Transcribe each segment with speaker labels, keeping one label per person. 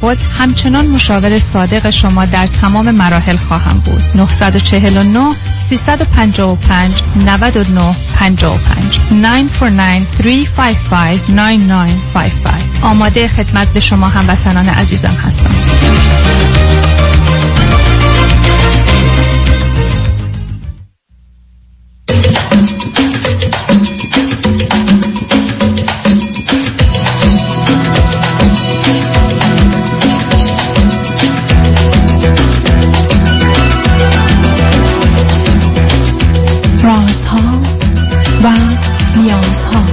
Speaker 1: خود همچنان مشاور صادق شما در تمام مراحل خواهم بود. 949 355 99 55 949 355 9955. آماده خدمت به شما هموطنان عزیزم هستم.
Speaker 2: رازها و نیازها.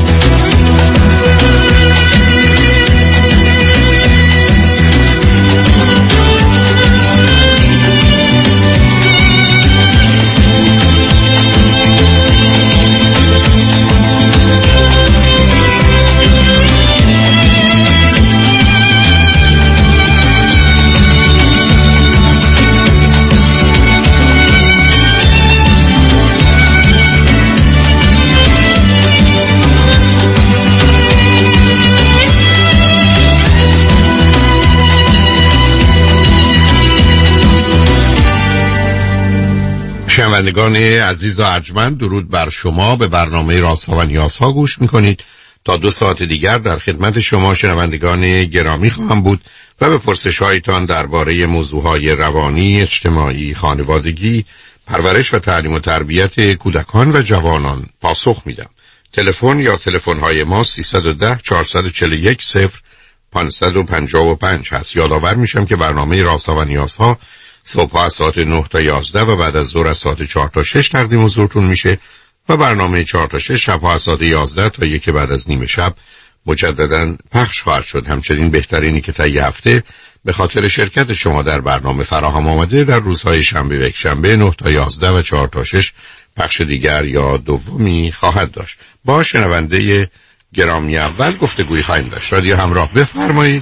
Speaker 3: شنوندگان عزیز و ارجمند، درود بر شما. به برنامه رازها و نیازها گوش میکنید. تا 2 ساعت دیگر در خدمت شما شنوندگان گرامی خواهم بود و به پرسش‌هایتان درباره موضوعهای روانی، اجتماعی، خانوادگی، پرورش و تعلیم و تربیت کودکان و جوانان پاسخ میدم. تلفن یا تلفن‌های ما 310 441 0555 هست. یادآور میشم که برنامه رازها و نیازها صبح از ساعت 9 تا 11 و بعد از ظهر از ساعت 4 تا 6 تقدیم حضورتون میشه و برنامه 4 تا 6 شب از ساعت 11 تا 1 بعد از نیم شب مجددا پخش خواهد شد. همچنین بهترینی که طی هفته به خاطر شرکت شما در برنامه فراهم آمده در روزهای شنبه و یکشنبه 9 تا 11 و 4 تا 6 پخش دیگر یا دومی خواهد داشت. با شنونده گرامی اول گفتگویی خواهیم داشت. رادیو همراه، بفرمایید.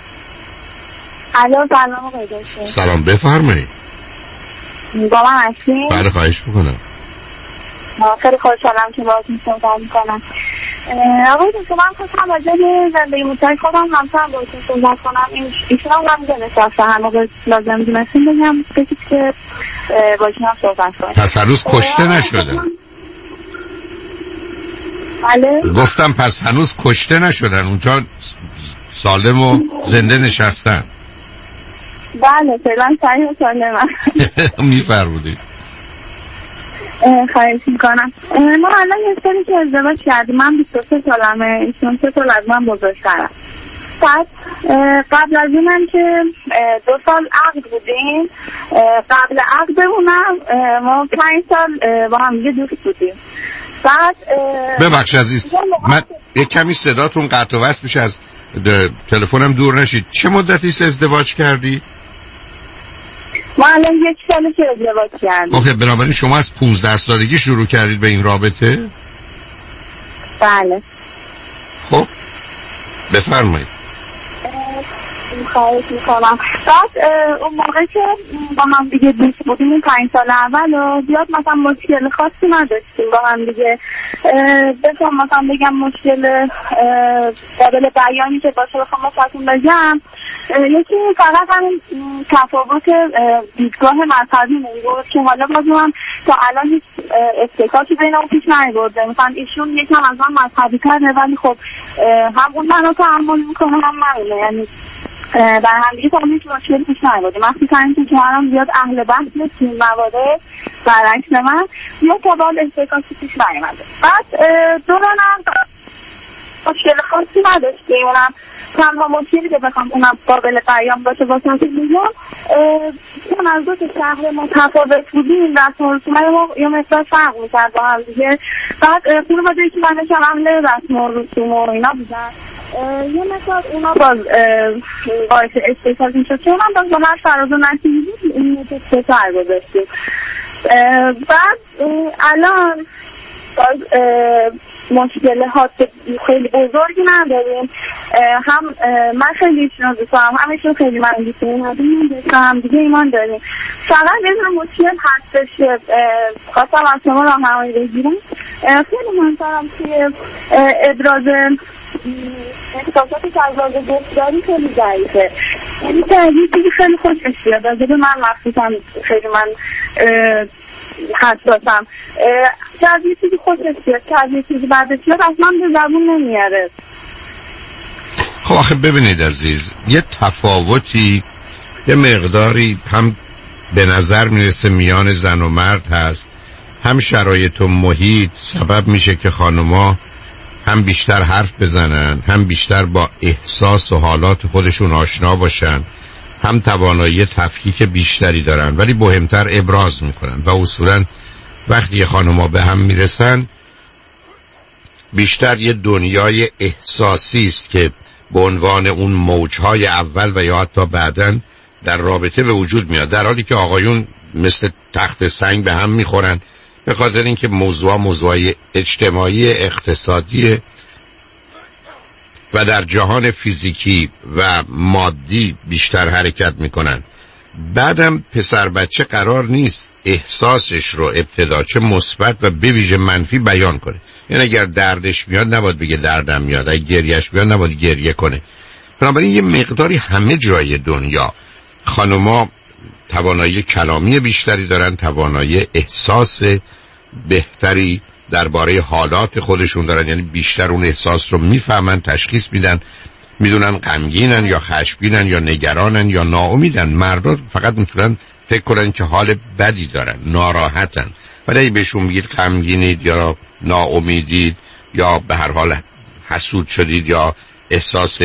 Speaker 4: الو، سلام آقای دکتر.
Speaker 3: سلام، بفرمایید.
Speaker 4: با من هستین؟
Speaker 3: بله، خواهش میکنم.
Speaker 4: خیلی خوشحالم که باهاتون صحبت میکنم. آقای دکتر، من خواستم راجع به زندگی مشترک خودم همسرم باهاتون صحبت کنم. ایشون هم دونسته هر موقع لازم دونستیم بگم بگید که باهاتون هم صحبت کنم.
Speaker 3: پس هنوز کشته نشدن؟
Speaker 4: بله؟
Speaker 3: گفتم پس هنوز کشته نشدن، اونجا سالم و زنده نشستن.
Speaker 4: بله، فعلا صحیح و سالم.
Speaker 3: میفرمودید.
Speaker 4: خواهش میکنم. ما الان یه سری که ازدواج کردیم. من 23 سالمه، ایشون 3 سال از من بزرگترم. بعد قبل از اینم که 2 سال عقد بودیم، قبل عقد بمونم ما 5 سال با هم دیگه دوست بودیم. بعد
Speaker 3: ببخش عزیز، من یک کمی صداتون قطع و وصل میشه، از تلفنم دور نشید. چه مدتی ازدواج کردی؟
Speaker 4: ما الان 1 ساله که ازدواج کردیم.
Speaker 3: اوکی، بنابراین شما از 15 سالگی شروع کردید به این رابطه؟
Speaker 4: بله.
Speaker 3: خب بفرمایید.
Speaker 4: خواهش میکنم. بعد اون موقع که با هم دیگه دوست بودیم این 5 سال اول و زیاد مثلا مشکل خاصی نداشتیم با هم دیگه. بخوام مثلا بگم مشکل قابل بیانی که باشه بخوام مثلا بگم، یکی فقط همین تفاوت دیدگاه مذهبی بود که حالا بازم هم تا الان هیچ افتکاکی بین اون پیش نیورده. مثلا ایشون یکم از من مذهبی تره ولی خب همون منو تحمل میکنه هم منونه، یعنی در همدیگه تا هیچ مشکلی پیش نیورده. مخصوصا اینکه شوهرم زیاد اهل بحث نیست این موارد، برعکس من زیاد تا بعد افتکاکی پیش نیومده. بعد دورانم مشکل خاصی نداشتیم. اونم تنها مشکلی که بخوام اونم قابل بیان باشه واسه که میگم، چون از 2 شهر متفاوت بودیم رسم و رسومای ما یه مقدار فرق میکرد با هم دیگه. بعد خانواده که من نشم اهل رسم و رسوم و اینا بودن، یه مقدار اونا باز باعث استفاده میشد که اونم باز با هر فراز و نتیجی بود این که سر گذاشتیم. بعد الان باز مشکلات خیلی بزرگی نداریم. هم من خیلی ایشون رو دوست دارم، هم ایشون خیلی من دوست دارم، دیگه ایمان داریم. فقط یه مشکل هستش که خواستم از شما راهنمایی بگیرم. خیلی من دارم توی ابراز احساسات از گفتاری خیلی ضعیفه. یعنی یه چیزی خیلی خوشش بیاد از من مخصوصا خیلی من حساسم که از یه چیزی خوشش بیاد که از یه چیزی بعدش بیاد اصلا به زبون نمیاره.
Speaker 3: خب آخه ببینید عزیز، یه تفاوتی یه مقداری هم به نظر میرسه میان زن و مرد هست، هم شرایط و محیط سبب میشه که خانوما هم بیشتر حرف بزنن، هم بیشتر با احساس و حالات خودشون آشنا باشن، هم توانایی تفکیک بیشتری دارن ولی مهمتر ابراز میکنن. و اصولا وقتی خانوما به هم میرسن بیشتر یه دنیای احساسی است که به عنوان اون موجهای اول و یا حتی بعدن در رابطه به وجود میاد، در حالی که آقایون مثل تخت سنگ به هم میخورن به خاطر اینکه موضوعای اجتماعی، اقتصادی و در جهان فیزیکی و مادی بیشتر حرکت میکنن. بعدم پسر بچه قرار نیست احساسش رو ابتدا چه مثبت و به ویژه منفی بیان کنه. یعنی اگر دردش میاد نباید بگه دردم میاد، اگر گریهش میاد نباید گریه کنه. بنابراین یه مقداری همه جای دنیا خانوما توانایی کلامی بیشتری دارن، توانایی احساس بهتری درباره حالات خودشون دارن، یعنی بیشتر اون احساس رو میفهمن، تشخیص میدن، میدونن غمگینن یا خشمگینن یا نگرانن یا ناامیدن. مردا فقط میتونن فکر کنن که حال بدی دارن، ناراحتن، ولی اگه بهشون بگید غمگینید یا ناامیدید یا به هر حال حسود شدید یا احساس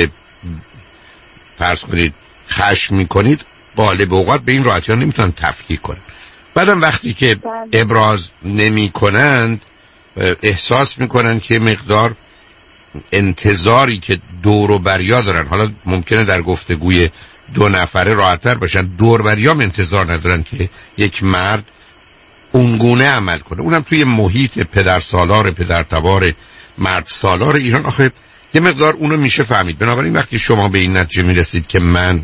Speaker 3: فرض کنید خشم میکنید، غالب اوقات به این راحتی ها نمیتونن تفکیک کنن. بعدم وقتی که ابراز نمی کنند احساس میکنن که مقدار انتظاری که دور و بریا دارن، حالا ممکنه در گفتگوی دو نفره راحت‌تر باشن، دور بریام انتظار ندارن که یک مرد اونگونه عمل کنه، اونم توی محیط پدر سالار پدر تبار مرد سالار ایران. آخه یه مقدار اونو میشه فهمید. بنابراین وقتی شما به این نتیجه میرسید که من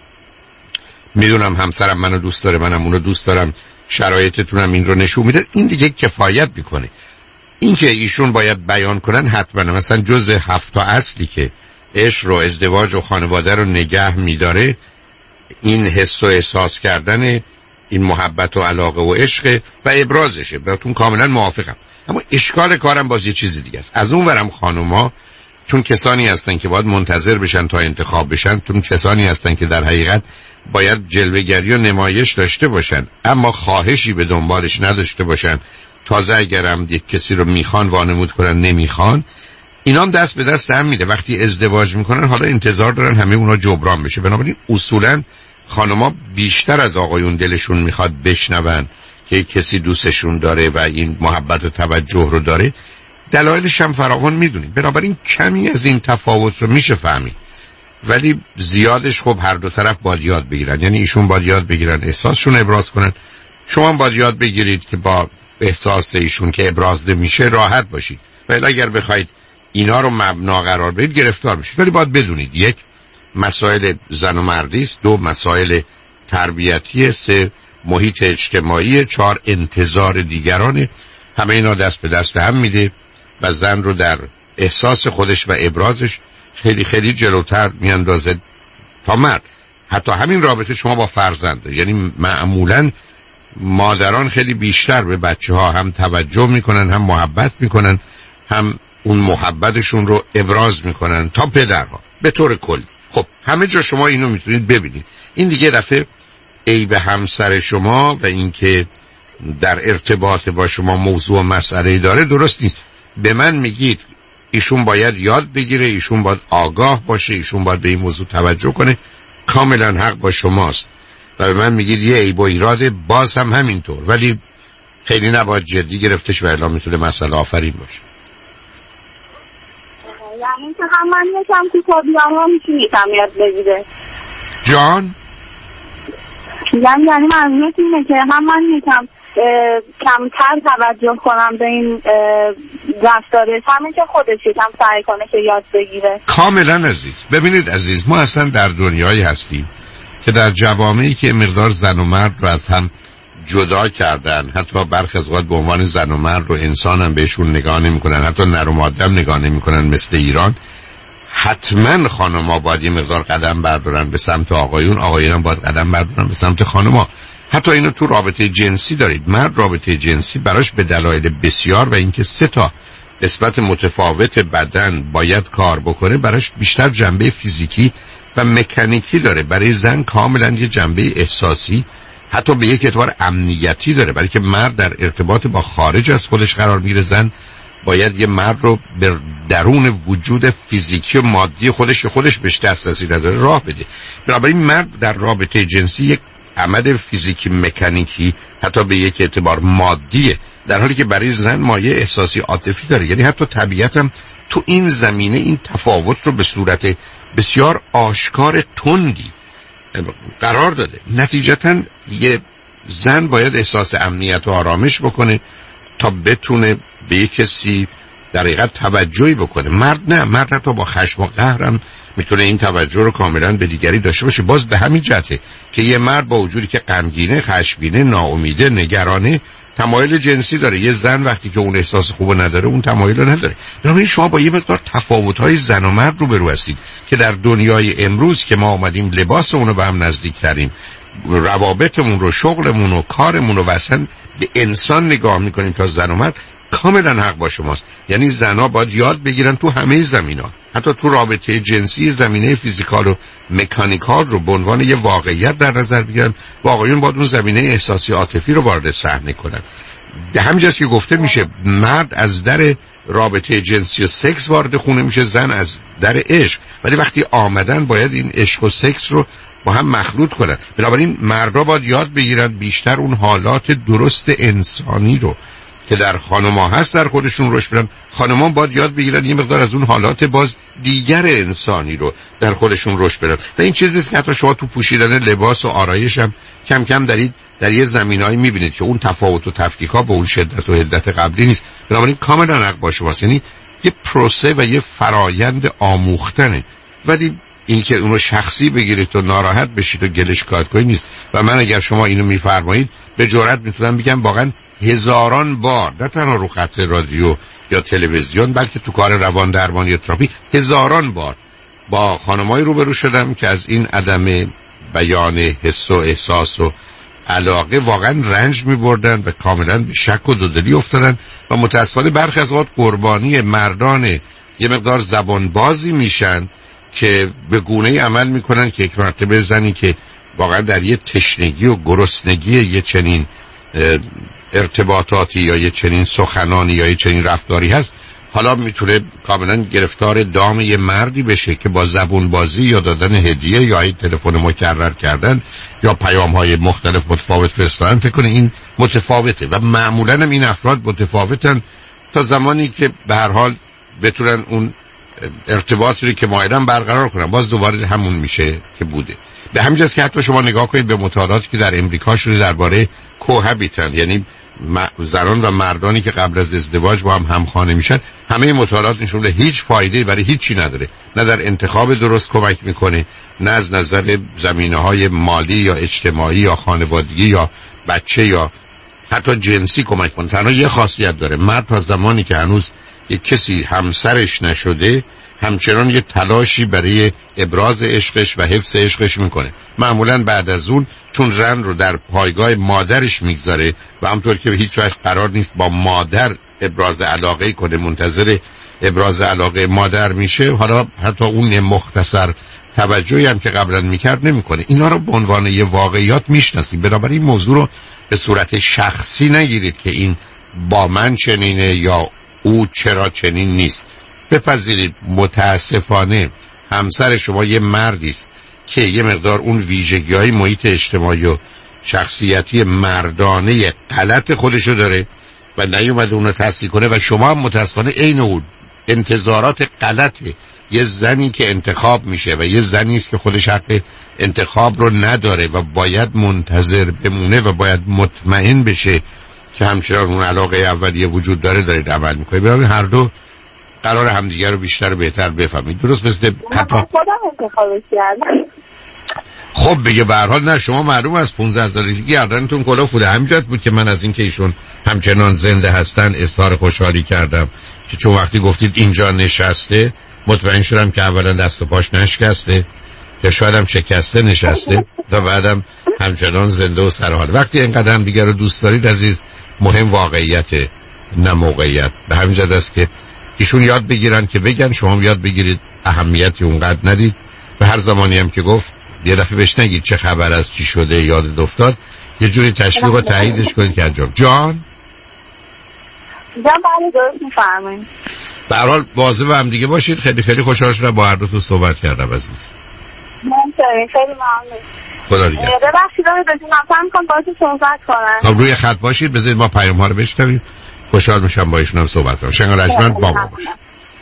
Speaker 3: میدونم همسرم منو دوست داره، منم اونو دوست دارم، شرایطتونم این رو نشون میده، این دیگه کفایت میکنه. این که ایشون باید بیان کنن حتما مثلا جزء 7 اصلی که عشق و ازدواج و خانواده رو نگه میداره این حس و احساس کردن این محبت و علاقه و عشق و ابرازشه. بهتون کاملا موافقم. اما اشکال کارم باز یه چیز دیگه است. از اون ورم خانوما چون کسانی هستن که باید منتظر بشن تا انتخاب بشن، چون کسانی هستن که در حقیقت باید جلوه‌گری و نمایش داشته باشن اما خواهشی به دنبالش نداشته باشن، تازه اگرم یک کسی رو میخوان وانمود کنن نمیخوان، اینا هم دست به دست هم میده. وقتی ازدواج میکنن حالا انتظار دارن همه اونا جبران بشه. بنابراین اصولا خانما بیشتر از آقایون دلشون میخواد بشنون که کسی دوستشون داره و این محبت و توجه رو داره. دلایلش هم فراوان میدونیم. بنابراین کمی از این تفاوت رو میشه فهمید، ولی زیادش خب هر دو طرف باید یاد بگیرن. یعنی ایشون باید یاد بگیرن احساسشون ابراز کنن، شما هم باید یاد بگیرید که با احساس ایشون که ابراز نمیشه راحت باشید. ولی اگر بخواید اینا رو مبنا قرار بدید گرفتار میشید. ولی باید بدونید یک، مسائل زن و مردی است، 2 مسائل تربیتی، 3 محیط اجتماعی، 4 انتظار دیگرانه. همه اینا دست به دست هم میده و زن رو در احساس خودش و ابرازش خیلی خیلی جلوتر میاندازه تا مرد. حتی همین رابطه شما با فرزند، یعنی معمولاً مادران خیلی بیشتر به بچه ها هم توجه میکنن، هم محبت میکنن، هم اون محبتشون رو ابراز میکنن تا پدرها به طور کلی. خب همه جا شما اینو میتونید ببینید. این دیگه دفعه عیب همسر شما و اینکه در ارتباط با شما موضوع مسئله داره درست نیست. به من میگید ایشون باید یاد بگیره، ایشون باید آگاه باشه، ایشون باید به این موضوع توجه کنه، کاملا حق با شماست. و به من میگید یه عیب و ایراد، باز هم همینطور، ولی خیلی نباید جدی گرفتش و الا میتونه مسئله آفرین باشه.
Speaker 4: یعنی که هم من یکم تو کابیام ها میتونی کم یاد بگیره
Speaker 3: جان؟
Speaker 4: یعنی منظورت اینه که هم من یکم کمتر توجه کنم به این رفتارش، همین که خودش یکم سعی کنه که یاد بگیره.
Speaker 3: کاملا عزیز. ببینید عزیز، ما اصلا در دنیایی هستیم که در جوامعی که مقدار زن و مرد رو از هم جدا کردن، حتی برخی از اوقات به عنوان زن و مرد رو انسان هم بهشون نگاه نمی‌کنن، حتی نر و ماده هم نگاه نمی‌کنن مثل ایران، حتما خانم‌ها باید یه مقدار قدم بردارن به سمت آقایون، آقایون هم باید قدم بردارن به سمت خانم‌ها. حتی اینو تو رابطه جنسی دارید. مرد رابطه جنسی براش به دلایل بسیار و اینکه 3 تا نسبت متفاوت بدن باید کار بکنه، براش بیشتر جنبه فیزیکی و مکانیکی داره. برای زن کاملا یه جنبه احساسی، حتی به یک اعتبار امنیتی داره. برای که مرد در ارتباط با خارج از خودش قرار میگیره، زن باید یه مرد رو به درون وجود فیزیکی و مادی خودش بهش دسترسی نداره راه بده. بنابراین مرد در رابطه جنسی یک عمل فیزیکی مکانیکی، حتی به یک اعتبار مادیه، در حالی که برای زن مایه احساسی عاطفی داره. یعنی حتی طبیعت هم تو این زمینه این تفاوت رو به صورت بسیار آشکار تندی قرار داده. نتیجتاً یه زن باید احساس امنیت و آرامش بکنه تا بتونه به یک کسی در حقیقت توجهی بکنه. مرد نه، مرد حتی با خشم و قهرم میتونه این توجه رو کاملا به دیگری داشته باشه. باز به همین جهته که یه مرد با وجودی که غمگینه، خشمگینه، ناامیده، نگرانه، تمایل جنسی داره، یه زن وقتی که اون احساس خوبو نداره اون تمایل رو نداره. بنابراین شما با یه مقدار تفاوت‌های زن و مرد روبرو هستید که در دنیای امروز که ما اومدیم لباس اون رو به هم نزدیک تریم، روابطمون رو، شغلمون و کارمون رو واسن به انسان نگاه میکنیم تا زن و مرد. کاملا حق با شماست. یعنی زنها باید یاد بگیرن تو همه زمینا، حتی تو رابطه جنسی زمینه فیزیکال و مکانیکال رو به عنوان یه واقعیت در نظر بگیرن. آقایون باید اون زمینه احساسی عاطفی رو وارد صحنه کنن. به همین جاست که گفته میشه مرد از در رابطه جنسی و سکس وارد خونه میشه، زن از در عشق. ولی وقتی آمدن باید این عشق و سکس رو با هم مخلوط کنن. بنابراین مردها باید یاد بگیرن بیشتر اون حالات درست انسانی رو که در خانم‌ها هست در خودشون روش بدن. خانم‌ها باید یاد بگیرن یه مقدار از اون حالات باز دیگر انسانی رو در خودشون روش بدن. و این چیزیست که حتی شما تو پوشیدن لباس و آرایش هم کم کم در یه زمینه‌ای می‌بینید که اون تفاوت و تفکیک‌ها به اون شدت و حدت قبلی نیست. بنابراین کاملا حق با شماست. یعنی یه پروسه و یه فرایند آموختنه. ولی این که اون رو شخصی بگیرید و ناراحت بشید و گلش کات کنید نیست. و من اگر شما اینو می‌فرمایید به جرئت میتونم بگم واقعا هزاران بار، نه تنها رو خط رادیو یا تلویزیون بلکه تو کار روان درمانی یا تراپی، هزاران بار با خانمایی روبرو شدم که از این عدم بیان حس و احساس و علاقه واقعا رنج می‌بردن و کاملا به شک و دودلی افتادن و متأسفانه برخی از اوقات قربانی مردان یه مقدار زبان بازی میشن که به گونه‌ای عمل میکنن که یک مرتبه زنی که واقعا در یه تشنگی و گرسنگی یه چنین ارتباطاتی یا یه چنین سخنانی یا یه چنین رفتاری هست، حالا میتونه کاملا گرفتار دام یه مردی بشه که با زبون بازی یا دادن هدیه یا این تلفن مکرر کردن یا پیام‌های مختلف متفاوت فرستادن فکر کنه این متفاوته. و معمولاً هم این افراد متفاوتن تا زمانی که به هر حال بتونن اون ارتباطی که مایلن برقرار کنن، باز دوباره همون میشه که بوده. به همین جاست که حتی شما نگاه کنید به مطالعاتی که در امریکا شده درباره کوهابیتن، یعنی زنان و مردانی که قبل از ازدواج با هم همخانه میشن، همه مطالعات نشون میده هیچ فایده برای هیچی نداره. نه در انتخاب درست کمک میکنه، نه از نظر زمینه‌های مالی یا اجتماعی یا خانوادگی یا بچه یا حتی جنسی کمک کنه. تنها یه خاصیت داره، مرد تا زمانی که هنوز یک کسی همسرش نشده همچنان یه تلاشی برای ابراز عشقش و حفظ عشقش میکنه. معمولا بعد از اون چون زن رو در پایگاه مادرش میگذاره و همطور که هیچ وقت قرار نیست با مادر ابراز علاقه کنه، منتظر ابراز علاقه مادر میشه، حالا حتی اون مختصر توجهی هم که قبلا میکرد نمیکنه. اینا رو به عنوان یه واقعیات میشناسیم. بنابراین این موضوع رو به صورت شخصی نگیرید که این با من چنینه یا او چرا چنین نیست. بپذیرید متاسفانه همسر شما یه مردی است که یه مقدار اون ویژگی‌های محیط اجتماعی و شخصیتی مردانه غلط خودشو داره و نیومده اون رو تصحیح کنه و شما هم متاسفانه عین اون انتظارات غلط یه زنی که انتخاب میشه و یه زنی است که خودش حق انتخاب رو نداره و باید منتظر بمونه و باید مطمئن بشه که همچنان اون علاقه اولیه وجود داره دارید عمل میکنید. برای هر دو قرار همدیگر رو بیشتر و بهتر بفهمید. درست مثل
Speaker 4: حتی خودم انتخابش کردم.
Speaker 3: خب بگه به هر حال نه شما معلوم از 15 سالگی گردنتون کلاه بوده. همینجات بود که من از این که ایشون همچنان زنده هستن اظهار خوشحالی کردم که چون وقتی گفتید اینجا نشسته مطمئن شدم که اولا دست و پاش نشکسته یا شاید هم شکسته نشسته و بعدم همچنان زنده و سرحال. وقتی اینقدر هم دیگر رو دوست دارید عزیز مهم واقعیت نه موقعیت. به همین جهت است که ایشون یاد بگیرن که بگن، شما یاد بگیرید اهمیتی اونقدر ندید و هر زمانی هم که گفت یه دفعه بهش نگید چه خبر از چی شده یاد افتاد، یه جوری تشویق و تاییدش کنید که انجام. جان
Speaker 4: بله درست می‌فرمایید.
Speaker 3: به هر حال واظب هم دیگه باشید. خیلی خیلی خوشحال شدم با هر دوتون صحبت کردم عزیز.
Speaker 4: خیلی ممنون.
Speaker 3: خدا نگهدار.
Speaker 4: ببخشید آقای دکتر من می‌خوام باهاتون صحبت کنم.
Speaker 3: خب روی خط باشید بذارید ما پیام‌ها رو بشنویم. خوشحال میشم با ایشون هم صحبت کنم. شنگ رجمن با ما باشید.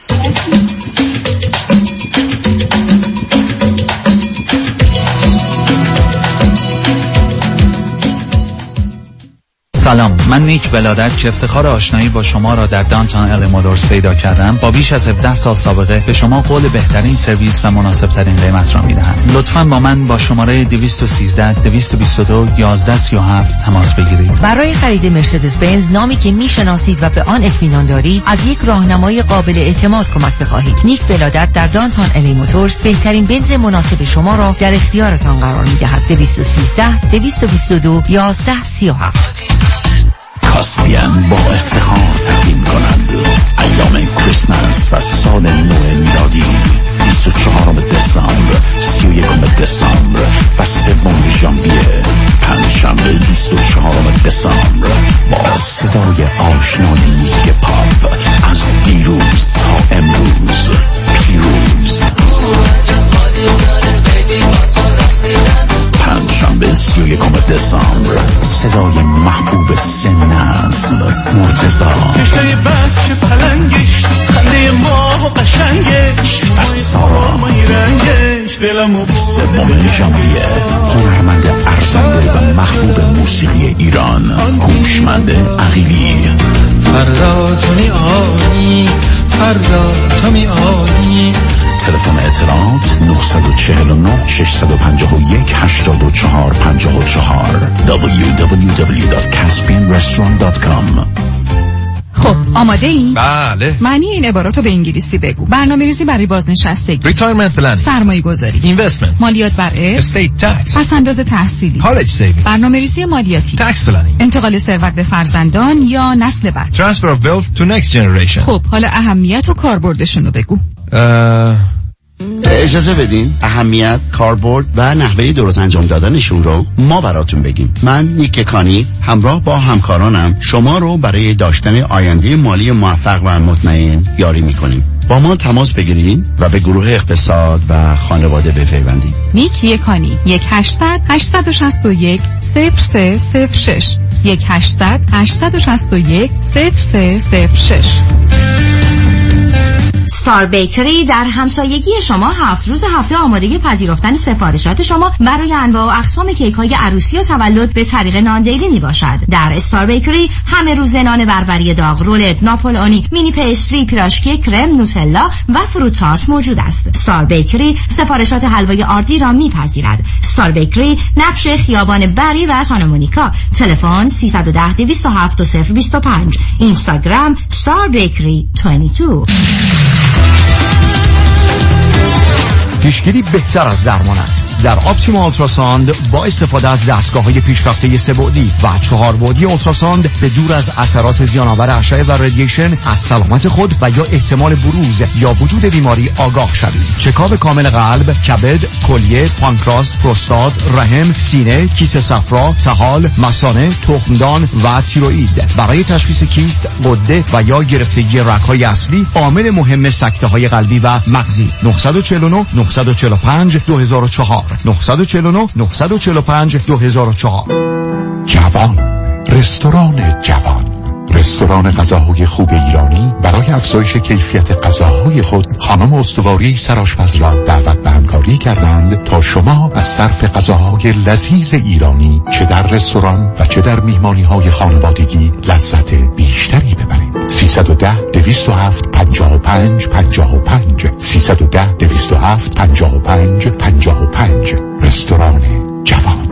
Speaker 5: سلام، من نیک ولادت که افتخار آشنایی با شما را در دانتون ال مودرز پیدا کردم. با بیش از 17 سال سابقه به شما قول بهترین سرویس و مناسب ترین قیمت را میدهم. لطفاً با من با شماره 213 222 1137 تماس بگیرید.
Speaker 6: برای خرید مرسدس بنز نامی که میشناسید و به آن اطمینان دارید از یک راهنمای قابل اعتماد کمک بخواهید. نیک ولادت در دانتون ال مودرز بهترین بنز مناسب شما را در اختیارتان قرار میدهد. 213 222 1137.
Speaker 7: کاسپین با افتخار تقدیم کنند ایام کریسمس و سال نو میلادی 24 دسامبر، 31 دسامبر و 3 ژانویه. پنجشنبه 24 دسامبر با صدای آشنای موزیک پاپ از دیروز تا امروز پیروز. پنجشنبه 31 دسامبر صدای محبوب سن نسل مرتضی.
Speaker 8: کشتای بچه پلنگش خنده ما قشنگش از سارا رنگش دلمو.
Speaker 7: 3 ژانویه هنرمند ارزنده و محبوب موسیقی ایران هوشمند عقیلی.
Speaker 8: فردا تو می آیی، فردا تو می آیی.
Speaker 7: تلفن اطلاعات 949 651 8454 www.caspianrestaurant.com.
Speaker 1: خب آماده این؟
Speaker 9: بله.
Speaker 1: معنی این عباراتو به انگلیسی بگو. برنامه‌ریزی برای بازنشستگی،
Speaker 9: Retirement planning،
Speaker 1: سرمایه‌گذاری،
Speaker 9: Investment،
Speaker 1: مالیات بر ارث،
Speaker 9: Estate tax،
Speaker 1: پس‌انداز تحصیلی،
Speaker 9: College saving،
Speaker 1: برنامه‌ریزی مالیاتی،
Speaker 9: Tax planning،
Speaker 1: انتقال ثروت به فرزندان یا نسل بعد،
Speaker 9: Transfer of wealth to next generation.
Speaker 1: خب حالا اهمیت و کاربردشون رو بگو.
Speaker 10: اجازه بدین اهمیت، کاربرد و نحوه درست انجام دادنشون رو ما براتون بگیم. من نیک کانی همراه با همکارانم شما رو برای داشتن آینده مالی موفق و مطمئن یاری میکنیم. با ما تماس بگیرید و به گروه اقتصاد و خانواده بپیوندید.
Speaker 1: نیک یکانی 1-800-861-0306 1-800-861-0306.
Speaker 6: ستار بیکری در همسایگی شما 7 روز هفته آمادگی پذیرفتن سفارشات شما برای انواع و اقسام کیک های عروسی و تولد به طریق ناندیلی می باشد. در استار بیکری همه روز نان بربری داغ، رولت، ناپولئونی، مینی پیستری، پیراشکی، کرم، نوتلا و فروت تارت موجود است. استار بیکری سفارشات حلوای آردی را می پذیرد. استار بیکری نقش خیابان بری و سانتا مونیکا. تلفن 310-207-025. اینستاگرام استار بیکری 22.
Speaker 11: پیشگیری بهتر از درمان است. در آپتیما اولتراساند با استفاده از دستگاه‌های پیشرفته 3 بعدی و 4 بعدی اولتراساند به دور از اثرات زیان‌آور اشعه و رادییشن از سلامت خود و یا احتمال بروز یا وجود بیماری آگاه شوید. چکاپ کامل قلب، کبد، کلیه، پانکراس، پروستات، رحم، سینه، کیسه صفرا، طحال، مثانه، تخمدان و تیروئید. برای تشخیص کیست، غده و یا گرفتگی رگ‌های اصلی عامل مهم سکته‌های قلبی و مغزی. 949 945 2004 949 945 2004.
Speaker 12: جوان، رستوران جوان،
Speaker 7: رستوران غذاهای خوب ایرانی برای افزایش کیفیت غذاهای خود خانم استواری سرآشپز را دعوت به همکاری کردند تا شما از صرف غذاهای لذیذ ایرانی چه در رستوران و چه در میهمانی‌های خانوادگی لذت بیشتری ببرید. 310-207-55-55 310-207-55-55 رستوران جوان.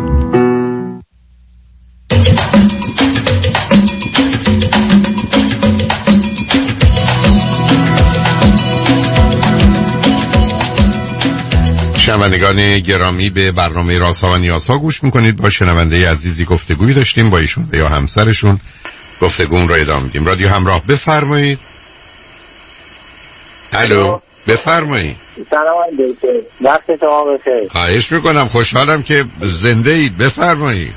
Speaker 3: شنوندگان گرامی، به برنامه رازها و نیازها گوش میکنید. با شنونده عزیزی گفتگوی داشتیم، با ایشون یا همسرشون گفتگوم را ادامه میدیم. رادیو همراه، بفرمایید. الو، بفرمایید.
Speaker 12: سلام دکتر، وقت شما بخیر.
Speaker 3: خواهش میکنم، خوشحالم که زنده اید، بفرمایید.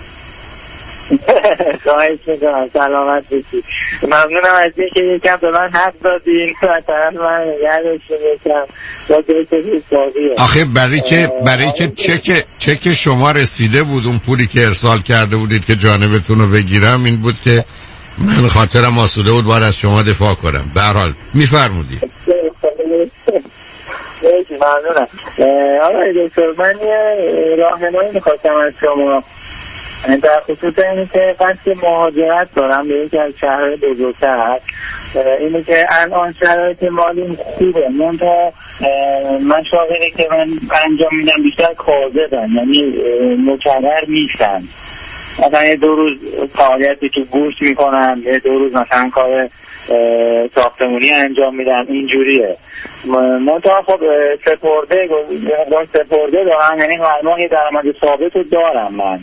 Speaker 12: خواهش میکنم، سلامت باشید. ممنونم از اینکه یکم به من حق دادین و طرف من نگه داشتین یکم با دیتایی سازیه.
Speaker 3: آخه برای که چک شما رسیده بود، اون پولی که ارسال کرده بودید که جانبتون رو بگیرم، این بود که من خاطرم آسوده بود باید از شما دفاع کنم. به هر حال میفرمودید.
Speaker 12: ممنونم. آقای دکتر، من یه راهنمایی میخواستم از شما در خصوص اینه که قصد مهاجرت دارم به یکی از شهرهای بزرگتر. اینه که الان شرایط مالیم خوبه، منتها مشاغلی که من انجام میدم بیشتر کاذبن، یعنی مکرر نیستن. مثلا یه 2 روز فعالیتی که گوشت میکنم، یه 2 روز مثلا کار ساختمونی انجام میدم، اینجوریه. منتها خب سپرده دارم، یعنی هر ماه یه درآمد ثابت رو دارم من.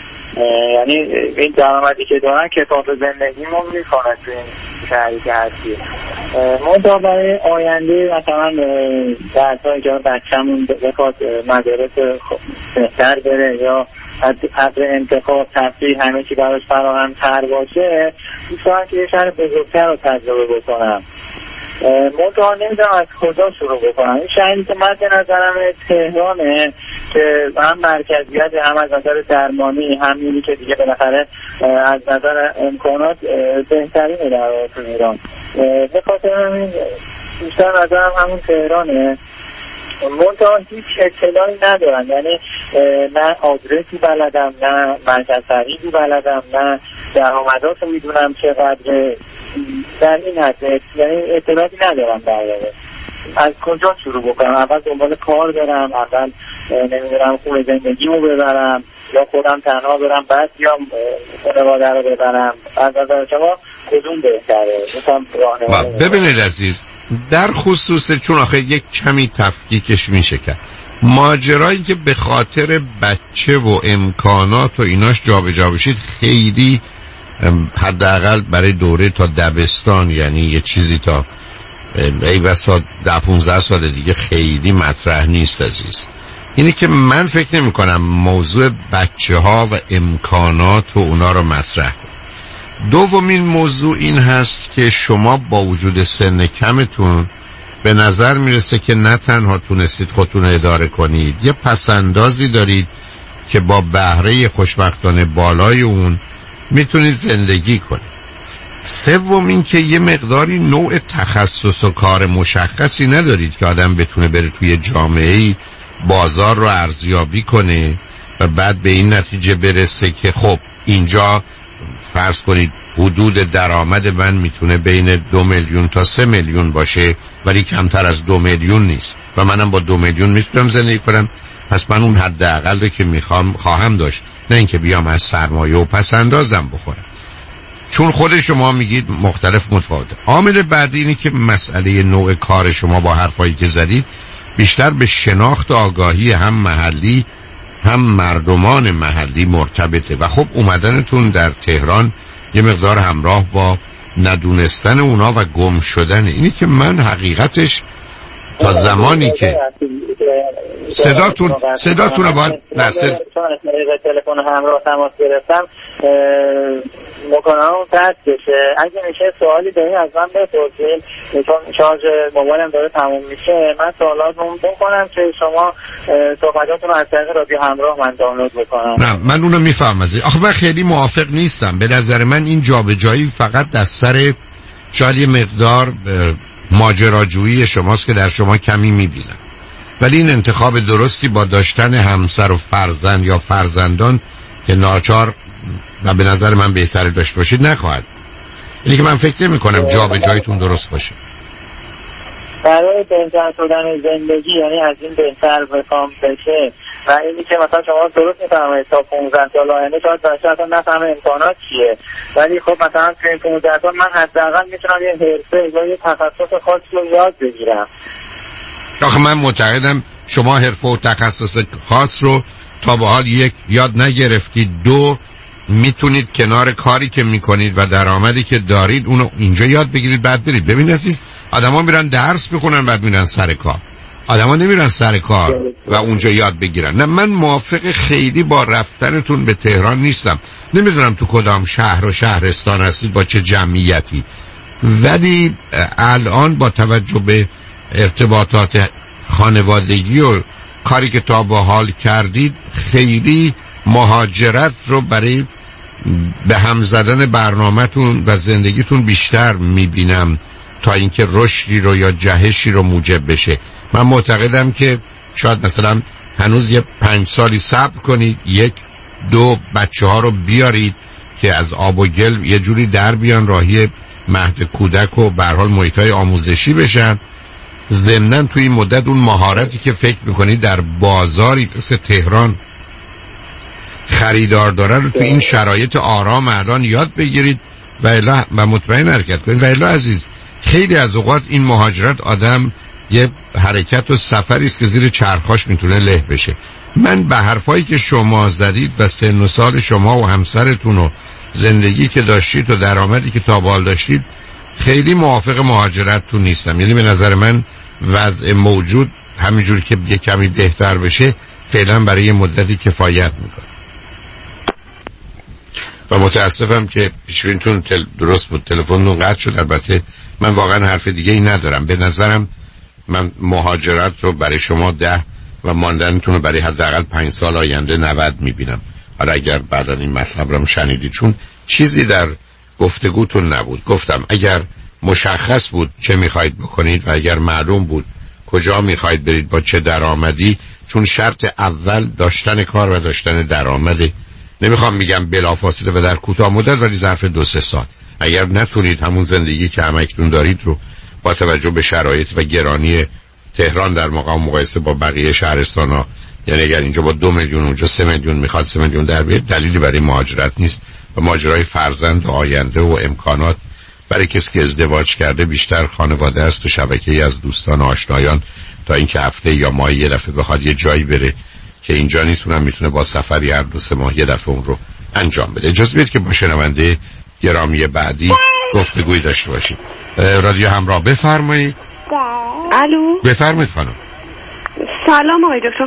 Speaker 12: یعنی این درآمدی که دارن کفاف زندگیمون میکنه تو این شهری که هستی. منتها برای آینده مثلا درسایی که بچه‌مون بخواد مدارس بهتر بره یا حق انتخاب تفریح همه چی براش فراهم تر باشه، دوستان که یه شهر بزرگتر رو تجربه بکنم. منتها نمیدونم از کجا شروع بکنم. این شهری که مد نظرم تهرانه که هم مرکزیت، هم از نظر درمانی، هم اینی که دیگه بالاخره از نظر امکانات بهترینه در ایران. به خاطر همین بیشتر نظرم همون تهرانه. منتها هیچ اطلاعی ندارم، یعنی نه آدرسی بلدم، نه مرکز خریدی بلدم، نه درآمدات رو میدونم چقدر. در این حد یعنی اطلاعاتی ندارم در واقع. از کجا شروع بکنم؟ اول دنبال کار برم، اول نمیدونم خونه زندگیمو ببرم یا خودم تنها برم، بعد یا خانواده رو ببرم. از نظر شما کدوم بهتره؟
Speaker 3: ببینید عزیز، در خصوص چون آخه یک کمی تفکیکش میشه کرد، ماجرایی که به خاطر بچه و امکانات و ایناش جابجا بشید خیلی حداقل برای دوره تا دبستان، یعنی یه چیزی تا ای بسا 10-15 سال دیگه خیلی مطرح نیست عزیز. اینی که من فکر نمی کنم موضوع بچه ها و امکانات و اونا رو مطرح کنم. دومین موضوع این هست که شما با وجود سن کمتون به نظر میرسه که نه تنها تونستید خودتون اداره کنید، یه پسندازی دارید که با بهره خوشبختانه بالای اون میتونید زندگی کنید. سوم این که یه مقداری نوع تخصص و کار مشخصی ندارید که آدم بتونه بره توی جامعه‌ای بازار رو ارزیابی کنه و بعد به این نتیجه برسه که خب اینجا فرض کنید حدود درآمد من میتونه بین 2 میلیون تا 3 میلیون باشه ولی کمتر از 2 میلیون نیست و منم با 2 میلیون میتونم زندگی کنم، پس من اون حداقل رو که خواهم داشت، نه اینکه بیام از سرمایه و پس اندازم بخورم. چون خود شما میگید مختلف متفاوته. عامل بعدی اینه که مسئله نوع کار شما با حرفایی که زدید بیشتر به شناخت و آگاهی هم محلی هم مردمان محلی مرتبطه و خب اومدنتون در تهران یه مقدار همراه با ندونستن اونا و گم شدن. اینی که من حقیقتش تا زمانی که صداتون رو باید
Speaker 12: چون از طریق تلفن همراه تماس گرفتم مکالمه اون قطع بشه. اگه میشه سوالی دارین از من بپرسین، چون شارژ موبایلم داره تموم میشه. من سوالاتمو بکنم که شما صحبتاتون رو از طریق رادیو همراه من دانلود بکنم.
Speaker 3: نه من اونو میفهمم. آخه من خیلی موافق نیستم. به نظر من این جابجایی فقط از سر شاید یه مقدار ماجراجویی شماست که در شما کمی میبینم، ولی این انتخاب درستی با داشتن همسر و فرزند یا فرزندان که ناچار و به نظر من بهتره داشته باشید نخواهد. اینی که من فکر نمی کنم جابجاییتون درست باشه.
Speaker 12: برای بهتر شدن زندگی یعنی از این بهتر بخوام بشه و اینی که مثلا شما درست میفهمید تا 15 سال آینده شاید بچه اصلا نفهمه امکانات چیه، ولی خب مثلا توی 15 سال من حداقل میتونم یه حرفه یا یه تخصص خاصی رو یاد بگیرم.
Speaker 3: آخه من معتقدم شما حرفه و تخصص خاص رو تا به حال یک یاد نگرفتید، دو میتونید کنار کاری که میکنید و درآمدی که دارید اونو اینجا یاد بگیرید بعد برید. ببین عزیز، آدما میرن درس بخونن بعد میرن سر کار، آدما نمیرن سر کار و اونجا یاد بگیرن. نه من موافق خیلی با رفتنتون به تهران نیستم. نمیدونم تو کدام شهر و شهرستان هستید با چه جمعیتی، ولی الان با توجه به ارتباطات خانوادگی و کاری که تا به حال کردید خیلی مهاجرت رو برای به هم زدن برنامه‌تون و زندگیتون بیشتر میبینم تا اینکه رشدی رو یا جهشی رو موجب بشه. من معتقدم که شاید مثلا هنوز یه 5 سالی صبر کنید، 1-2 بچه ها رو بیارید که از آب و گل یه جوری در بیان راهی مهد کودک و به هر حال محیط‌های آموزشی بشن. ضمناً توی این مدت اون مهارتی که فکر میکنید در بازاری مثل تهران خریدار داره رو تو این شرایط آرام الان یاد بگیرید و مطمئن حرکت کنید. و الا عزیز، خیلی از اوقات این مهاجرت آدم یه حرکت و سفری است که زیر چرخاش میتونه له بشه. من به حرفایی که شما زدید و سن و سال شما و همسرتون و زندگی که داشتید و درآمدی که تا بال داشتید خیلی موافق مهاجرتتون نیستم. یعنی به نظر من وضع موجود همینجوری که یه کمی بهتر بشه فعلا برای یه مدتی کفایت میکنه. و متاسفم که پیشبینتون درست بود، تلفنتون قطع شد. البته من واقعا حرف دیگه ای ندارم. به نظرم من مهاجرت رو برای شما 10 و ماندنتون رو برای حداقل 5 سال آینده 90 میبینم. حالا اگر بعدا این مطلب رو شنیدید، چون چیزی در گفتگوتون نبود. گفتم اگر مشخص بود چه میخواید بکنید و اگر معلوم بود کجا میخواید برید با چه درآمدی، چون شرط اول داشتن کار و داشتن درآمده. نمیخوام بگم بلافاصله و در کوتاه مدت، ولی ظرف 2-3 سال اگر نتونید همون زندگی که همکنون دارید رو با توجه به شرایط و گرانی تهران در مقایسه با بقیه شهرستان‌ها، یعنی اگر اینجا با 2 میلیون اونجا 3 میلیون میخواد 3 میلیون در بیاد، دلیلی برای مهاجرت نیست. و ماجرای فرزند و آینده و امکانات برای کسی که ازدواج کرده بیشتر خانواده است و شبکه‌ای از دوستان و آشنایان تا اینکه هفته یا ماهی یه دفعه بخواد یه جایی بره که اینجا نیست، اونم میتونه با سفری هر 2-3 ماه یه دفعه اون رو انجام بده. اجازه بدید که با شنونده گرامی بعدی گفتگویی داشته باشیم. رادیو همراه، بفرمایید.
Speaker 13: الو،
Speaker 3: بفرمایید خانم.
Speaker 13: سلام آقای دکتر.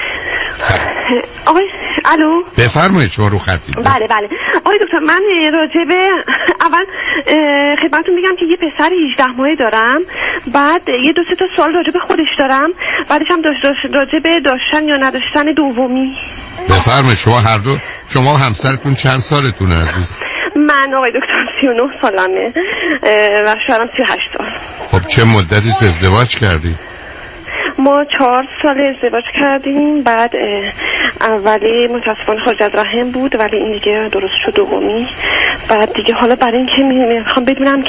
Speaker 13: آقای الو،
Speaker 3: بفرمایید، شما رو خطید.
Speaker 13: بله آقای دکتر، من راجبه اول خدمتتون میگم که یه پسر 18 ماهه دارم، بعد یه 2-3 تا سوال راجبه خودش دارم، بعدش هم راجبه داشتن یا نداشتن دومی.
Speaker 3: بفرمایید. شما همسرتون چند سالتونه عزیز؟
Speaker 13: من آقای دکتر 39 سالمه و شوهرم 38 سال.
Speaker 3: خب چه مدتی ازدواج کردی؟
Speaker 13: ما 4 سال ازدواج کردیم، بعد اولی متاسفانه خارج از رحم بود، ولی این دیگه درست شد دومی. بعد دیگه حالا برای اینکه میخوام بدونم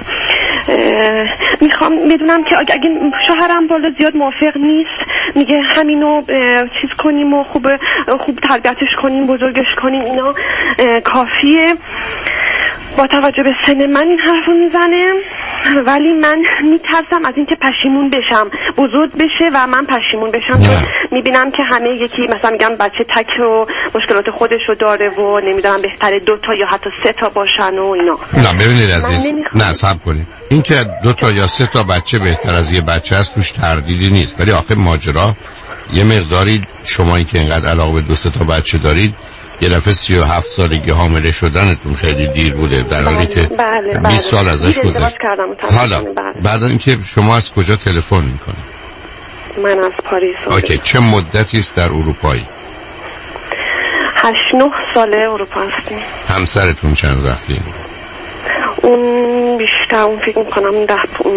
Speaker 13: که اگه شوهرم بالا زیاد موافق نیست، میگه همینو چیز کنیم و خوب تربیتش کنیم، بزرگش کنیم، اینا کافیه. با توجه به سن من این حرفو میزنه، ولی من میترسم از اینکه پشیمون بشم، بزرگ بشه و من پشیمون بشم. میبینم که همه یکی مثلا میگم بچه تک و مشکلات خودشو داره و نمیدونم بهتره 2 تا یا حتی 3 تا باشن و اینا.
Speaker 3: نه ببینید عزیز، نه صبر کنید. این که 2 تا یا 3 تا بچه بهتر از یه بچه است توش تردیدی نیست، ولی آخه ماجرا یه مقداری شما این که اینقدر علاقه به 2-3 تا بچه دارید یه دفعه 37 سالگی حامله شدنتون خیلی دیر بوده، در حالی که 20 سال ازش گذشت. حالا بعد اینکه شما از کجا تلفن میکنید؟
Speaker 13: من از پاریس.
Speaker 3: اوکی، چه مدتی است در اروپایی؟
Speaker 13: 8-9 ساله اروپا هستیم.
Speaker 3: همسرتون چند وقتی؟
Speaker 13: اون بیشتر، اون فکر میکنم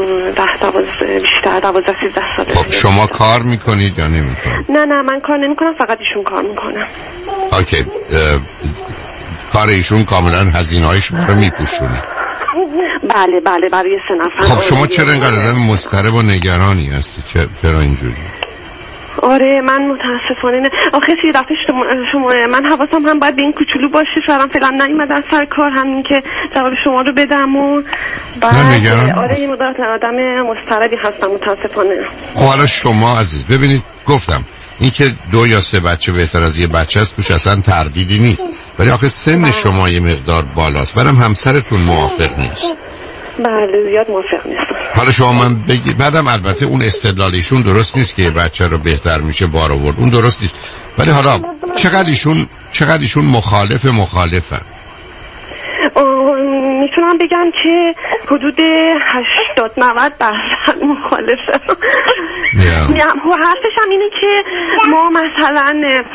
Speaker 13: 12-13 ساله.
Speaker 3: خب شما کار میکنید یا نمیکنید؟
Speaker 13: نه من کار نمیکنم، فقط ایشون کار میکنه.
Speaker 3: اوکی، کار ایشون کاملا هزینه‌های شما رو میپوشونه؟
Speaker 13: بله برای 3 نفر.
Speaker 3: خب شما چرا اینقدر آدم مضطرب و نگرانی هستی؟ چرا اینجوری؟
Speaker 13: آره من متاسفانه نه. آخه سی دفعه شما من حواسم هم باید به این کوچولو باشه، شوهرم فعلا نیومدن سر کار، همین که جواب شما رو بدم و بعد آره این مدت آدم مضطربی هستم متاسفانه.
Speaker 3: خب حالا شما عزیز ببینید، گفتم این که 2 یا 3 بچه بهتر از یه بچه است توش اصلا تردیدی نیست، ولی آخه سن شما یه مقدار بالاست، برام همسرتون موافق نیست.
Speaker 13: بله زیاد موافق نیست.
Speaker 3: حالا شما من بگید، بعدم البته اون استدلالیشون درست نیست که بچه رو بهتر میشه بار آورد، اون درست نیست، ولی حالا چقدر ایشون مخالفن؟
Speaker 13: میتونم بگم که حدود 80-90% مخالفه. حرفش هم اینه که ما مثلا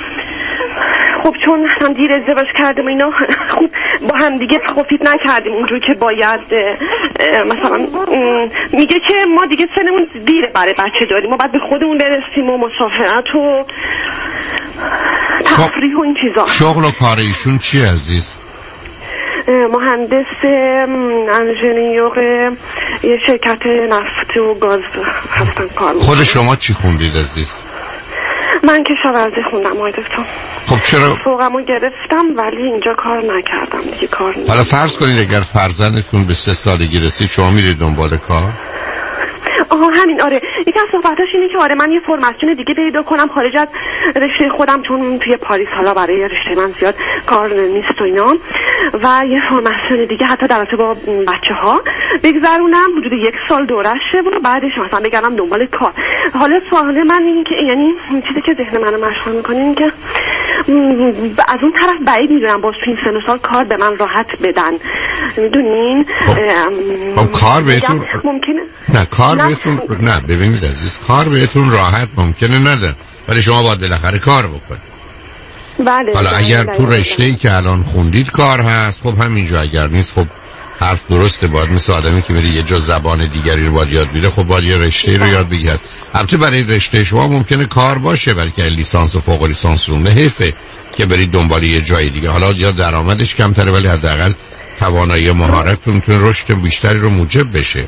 Speaker 13: خب چون هم دیر ازدواج کردیم اینا، خوب با هم دیگه فیت نکردیم اونجور که باید. مثلا میگه که ما دیگه سنمون دیره برای بچه داریم، ما باید به خودمون برسیم و مسافرت و تفریح و این چیزا.
Speaker 3: شغل و کار ایشون چی عزیز؟
Speaker 13: مهندس انژینیر یه شرکت نفت و گاز هستن کار.
Speaker 3: خود شما چی خوندید عزیز؟
Speaker 13: من کشاورزی خوندم آقای دکتر.
Speaker 3: خب چرا؟
Speaker 13: فوقمو گرفتم ولی اینجا کار نکردم دیگه. کار نکردم.
Speaker 3: حالا فرض کنید اگر فرزندتون به 3 سالگی رسید شما میرید دنبال کار؟
Speaker 13: همین آره. یکی از صحبتاش اینه که آره من یه فرماسیون دیگه پیدا کنم خارج از رشته خودم، چون توی پاریس حالا برای رشته من زیاد کار نیست و اینا، و یه فرماسیون دیگه حتی در رابطه با بچه‌ها بگذرونم حدود 1 سال دورشه و بعدش مثلا بگردم دنبال کار. حالا سوال من اینه که یعنی چیزی که ذهن منو مشغول می‌کنه اینه که از اون طرف بعید میدونم باز تو این سن و سال کار به من راحت بدن، میدونین؟
Speaker 3: خب کار بهتون
Speaker 13: ممکنه
Speaker 3: نه کار بهتون نه ببینید عزیز، کار بهتون راحت ممکنه ندن، ولی شما باید بالاخره کار بکنید.
Speaker 13: بله.
Speaker 3: حالا اگر تو رشته‌ای که الان خوندید کار هست، خب همینجا، اگر نیست خب حرف درسته، باید مثل آدمی که بری یه جا زبان دیگری رو باید یاد بگیره، خب باید یه رشته رو یاد بگیره. البته برای رشته شما ممکنه کار باشه، برای که لیسانس و فوق لیسانس رو حیفه که برید دنبال یه جای دیگه. حالا یا درآمدش کمتره ولی حداقل توانایی مهارتتون رشد بیشتری رو موجب بشه.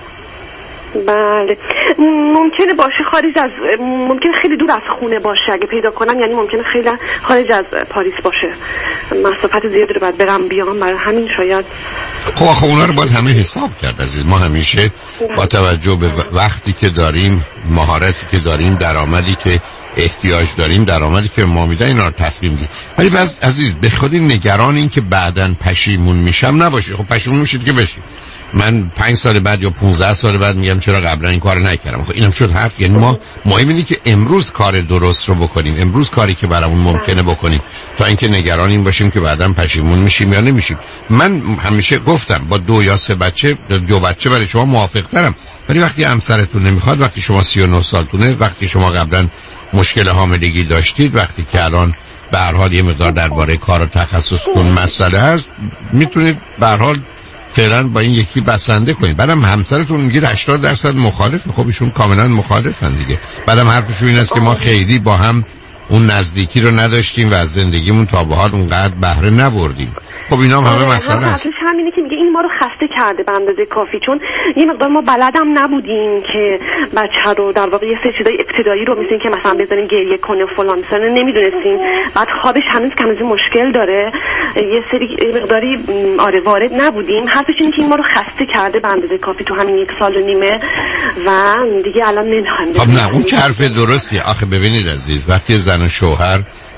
Speaker 13: بله ممکنه باشه خارج از، ممکنه خیلی دور از خونه باشه اگه پیدا کنم، یعنی ممکنه خیلی خارج از پاریس باشه، مسافت زیادی رو باید برم بیام، برای همین شاید.
Speaker 3: خب آخه اونا رو باید همه حساب کرد عزیز. ما همیشه با توجه به وقتی که داریم، مهارتی که داریم، درآمدی که احتیاج داریم، درآمدی که ما میدن، اینا رو تصمیم میگیریم. ولی باز عزیز بخودین نگران این که بعداً پشیمون میشم نباشی. خب پشیمون میشید که بشید. من 5 سال بعد یا 15 سال بعد میگم چرا قبلا این کارو نکردم. خب اینم شد حرف. یعنی ما مهم اینه که امروز کار درست رو بکنیم، امروز کاری که برامون ممکنه بکنیم، تا اینکه نگران این باشیم که بعداً پشیمون میشیم یا نمیشیم. من همیشه گفتم با 2 یا 3 بچه، 2 بچه برای شما موافق ترم، ولی وقتی همسرتون نمیخواد، وقتی شما 39 سالتونه، وقتی شما قبلا مشکل حاملگی داشتید، وقتی که الان به هر حال یه مقدار درباره کار و تخصصتون مسئله هست، میتونید به هر حال فعلا با این یکی بسنده کنید. بعدم همسرتون میگه 80% مخالفه، خب ایشون کاملا مخالفن دیگه. بعدم حرفشون این است که ما خیلی با هم اون نزدیکی رو نداشتیم و از زندگیمون تا به حال اونقدر بهره نبردیم. خب اینا هم همه مسئله است.
Speaker 13: همینه که میگه این ما رو خسته کرده به اندازه کافی، چون یه مقدار ما بلدم نبودیم که بچه رو در واقع یه سری چیزای ابتدایی رو مثل این که مثلا بزنیم گریه کنه فلان مثلا نمیدونستیم. بعد خوابش هنوز کمی مشکل داره، یه سری مقداری آره وارد نبودیم. حرفش اینه که این ما رو خسته کرده به اندازه کافی تو همین 1 سال و نیمه و دیگه الان نمیخوایم.
Speaker 3: خب نه اون که حرف درستیه. آخه ببینید عزیز، وقتی زن و شوهر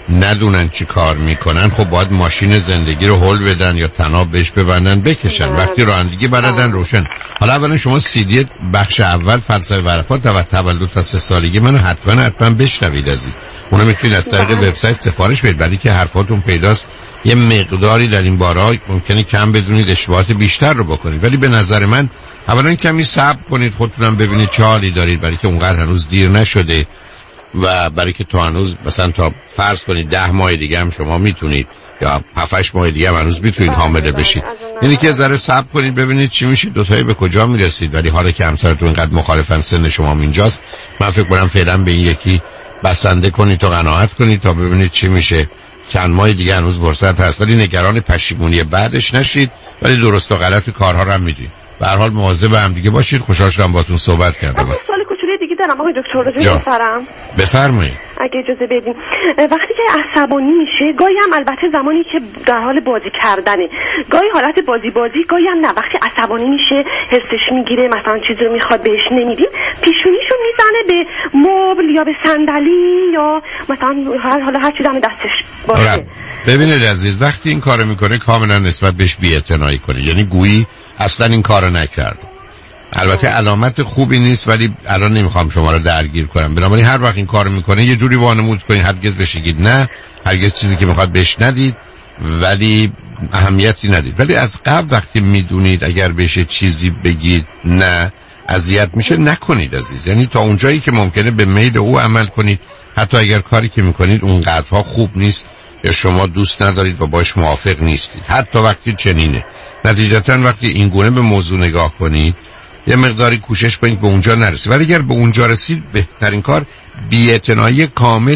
Speaker 3: ندونن چی کار میکنن، خب باید ماشین زندگی رو هل بدن یا تناب بهش ببندن بکشن. وقتی رانندگی بلدن روشن. حالا اولا شما CD بخش اول فلسفه و عرفات و تولد تا 3 سالگی منو حتما بشنوید عزیز. اونو میتونید از طریق وبسایت سفارش بدید، ولی که حرفاتون پیداست یه مقداری در این بارها ممکنه کم بدونید، اشتباهات بیشتر رو بکنید. ولی به نظر من اولا کمی صبر کنید، خودتونم ببینید چه حالی دارید، برای که اونقدر هنوز دیر نشده و برای که تو هنوز مثلا تا فرض کنید 10 ماه دیگه هم شما میتونید یا 7-8 ماه دیگه هم هنوز میتونید حامله بشید. یعنی که ذره صبر کنید ببینید چی میشه، دوتایی به کجا میرسید. ولی حالا که همسرتون اینقدر مخالفن، سن شما اینجاست، من فکر کنم فعلا به این یکی بسنده کنید تا قناعت کنید تا ببینید چی میشه. چند ماه دیگه هنوز فرصت هست، ولی نگران پشیمونی بعدش نشید، ولی درست و غلط کارها رو هم میدونید. به هر حال مواظب هم دیگه باشید. خوشحال شدم باهاتون صحبت کردم.
Speaker 13: سوال کوچولی دیگه دارم آقای دکتر رو
Speaker 3: بفرمایید.
Speaker 13: اگه اجازه بدین. وقتی که عصبانی میشه، گاهی هم البته زمانی که در حال بازی کردنه، گاهی حالت بازی، گاهی هم نه، وقتی عصبانی میشه حسش میگیره مثلا چیزی رو میخواد بهش نمیدیم، پیشونیشو میزنه به مبل یا به صندلی یا مثلا حالا هر چیزی هم دستش باشه.
Speaker 3: ببینید عزیز، وقتی این کارو میکنه کاملا نسبت بهش بی‌اعتنایی کنید، یعنی گویی اصلا این کارو نکرد. البته علامت خوبی نیست، ولی الان نمیخوام شما رو درگیر کنم. بنابراین هر وقت این کارو میکنه یه جوری وانمود کنید، هرگز بشگید نه، هرگز چیزی که میخواد بهش ندید، ولی اهمیتی ندید. ولی از قبل وقتی میدونید اگر بهش چیزی بگید نه اذیت میشه، نکنید عزیز. یعنی تا اونجایی که ممکنه به میل او عمل کنید، حتی اگر کاری که میکنید اون قدرها خوب نیست یا شما دوست ندارید و باش موافق نیستید، حتی وقتی چنینه. نتیجتا وقتی این گونه به موضوع نگاه کنید یه مقداری کوشش کنید به اونجا نرسید. ولی اگر به اونجا رسید بهترین کار بی‌اعتنایی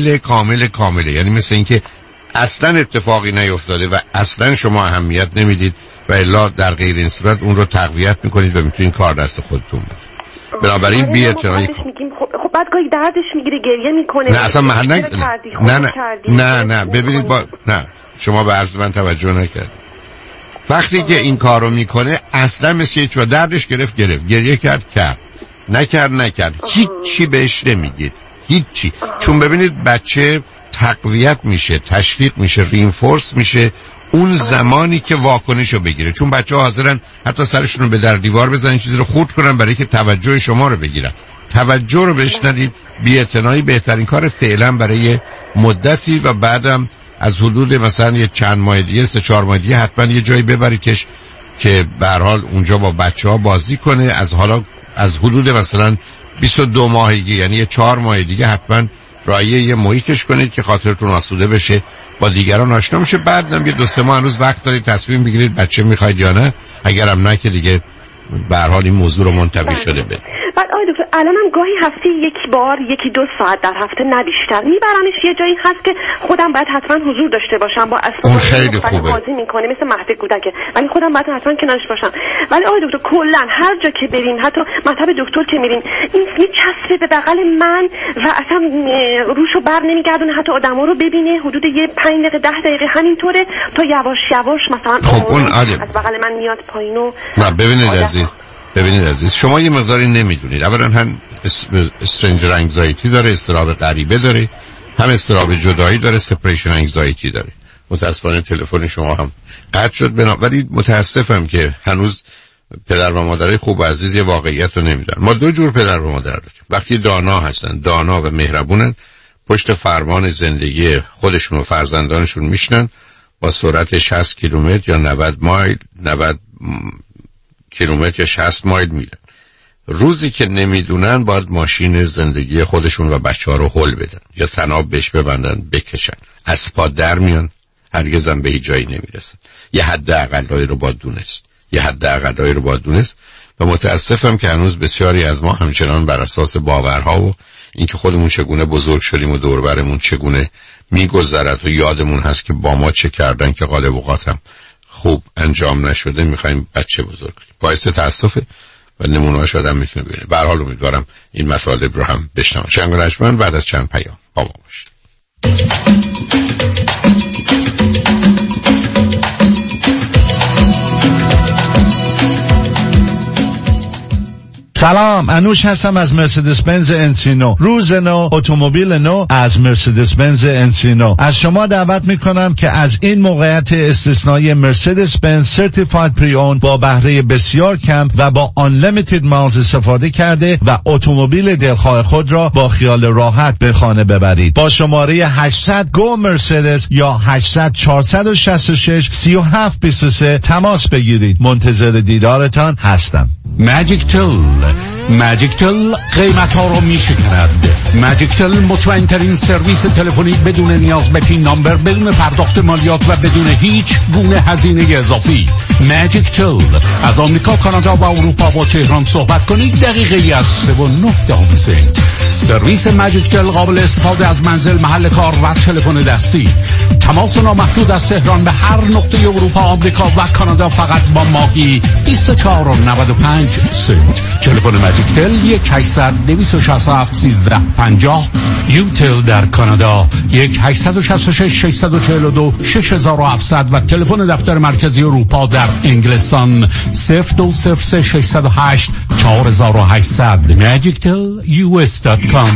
Speaker 3: کامله. یعنی مثل اینکه اصلا اتفاقی نیفتاده و اصلا شما اهمیت نمیدید و الا در غیر این صورت اون رو تقویت میکنید و میتونید کار دست خودتون بده. بنابراین بی‌اعتنایی
Speaker 13: خب بعد گاهی دردش میگیره، گریه میکنه.
Speaker 3: نه اصلا محل نه ببینید نه شما به عرض من توجه نکردید. وقتی که این کارو میکنه اصلا مثل هیچ و دردش گرفت گریه کرد نکرد هیچی بهش نمیگید، هیچی. چون ببینید بچه تقویت میشه، تشویق میشه، رینفورس میشه اون زمانی که واکنشو بگیره. چون بچه ها حاضرن حتی سرشون رو به در دیوار بزنن، چیزی رو خورد کنن برای که توجه شما رو بگیرن. توجه رو بهش ندید. بی‌اعتنایی بهترین کار فعلا برای مدتی و بعدم از حدود مثلا یه چند ماه دیگه 3-4 ماه دیگه حتما یه جایی ببریدش که به هر حال اونجا با بچه‌ها بازی کنه. از حدود مثلا 22 ماهگی، یعنی یه 4 ماه دیگه حتما رایه یه محیطش کنید که خاطرتون آسوده بشه، با دیگران آشنا میشه. بعدم یه 2-3 ماه هنوز وقت دارید تصمیم بگیرید بچه میخواید یا نه. اگرم نه که دیگه به هر حال این موضوع رو منتفی شده به.
Speaker 13: بعد آقای دکتر الانم گاهی هفته 1-2 ساعت در هفته نه بیشتر میبرمش یه جایی هست که خودم باید حتما حضور داشته باشم، با
Speaker 3: اون خیلی خوبه
Speaker 13: بازی میکنه مثل مهد کودکه، ولی خودم باید حتما کنارش باشم. ولی آقای دکتر کلا هر جا که بریم، حتی مطب دکتر که میریم، این چسبه به بغل من و اصلا روشو بر نمیگردونه، حتی آدما رو ببینه حدود یه 5 دقیقه 10 دقیقه همینطوره تا یواش مثلا
Speaker 3: خب اون
Speaker 13: از بغل من میاد پایینو.
Speaker 3: ببینید عزیز شما یه مقداری نمیدونید. اولا هم استرنجر انگزایتی داره، اضطراب غریبه داره، هم اضطراب جدایی داره، سپریشن انگزایتی داره. متاسفانه تلفن شما هم قطع شد ولی متاسفم که هنوز پدر و مادرای خوب و عزیز یه واقعیت رو نمیدونن. ما 2 جور پدر و مادر داریم. وقتی دانا هستن، دانا و مهربونن، پشت فرمان زندگی خودشون و فرزندانشون میشنن، با سرعت 60 کیلومتر یا 90 مایل 90 کیلومتر یا 60 مایل میرن. روزی که نمیدونن باید ماشین زندگی خودشون و بچه‌ها رو هل بدن یا تناب بهش ببندن بکشن. از پا در میان، هرگز هم به هیچ جایی نمیرسن. یه حد اقلایی رو باید دونست. و متاسفم که هنوز بسیاری از ما همچنان بر اساس باورها و اینکه خودمون چگونه بزرگ شدیم و دور و برمون چگونه میگذرد و یادمون هست که با ما چه کردن که غالب اوقات هم خوب انجام نشده، میخوایم بچه بزرگ کنیم. باعث تاسفه و نمونه‌اش آدم میتونه ببینه. به هر حال امیدوارم این مطالب رو هم بشنوید. چند بعد از چند پیام با ما باشید.
Speaker 14: سلام، انوش هستم از مرسدس بنز انسینو. روز نو، اتومبیل نو از مرسدس بنز انسینو. از شما دعوت میکنم که از این موقعیت استثنایی مرسدس بنز سرتیفاید پری اون با بهره بسیار کم و با unlimited miles استفاده کرده و اتومبیل دلخواه خود را با خیال راحت به خانه ببرید. با شماره 800 گو مرسدس یا 800 466 3723 تماس بگیرید. منتظر دیدارتان هستم.
Speaker 7: ماجیک تل قیمت ها رو می شکند. ماجیک تل مطمئن ترین سرویس تلفنی بدون نیاز به پین نامبر، بدون پرداخت مالیات و بدون هیچ گونه هزینه اضافی. ماجیک تل از آمریکا، کانادا و اروپا با تهران صحبت کنید دقیقه از 3.9 سنت. سرویس ماجیک تل قابل استفاده از منزل، محل کار و تلفن دستی. تماس نامحدود از تهران به هر نقطه اروپا، آمریکا و کانادا فقط با ماهی 24.95 سنت. تلفن ماجیک تل 1-800-267-1350. یوتل در کانادا 1-866-642-6700 و تلفن دفتر مرکزی اروپا در انگلستان 02-608-4800. magictelus.com.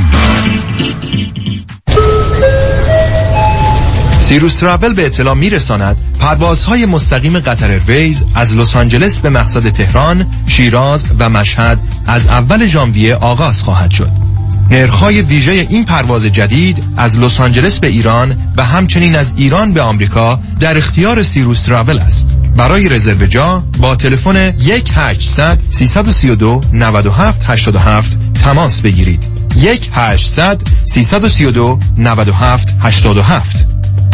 Speaker 9: سیروس تراول به اطلاع میرساند پروازهای مستقیم قطر ایرویز از لس آنجلس به مقصد تهران، شیراز و مشهد از اول ژانویه آغاز خواهد شد. نرخ‌های ویژه این پرواز جدید از لس آنجلس به ایران و همچنین از ایران به آمریکا در اختیار سیروس تراول است. برای رزرو جا با تلفن 1-800-332-9787 تماس بگیرید. 1-800-332-9787.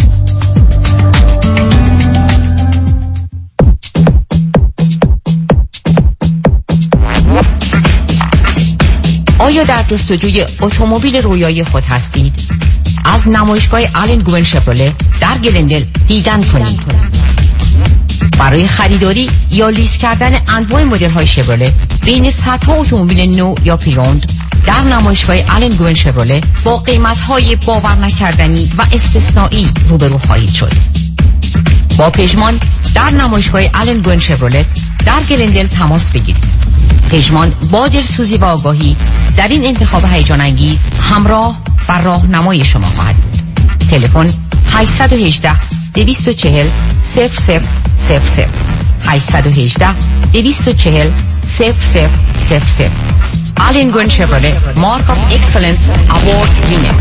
Speaker 6: آیا در جستجوی اتومبیل رویایی خود هستید؟ از نمایشگاه آلن گوین شفرله در گلندل دیدن کنید. برای خریداری یا لیز کردن انواع مدل‌های شفرله بین صدها اتومبیل نو یا پریوند در نمایشگاه آلن گوین شفرله با قیمت‌های باور نکردنی و استثنایی روبرو خواهید شد. با پژمان در نمایشگاه آلن گوین شفرله در گلندل تماس بگیرید. پژمان با دلسوزی و آگاهی در این انتخاب هیجان انگیز همراه و راهنمای شما خواهد بود. تلفن 818-240-0000 818-240-0000. آلن گوین شفرله مارک آف اکسلنس اوارد وینر.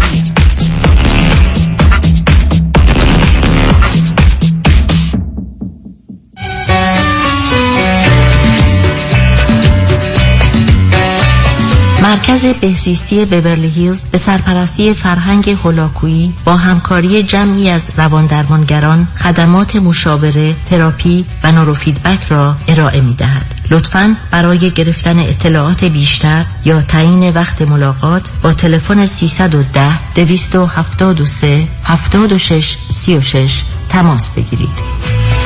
Speaker 15: مرکز بهزیستی بیورلی هیلز به سرپرستی فرهنگ هولاکویی با همکاری جمعی از رواندرمانگران خدمات مشاوره، تراپی و نوروفیدبک را ارائه می دهد. لطفاً برای گرفتن اطلاعات بیشتر یا تعیین وقت ملاقات با تلفن 310-273-7636 تماس بگیرید.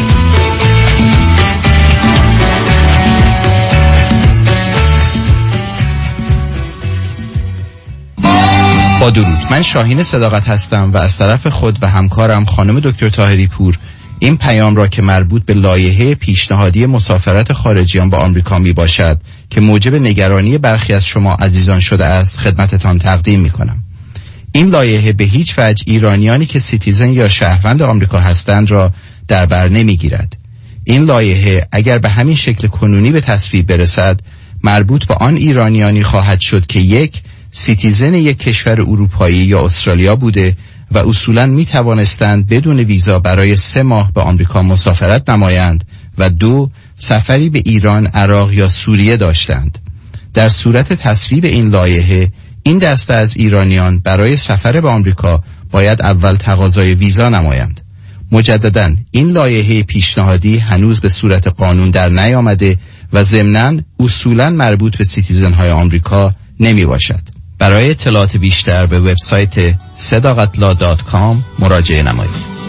Speaker 16: با درود، من شاهین صداقت هستم و از طرف خود و همکارم خانم دکتر طاهری پور این پیام را که مربوط به لایحه پیشنهادی مسافرت خارجیان به آمریکا می باشد که موجب نگرانی برخی از شما عزیزان شده است خدمتتان تقدیم می کنم. این لایحه به هیچ وجه ایرانیانی که سیتیزن یا شهروند آمریکا هستند را در بر نمی گیرد. این لایحه اگر به همین شکل کنونی به تصویب برسد مربوط به آن ایرانیانی خواهد شد که یک سیتیزن یک کشور اروپایی یا استرالیا بوده و اصولاً می توانستند بدون ویزا برای 3 ماه به آمریکا مسافرت نمایند و 2 سفری به ایران، عراق یا سوریه داشتند. در صورت تصویب این لایحه این دسته از ایرانیان برای سفر به آمریکا باید اول تقاضای ویزا نمایند. مجدداً این لایحه پیشنهادی هنوز به صورت قانون در نیامده و ضمناً اصولاً مربوط به سیتیزن‌های آمریکا نمی باشد. برای اطلاعات بیشتر به وبسایت sadaqatlaw.com مراجعه نمایید.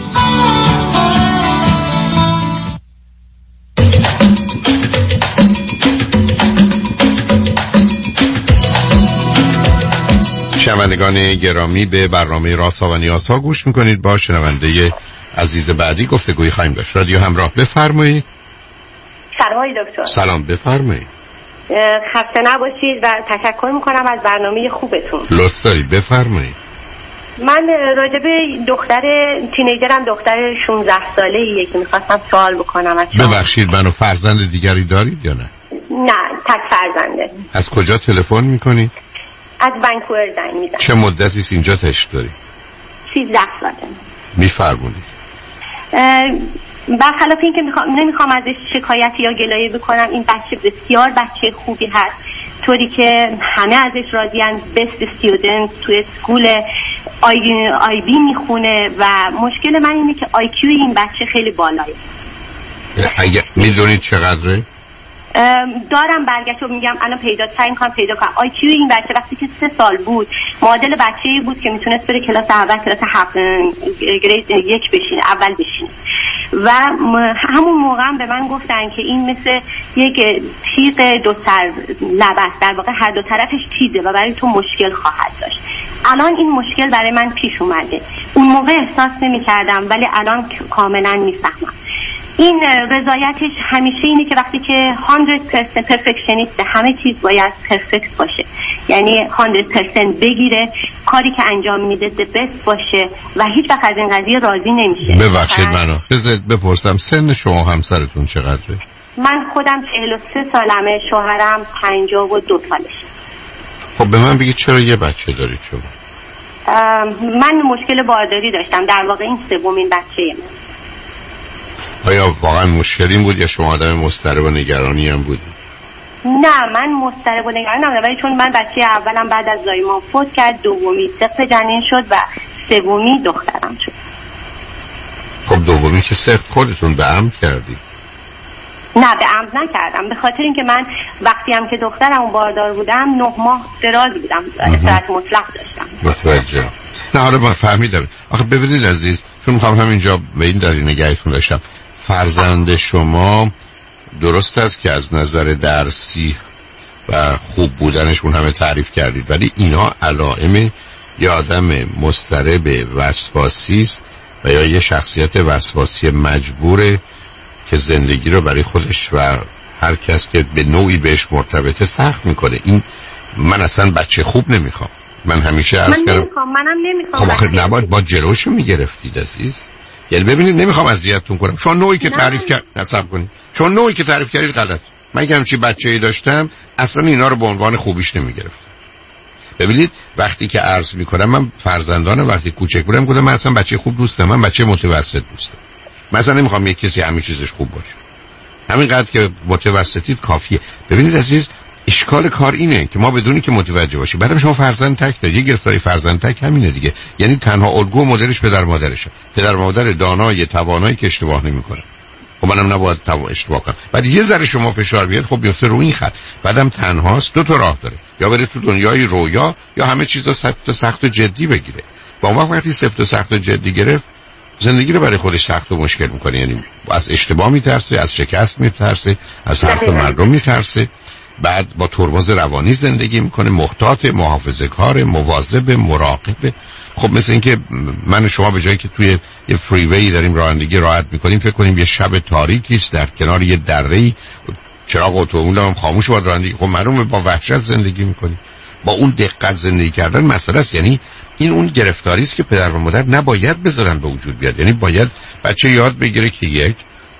Speaker 3: شنوندگان گرامی، به برنامه رازها و نیازها گوش میکنید. با شنونده عزیز بعدی گفتگوی خواهیم داشت. رادیو همراه، بفرمایید.
Speaker 17: سلام دکتر.
Speaker 3: سلام، بفرمایید.
Speaker 17: خسته نباشید و تشکر میکنم از برنامه خوبتون.
Speaker 3: لطف دارید بفرمایید.
Speaker 17: من راجب دختر تینیجرم، دختر 16 ساله‌ایه که میخواستم سوال بکنم از شما.
Speaker 3: ببخشید منو فرزند دیگری دارید یا نه؟
Speaker 17: نه، تک فرزنده.
Speaker 3: از کجا تلفن میکنید؟
Speaker 17: از ونکوور زنگ میزنم.
Speaker 3: چه مدتی است اینجا تشریف دارید؟
Speaker 17: 13 ساله.
Speaker 3: میفرمونید.
Speaker 17: برخلاف این که نمیخوام ازش شکایتی یا گلایه بکنم، این بچه بسیار بچه خوبی هست، طوری که همه ازش راضی‌اند. best student توی اسکول آی بی میخونه و مشکل من اینه که IQ این بچه خیلی بالایه.
Speaker 3: اگه میدونید چقدره؟
Speaker 17: دارم برگشت و میگم الان سعی میکنم پیدا کنم. IQ این بچه وقتی که 3 سال بود معادل بچه‌ای بود که میتونست بره کلاس اول، کلاس 7 گرید 1 بشینه، اول بشینه. و همون موقع هم به من گفتن که این مثل یک تیغ دو سر لب است، در واقع هر دو طرفش تیزه و برای تو مشکل خواهد داشت. الان این مشکل برای من پیش اومده. اون موقع احساس نمی‌کردم ولی الان کاملا میفهمم. این رضایتش همیشه اینه که وقتی که 100% پرفکشنیست، همه چیز باید پرفکت باشه، یعنی 100% بگیره، کاری که انجام میده the best باشه و هیچ وقت از این قضیه راضی نمیشه.
Speaker 3: ببخشید منو بپرسم سن شما همسرتون چقدره؟
Speaker 17: من خودم 43 سالمه، شوهرم 52 سالشه.
Speaker 3: خب به من بگید چرا یه بچه دارید شما؟
Speaker 17: من مشکل بارداری داشتم، در واقع این سومین بچه من.
Speaker 3: آیا واقعا مشکلی بود یا شما آدم مضطرب و نگرانی هم بودید؟
Speaker 17: نه، من مضطرب و نگران نبودم، ولی چون من بچه اولم بعد از زایمان فوت کرد، دومی سقط جنین شد و سومی دخترم شد.
Speaker 3: خب دومی که سقط خودتون به عمد کردید؟
Speaker 17: نه، به عمد نکردم، به خاطر اینکه من وقتی هم که دخترم باردار بودم 9 ماه دراز بودم، استراحت مطلق داشتم.
Speaker 3: متوجه. نه حالا من فهمیدم. آخه ببینید عزیز، چون میخوام همینجا به این دلیل نگهتون داشتم، فرزند شما درست است که از نظر درسی و خوب بودنش اون همه تعریف کردید، ولی اینا علائم یه آدم مضطرب وسواسی است و یا یه شخصیت وسواسی مجبوره که زندگی رو برای خودش و هر کس که به نوعی بهش مرتبطه سخت میکنه. این من اصلا بچه خوب نمیخوام. من همیشه عرض کردم
Speaker 17: منم نمیخوام.
Speaker 3: خب آخه نباید با جلوشو میگرفتید عزیز. یعنی ببینید نمیخوام اذیتتون کنم، شما نوعی که تعریف کرد نصب کنید، شما نوعی که تعریف کردید غلط. من که همچین بچه‌ای داشتم اصلا اینا رو به عنوان خوبیش نمیگرفتم. ببینید وقتی که عرض میکنم من فرزندان وقتی کوچک بودم گفتم من اصلا بچه خوب دوست ندارم، من بچه متوسط دوست دارم. مثلا نمیخوام یک کسی همه چیزش خوب باشه، همینقدر که متوسطید کافیه. ببینید عزیز، اشکال کار اینه که ما بدونی که متوجه باشیم. بعدم شما فرزند تک دارید، یه گرفتاری فرزند تک همینه دیگه، یعنی تنها الگو و مدلش پدر مادرشه، پدر مادر دانای توانایی که اشتباه نمیکنه. خب منم نباید اشتباه کنم. بعد یه ذره شما فشار بیاد خب میفته رو این خط. بعدم تنهاست، دو تا راه داره، یا بره تو دنیای رویا یا همه چیزا سخت و جدی بگیره. با اون وقتی سفت و سخت و جدی گرفت زندگی رو برای خودش سخت و مشکل میکنه. یعنی از اشتباه میترسه، از شکست میترسه، از حرف مردم میترسه، بعد با ترمز روانی زندگی میکنه، محتاط، محافظه‌کار، مواظب، مراقب. خب مثل اینکه من و شما به جایی که توی یه فریوی داریم رانندگی راحت میکنیم فکر کنیم یه شب تاریکی است در کنار یه دره‌ای، چراغ اتومبیل هم خاموش بود رانندگی. خب معلومه با وحشت زندگی میکنیم. با اون دقت زندگی کردن مسئله است. یعنی این اون گرفتاری است که پدر و مادر نباید بذارن به وجود بیاد. یعنی باید بچه یاد بگیره که یک،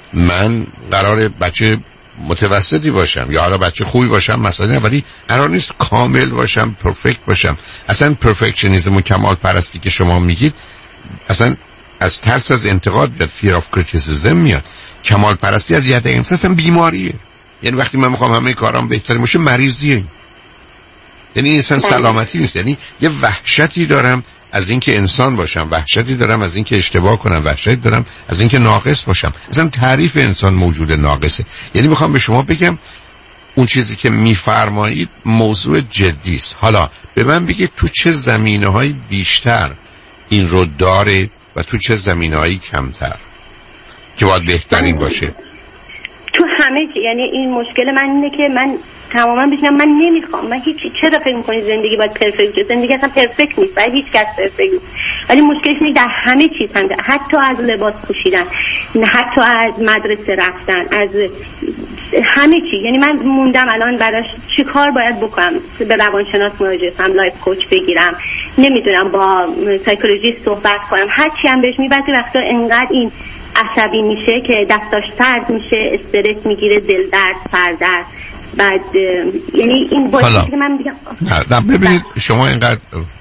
Speaker 3: من قراره بچه متوسطی باشم یا حالا بچه خوبی باشم مثلا نه، ولی قرار نیست کامل باشم، پرفکت باشم. اصلا پرفکشنیسم و کمال پرستی که شما میگید اصلا از ترس از انتقاد میاد، فیر آف کریتیسیزم میاد. کمال پرستی از یه اصلا بیماریه. یعنی وقتی من میخوام همه کارام بهتر باشه مریضیه. یعنی اصلا سلامتی نیست. یعنی یه وحشتی دارم از اینکه انسان باشم، وحشتی دارم از اینکه اشتباه کنم، وحشتی دارم از اینکه ناقص باشم. اصلا تعریف انسان موجود ناقصه. یعنی میخوام به شما بگم اون چیزی که میفرمایید موضوع جدی است. حالا به من بگید تو چه زمینه‌های بیشتر این رو داره و تو چه زمینه‌های کمتر که باید بهترین باشه؟
Speaker 17: تو همه، یعنی این مشکل من اینه که من تماما بشینم من نمیخوام، من هیچ. چرا فکر میکنی زندگی باید پرفکت؟ زندگی اصلا پرفکت نیست، ولی هیچ کس پرفکت نیست. ولی مشکلش اینه در همه چیز هم، حتی از لباس پوشیدن، حتی از مدرسه رفتن، از همه چی. یعنی من موندم الان براش چی کار باید بکنم. به روانشناس مراجعه کنم، لایف کوچ بگیرم، نمیدونم با سایکولوژیست صحبت کنم، هر چی هم بهش میبرد. وقتا انقدر این عصبی میشه که دستاش سرد میشه، استرس میگیره، دل درد، سردرد. بعد یعنی این باعث که من میگم
Speaker 3: نه ببینید شما اینقدر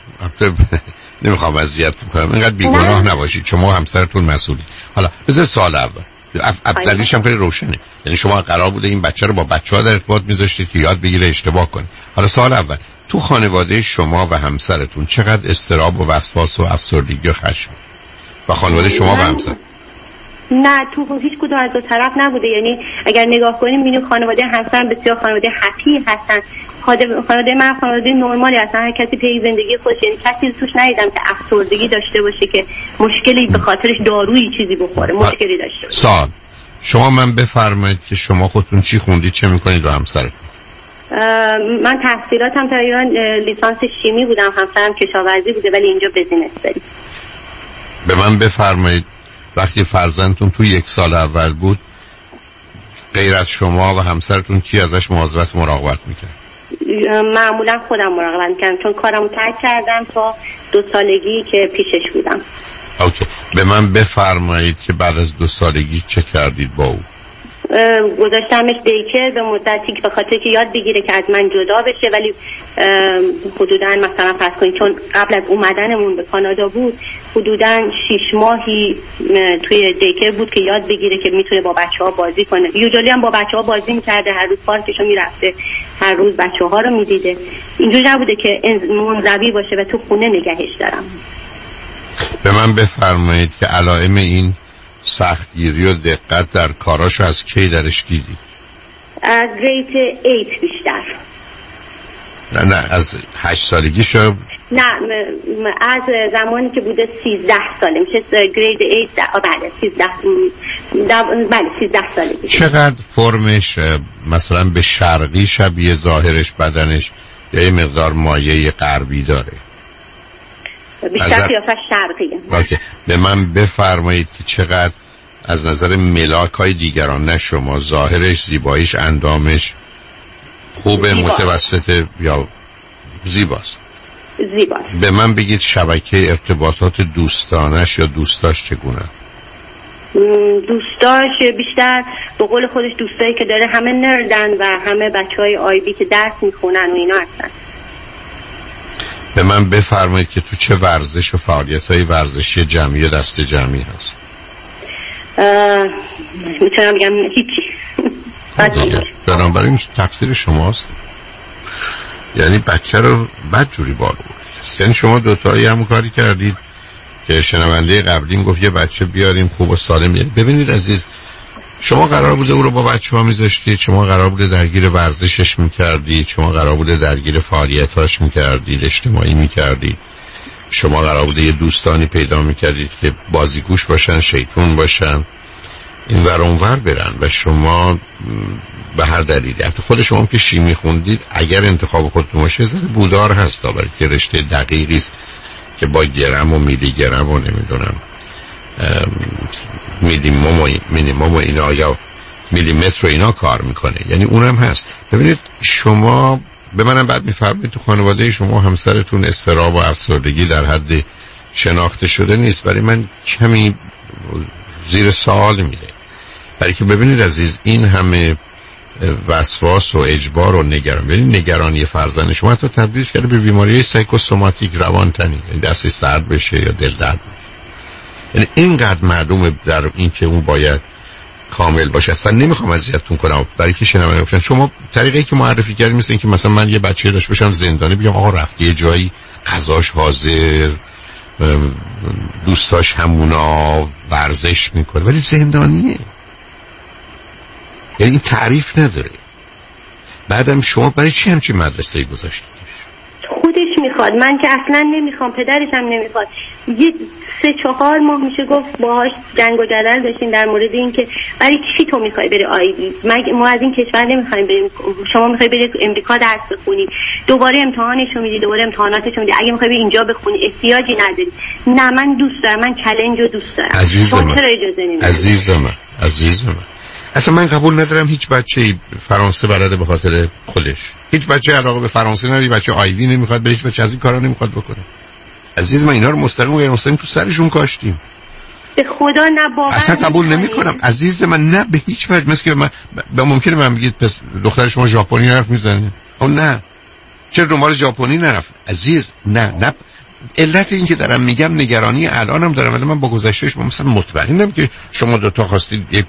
Speaker 3: نمیخوام اذیت کنم، اینقدر بیگناه نباشید. شما همسرتون مسئولی. حالا بذار سوال اول دلیلش هم خیلی روشنه. یعنی شما قرار بوده این بچه رو با بچه‌ها در ارتباط میذاشتید که یاد بگیره اشتباه کنه. حالا سوال اول، تو خانواده شما و همسرتون چقدر اضطراب و وسواس و افسردگی و خشم و خانواده شما و همسر؟
Speaker 17: نه، تو هیچ کدوم از دو طرف نبوده. یعنی اگر نگاه کنیم می‌بینیم خانواده همسرم بسیار خانواده هپی هستن. خانواده من خانواده نرمالی هستن، هر کسی پی زندگی خودش. یعنی کسی توش ندیدم که افسردگی داشته باشه که مشکلی به خاطرش دارویی چیزی بخوره، مشکلی داشته باشه.
Speaker 3: سال شما من بفرمایید که شما خودتون چی خوندید، چه می‌کنید و همسرتون؟
Speaker 17: من تحصیلاتم تقریبا لیسانس شیمی بودم، همسرم کشاورزی بوده ولی اینجا بزینس داریم.
Speaker 3: به من بفرمایید وقتی فرزندتون تو 1 سال اول بود غیر از شما و همسرتون کی ازش مواظبت و مراقبت میکرد؟
Speaker 17: معمولا خودم مراقبت میکردم چون کارمو ترک کردم تا 2 سالگی که پیشش بودم.
Speaker 3: اوکی. به من بفرمایید که بعد از 2 سالگی چه کردید با او؟
Speaker 17: گذاشتمش دیکر به مدتی که به خاطر که یاد بگیره که از من جدا بشه، ولی حدوداً مثلا فرض کنید چون قبل از اومدنمون به کانادا بود حدوداً 6 ماهی توی دیکر بود که یاد بگیره که میتونه با بچه‌ها بازی کنه. یوجولی هم با بچه‌ها بازی می‌کرده، هر روز پارکشو میرفته، هر روز بچه‌ها رو می‌دیده. اینجوری نبوده که منزوی باشه و تو خونه نگهش دارم.
Speaker 3: به من بفرمایید که علائم این سختگیری و دقت در کاراشو از کی درش دیدی؟
Speaker 17: از گریت 8 بیشتر.
Speaker 3: نه از 8 سالگیشو؟
Speaker 17: نه از زمانی که بوده 13 ساله میشه گرید 8. بله 13 سالگی.
Speaker 3: چقدر فرمش مثلا به شرقی شبیه ظاهرش بدنش یا یه مقدار مایه غربی داره؟
Speaker 17: بیشتر قیافه شرقیه.
Speaker 3: اوکی. به من بفرمایید که چقدر از نظر ملاک‌های دیگران، نه شما، ظاهرش، زیباییش، اندامش خوبه، متوسطه یا زیباست؟
Speaker 17: زیباست.
Speaker 3: به من بگید شبکه ارتباطات دوستانش یا دوستاش چگونه؟
Speaker 17: دوستاش بیشتر به قول خودش دوستایی که داره همه نردن و همه بچهای آیبی که درس میخونن و اینا هستن.
Speaker 3: به من بفرمایید که تو چه ورزش و فعالیت‌های ورزشی جمعی و دسته جمعی هست؟
Speaker 17: میتونم بگم هیچی.
Speaker 3: بنابراین تقصیر شماست. یعنی بچه رو بدجوری بار بردید. یعنی شما دوتایی همون کاری کردید که شنونده قبلیم گفت یه بچه بیاریم خوب و سالم. ببینید عزیز، شما قرار بوده او رو با بچه ها میذاشتید، شما قرار بوده درگیر ورزشش میکردید، شما قرار بوده درگیر فعالیتاش میکردید، اجتماعی میکردید، شما قرار بوده یه دوستانی پیدا میکردید که بازیگوش باشن، شیطون باشن، این ور اون ور برن و شما به هر دلیلی، حتی خود شما که شیمی خوندید، اگر انتخاب خودتون باشه زره بودار هست، برای که رشته دقیقی است که با گرم و میلی گرم و نمیدونم مینیمم و اینا یا میلیمتر و اینا کار میکنه. یعنی اونم هست. ببینید شما به منم بعد میفرمایید تو خانواده شما همسرتون اضطراب و افسردگی در حد شناخته شده نیست، برای من کمی زیر سوال میره. برای که ببینید عزیز، این همه وسواس و اجبار و نگران، یعنی نگرانی فرزند شما حتی تبدیلش کرده به بیماری سایکوسوماتیک روانتنی، یعنی دست سرد بشه یا دل درد بشه. یعنی اینقدر معلومه در این که اون باید کامل باشه. اصلا نمیخوام اذیتتون کنم، برای که شنونده باشن. شما طریقی که معرفی کردید مثل این که مثلا من یه بچه داشت باشم زندانی، بگم آقا رفتی یه جایی، غذاش حاضر، دوستاش همونا، ورزش میکنه، ولی زندانیه. یعنی این تعریف نداره. بعدم شما برای چی همچین مدرسه‌ای گذاشتیدش؟
Speaker 17: خودش میخواد، من که اصلا نمیخوام، پدرش هم نمیخواد. یه 3-4 ماه میشه گفت باهاش جنگ و جدل داشتیم در مورد این که برای چی تو میخوای بری آیوی، ما از این کشور نمیخوایم بریم، شما میخوای بری امریکا درس بخونی، دوباره امتحانشو میدی، دوباره امتحاناتشو میدی، اگه میخوای بری اینجا بخونی احتیاجی نداری. نه من دوست دارم، من چالش رو دوست دارم.
Speaker 3: عزیزم
Speaker 17: چرا اجازه نمیدی؟
Speaker 3: عزیزم اصلا من قبول ندارم هیچ بچه‌ای فرانسه بلده به خاطر خودش. هیچ بچه علاقه به فرانسه نداره، بچه آیوی نمیخواد بره، هیچ بچه از این کارا نمیخواد بکنه. عزیز من اینا رو مستقیم تو سرشون کاشتیم.
Speaker 17: به خدا نه باور
Speaker 3: اصلا قبول نمی‌کنم عزیز من، نه به هیچ وجه. مثل که من ممکنه من بگید پس دختر شما ژاپنی حرف میزنه، اون نه چرا دنبال ژاپنی نرفت عزیز؟ نه علت این که دارم میگم نگرانی الانم دارم، ولی من با گذشتهش مثلا مطمئنم که شما دو تا خواستید یک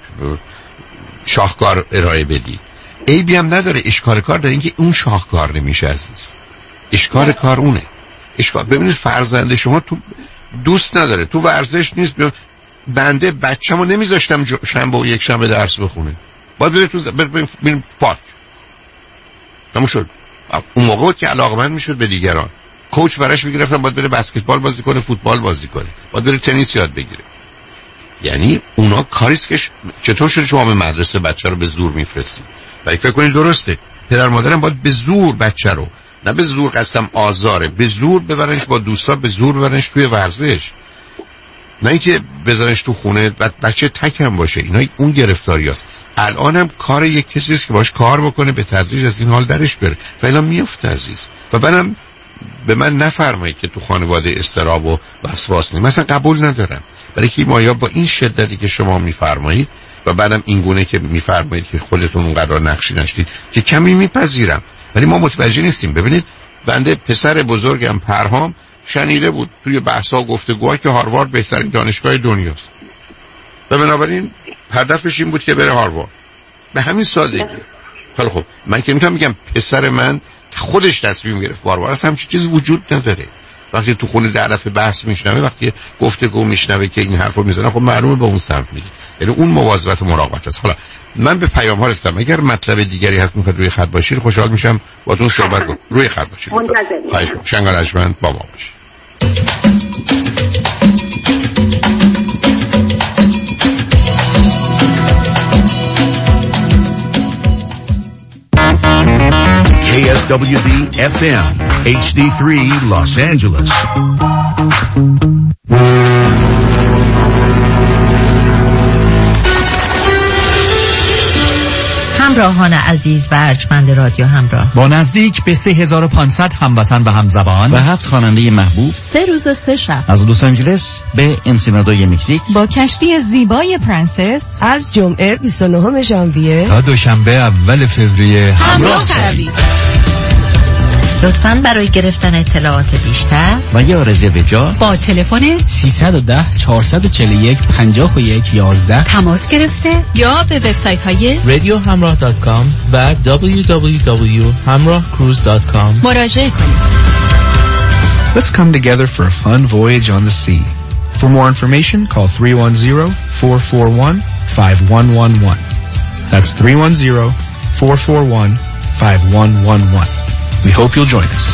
Speaker 3: شاهکار ارائه بدید. عیبی هم نداره، اشکال کار داره اینکه اون شاهکار نمیشه عزیز. اشکال کار اونه. ببینید فرزند شما تو دوست نداره، تو ورزش نیست. بنده بچه‌مو نمیذاشتم شنبه و یک شنبه درس بخونه، باید بره تو بریم پارک. تموم شد. اون موقع بود که علاقمند میشد به دیگران. کوچ براش میگرفتم باید بره بسکتبال بازی کنه، فوتبال بازی کنه، باید بره تنیس یاد بگیره. یعنی اونا کاریست که چطور شده شما به مدرسه بچه رو به زور میفرستید؟ برای فکر کنید درسته پدر مادرم باید به زور بچه رو، نه به زور قسم آزاره، به زور ببرنش با دوستا، به زور ببرنش توی ورزش، نه اینکه بذارنش تو خونه بعد بچه تک هم باشه. اینا اون گرفتاریاست. الانم کار یک کسی است که باش کار بکنه به تدریج از این حال درش بره و اینا میفته عزیز. و بعدم به من نفرمایید که تو خانواده استراب و وسواس نیست. مثلا قبول ندارم، برای که مایا با این شدتی که شما میفرمایید و بعدم این گونه که میفرمایید که خودتون اونقدر نقشی نشدید که کمی میپذیرم، ولی ما متوجه نیستیم. ببینید بنده پسر بزرگم پرهام شنیده بود توی بحث‌ها و گفتگوها که هاروارد بهترین دانشگاه دنیاست و بنابراین هدفش این بود که بره هاروارد. به همین سادگی. خب من که میتونم بگم پسر من خودش تصمیم گرفت هاروارد، اصلا همچین چیزی وجود نداره. وقتی تو خونه در دفعه بحث میشنوه، وقتی گفتگو میشنوه که این حرفو میزنه، خب معلومه به اون سمت میره. یعنی اون مواظبت و مراقبت است. حالا من به پیام ها رسیدم. اگر مطلب دیگری هست میخواد روی خط باشید خوشحال میشم باهاتون صحبت کنم. روی خط باشید. خواهش می‌کنم. شنگ ارجمند با ما باشید.
Speaker 18: KSWB FM HD3 Los Angeles.
Speaker 15: همراهان عزیز و ارجمند رادیو همراه،
Speaker 5: با نزدیک به 3500 هموطن و همزبان
Speaker 10: و 7 خواننده محبوب،
Speaker 15: 3 روز و 3 شب
Speaker 10: از لس آنجلس به انسینادوی مکزیک،
Speaker 1: با کشتی زیبای پرنسس
Speaker 2: از جمعه 29 ژانویه
Speaker 9: تا دوشنبه اول فوریه
Speaker 2: همراه شوید.
Speaker 15: لطفاً برای گرفتن اطلاعات بیشتر
Speaker 10: و یا رزرو جا
Speaker 1: با تلفن
Speaker 19: 310 441 51 11
Speaker 1: تماس گرفته
Speaker 2: یا به وبسایت های
Speaker 19: radiohamrah.com و www.hamrahcruise.com
Speaker 2: مراجعه کنید.
Speaker 9: Let's come together for a fun voyage on the sea. For more information, call 310-441-5111. That's 310-441-5111. We hope you'll join us.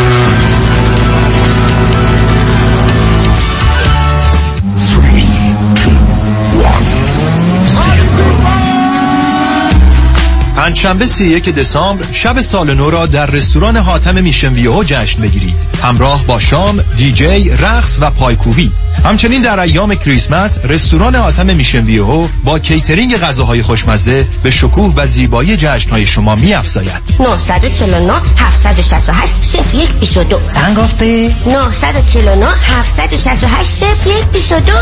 Speaker 9: پنجشنبه 31 دسامبر شب سال نو را در رستوران حاتم میشن ویو جشن بگیرید، همراه با شام، دیجی، رقص و پایکوبی. همچنین در ایام کریسمس رستوران حاتم میشن ویو با کیترینگ غذاهای خوشمزه به شکوه و زیبایی جشن‌های شما می‌افزاید.
Speaker 20: 949 768 0122
Speaker 10: زنگ گفتی
Speaker 20: 949 768 0122.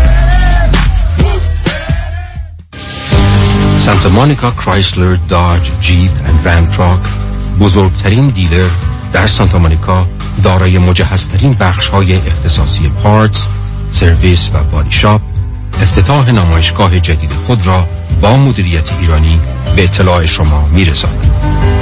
Speaker 21: سانتا مونیکا کرایسلر، داج، جیپ اند رام تراک، بزرگترین دیلر در سانتا مونیکا، دارای مجهزترین بخش‌های اختصاصی پارتس، سرویس و بادی شاپ، افتتاح نمایشگاه جدید خود را با مدیریت ایرانی به اطلاع شما می‌رساند.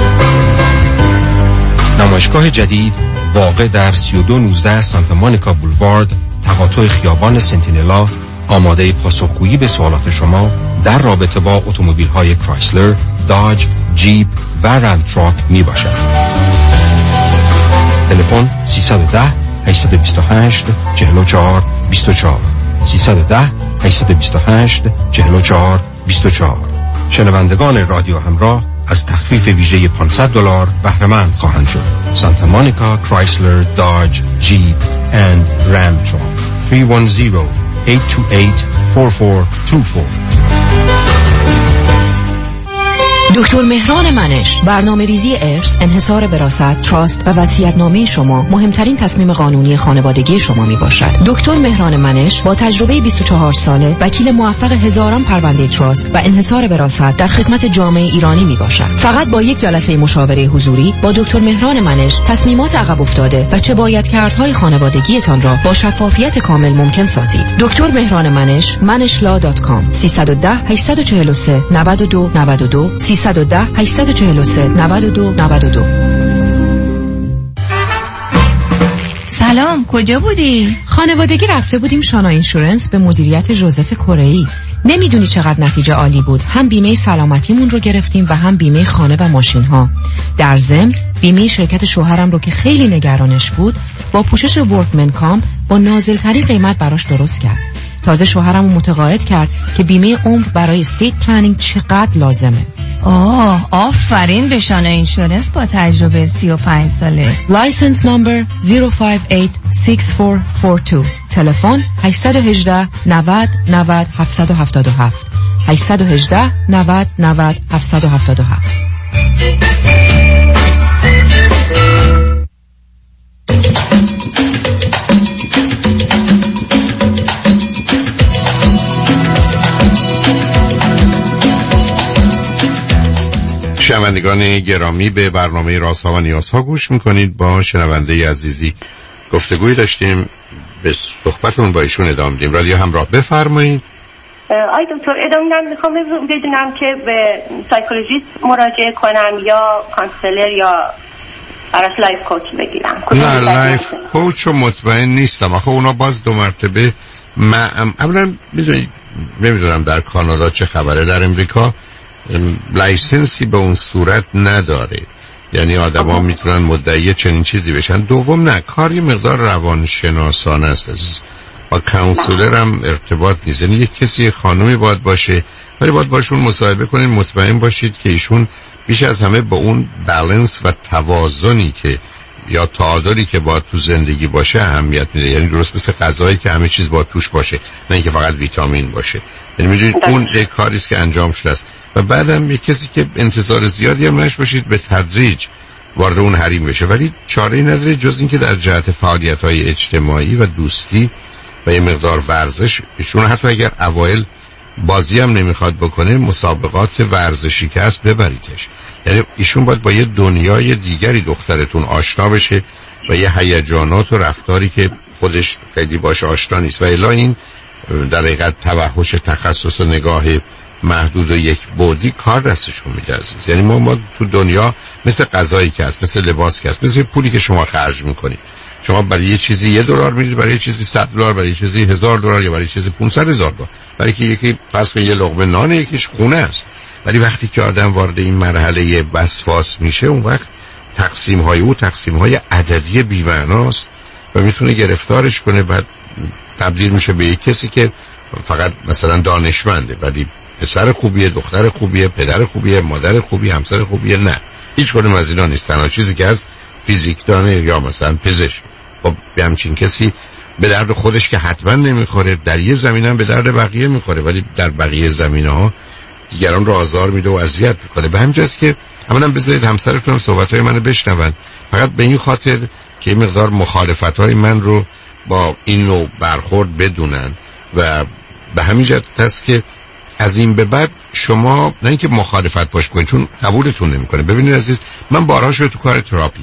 Speaker 21: نمایشگاه جدید واقع در 3219 سانتا مونیکا بولوارد، تقاطع خیابان سنتینلا، آماده پاسخگویی به سوالات شما در رابطه با اتومبیل‌های کرایسلر، داج، جیپ و رام تراک می باشد. تلفن 310 828 44 24 310 828 44 24. شنوندگان رادیو همراه از تخفیف ویژه $500 بهره مند خواهند شد. سانتا مونیکا، کرایسلر، داج، جیپ اند رام تراک. 310-828-4424.
Speaker 4: دکتر مهران منش، برنامه ریزی ارث، انحصار وراثت، تراست و وصیت‌نامه شما مهمترین تصمیم قانونی خانوادگی شما می باشد. دکتر مهران منش با تجربه 24 ساله، وکیل موفق هزاران پرونده تراست و انحصار وراثت در خدمت جامعه ایرانی می باشد. فقط با یک جلسه مشاوره حضوری با دکتر مهران منش تصمیمات عقب افتاده و چه باید کردهای خانوادگیتان را با شفافیت کامل ممکن سازید. دکتر مهران منش، manishla.com 310-843-9292 310-843-9292.
Speaker 1: سلام، کجا بودی؟
Speaker 4: خانوادگی رفته بودیم شانا اینشورنس به مدیریت ژوزف کره‌ای. نمیدونی چقدر نتیجه عالی بود. هم بیمه سلامتیمون رو گرفتیم و هم بیمه خانه و ماشین ها. در ضمن بیمه شرکت شوهرم رو که خیلی نگرانش بود با پوشش ورکمن کام با نازل‌ترین قیمت براش درست کرد. تازه شوهرمو متقاعد کرد که بیمه عمر برای استیت پلنینگ چقدر لازمه.
Speaker 1: آفرین به شانا اینشورنس با تجربه 35 ساله.
Speaker 4: لایسنس نمبر 0586442. تلفن 818 90 90 777 818 90 90 777.
Speaker 3: شنوندگان گرامی، به برنامه رازها و نیازها گوش میکنید. با شنونده عزیزی گفتگوی داشتیم، به صحبتون با ایشون ادامه میدیم. رادیو همراه، بفرمایید.
Speaker 17: آی دکتر، ادامه میخوام بدونم که به سایکولوژیست مراجعه کنم یا کانسلر یا براش لایف کوچ بگیرم؟
Speaker 3: نه، لایف کوچ رو مطمئن نیستم. آخه اونا باز دو مرتبه اولا نمیدونم در کانادا چه خبره، در امریکا لایسنسی به اون صورت نداره، یعنی آدم ها میتونن مدعی چنین چیزی بشن. دوم، نه، کار یه مقدار روانشناسانه است عزیز. با کانسولر هم ارتباط نیست، یعنی یک کسی خانومی باید باشه، ولی باید باشون مصاحبه کنین، مطمئن باشید که ایشون بیش از همه با اون بالانس و توازنی که یا تعادلی که باید تو زندگی باشه اهمیت میده. یعنی درست مثل غذایی که همه چیز باید توش باشه، نه اینکه فقط ویتامین باشه. یعنی میدونید اون یک کاری است که انجام شده است. و بعدم یک کسی که انتظار زیادی هم نش باشید به تدریج وارد اون حریم بشه، ولی چاره‌ای نداره جز اینکه در جهت فعالیت‌های اجتماعی و دوستی و یه مقدار ورزش، ایشون حتی اگر اوایل بازی هم نمیخواد بکنه، مسابقات ورزشی که هست ببریدش. یعنی ایشون باید با یه دنیای دیگری دخترتون آشنا بشه و یه هیجانات و رفتاری که خودش خیلی باشه آشنا نیست. و الا این در حقیقت توحش تخصص و نگاه محدود و یک بعدی کار دستشون میده عزیز. یعنی ما تو دنیا مثل غذایی که هست، مثل لباس که هست، مثل پولی که شما خرج میکنید. شما برای یه چیزی $1 میدید، برای یه چیزی $100، برای یه چیزی $1000 یا برای چیزی $500,000. برای که یکی فرض کن یه لقمه نان، یکیش خونه است. ولی وقتی که آدم وارد این مرحله وسواس میشه، اون وقت تقسیم های عددی بی‌معناست و میتونه گرفتارش کنه. بعد تبدیل میشه به یک کسی که فقط مثلا دانشمنده ولی پسر خوبیه، دختر خوبیه، پدر خوبیه، مادر خوبیه، همسر خوبیه. نه، هیچ کدوم از اینا نیست. تنها چیزی که هست فیزیکدانه یا مثلا پزشک. خب به همچین کسی به درد خودش که حتما نمیخوره، در یه زمینه هم به درد بقیه میخوره، ولی در بقیه زمینه‌ها دیگران رو آزار میده و اذیت میکنه. به همین جاست که اولا بذارید همسرتون هم صحبت‌های منو بشنون، فقط به این خاطر که این مقدار مخالفت‌های من رو با این نوع برخورد بدونن. و به همین جهت هست که از این به بعد شما نه اینکه مخالفت باش کنید، چون قبولتون نمیکنه. ببینید عزیز، من بارها شده تو کار تراپی،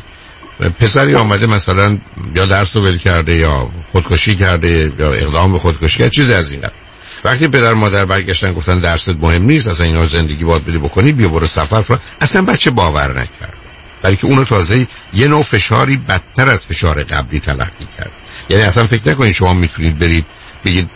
Speaker 3: پسری آمده مثلا یا درس رو ول کرده یا خودکشی کرده یا اقدام به خودکشی کرده، چیزی از این قبیل. وقتی پدر مادر برگشتن گفتن درست مهم نیست، اصلا اینا زندگی باید بری بکنی، بیا برو سفر فرا، اصلا بچه باور نکرد، بلکه اونو تازه یه نوع فشاری بدتر از فشار قبلی تلقی کرد. یعنی اصلا فکر نکنید شما میتونید برید بگید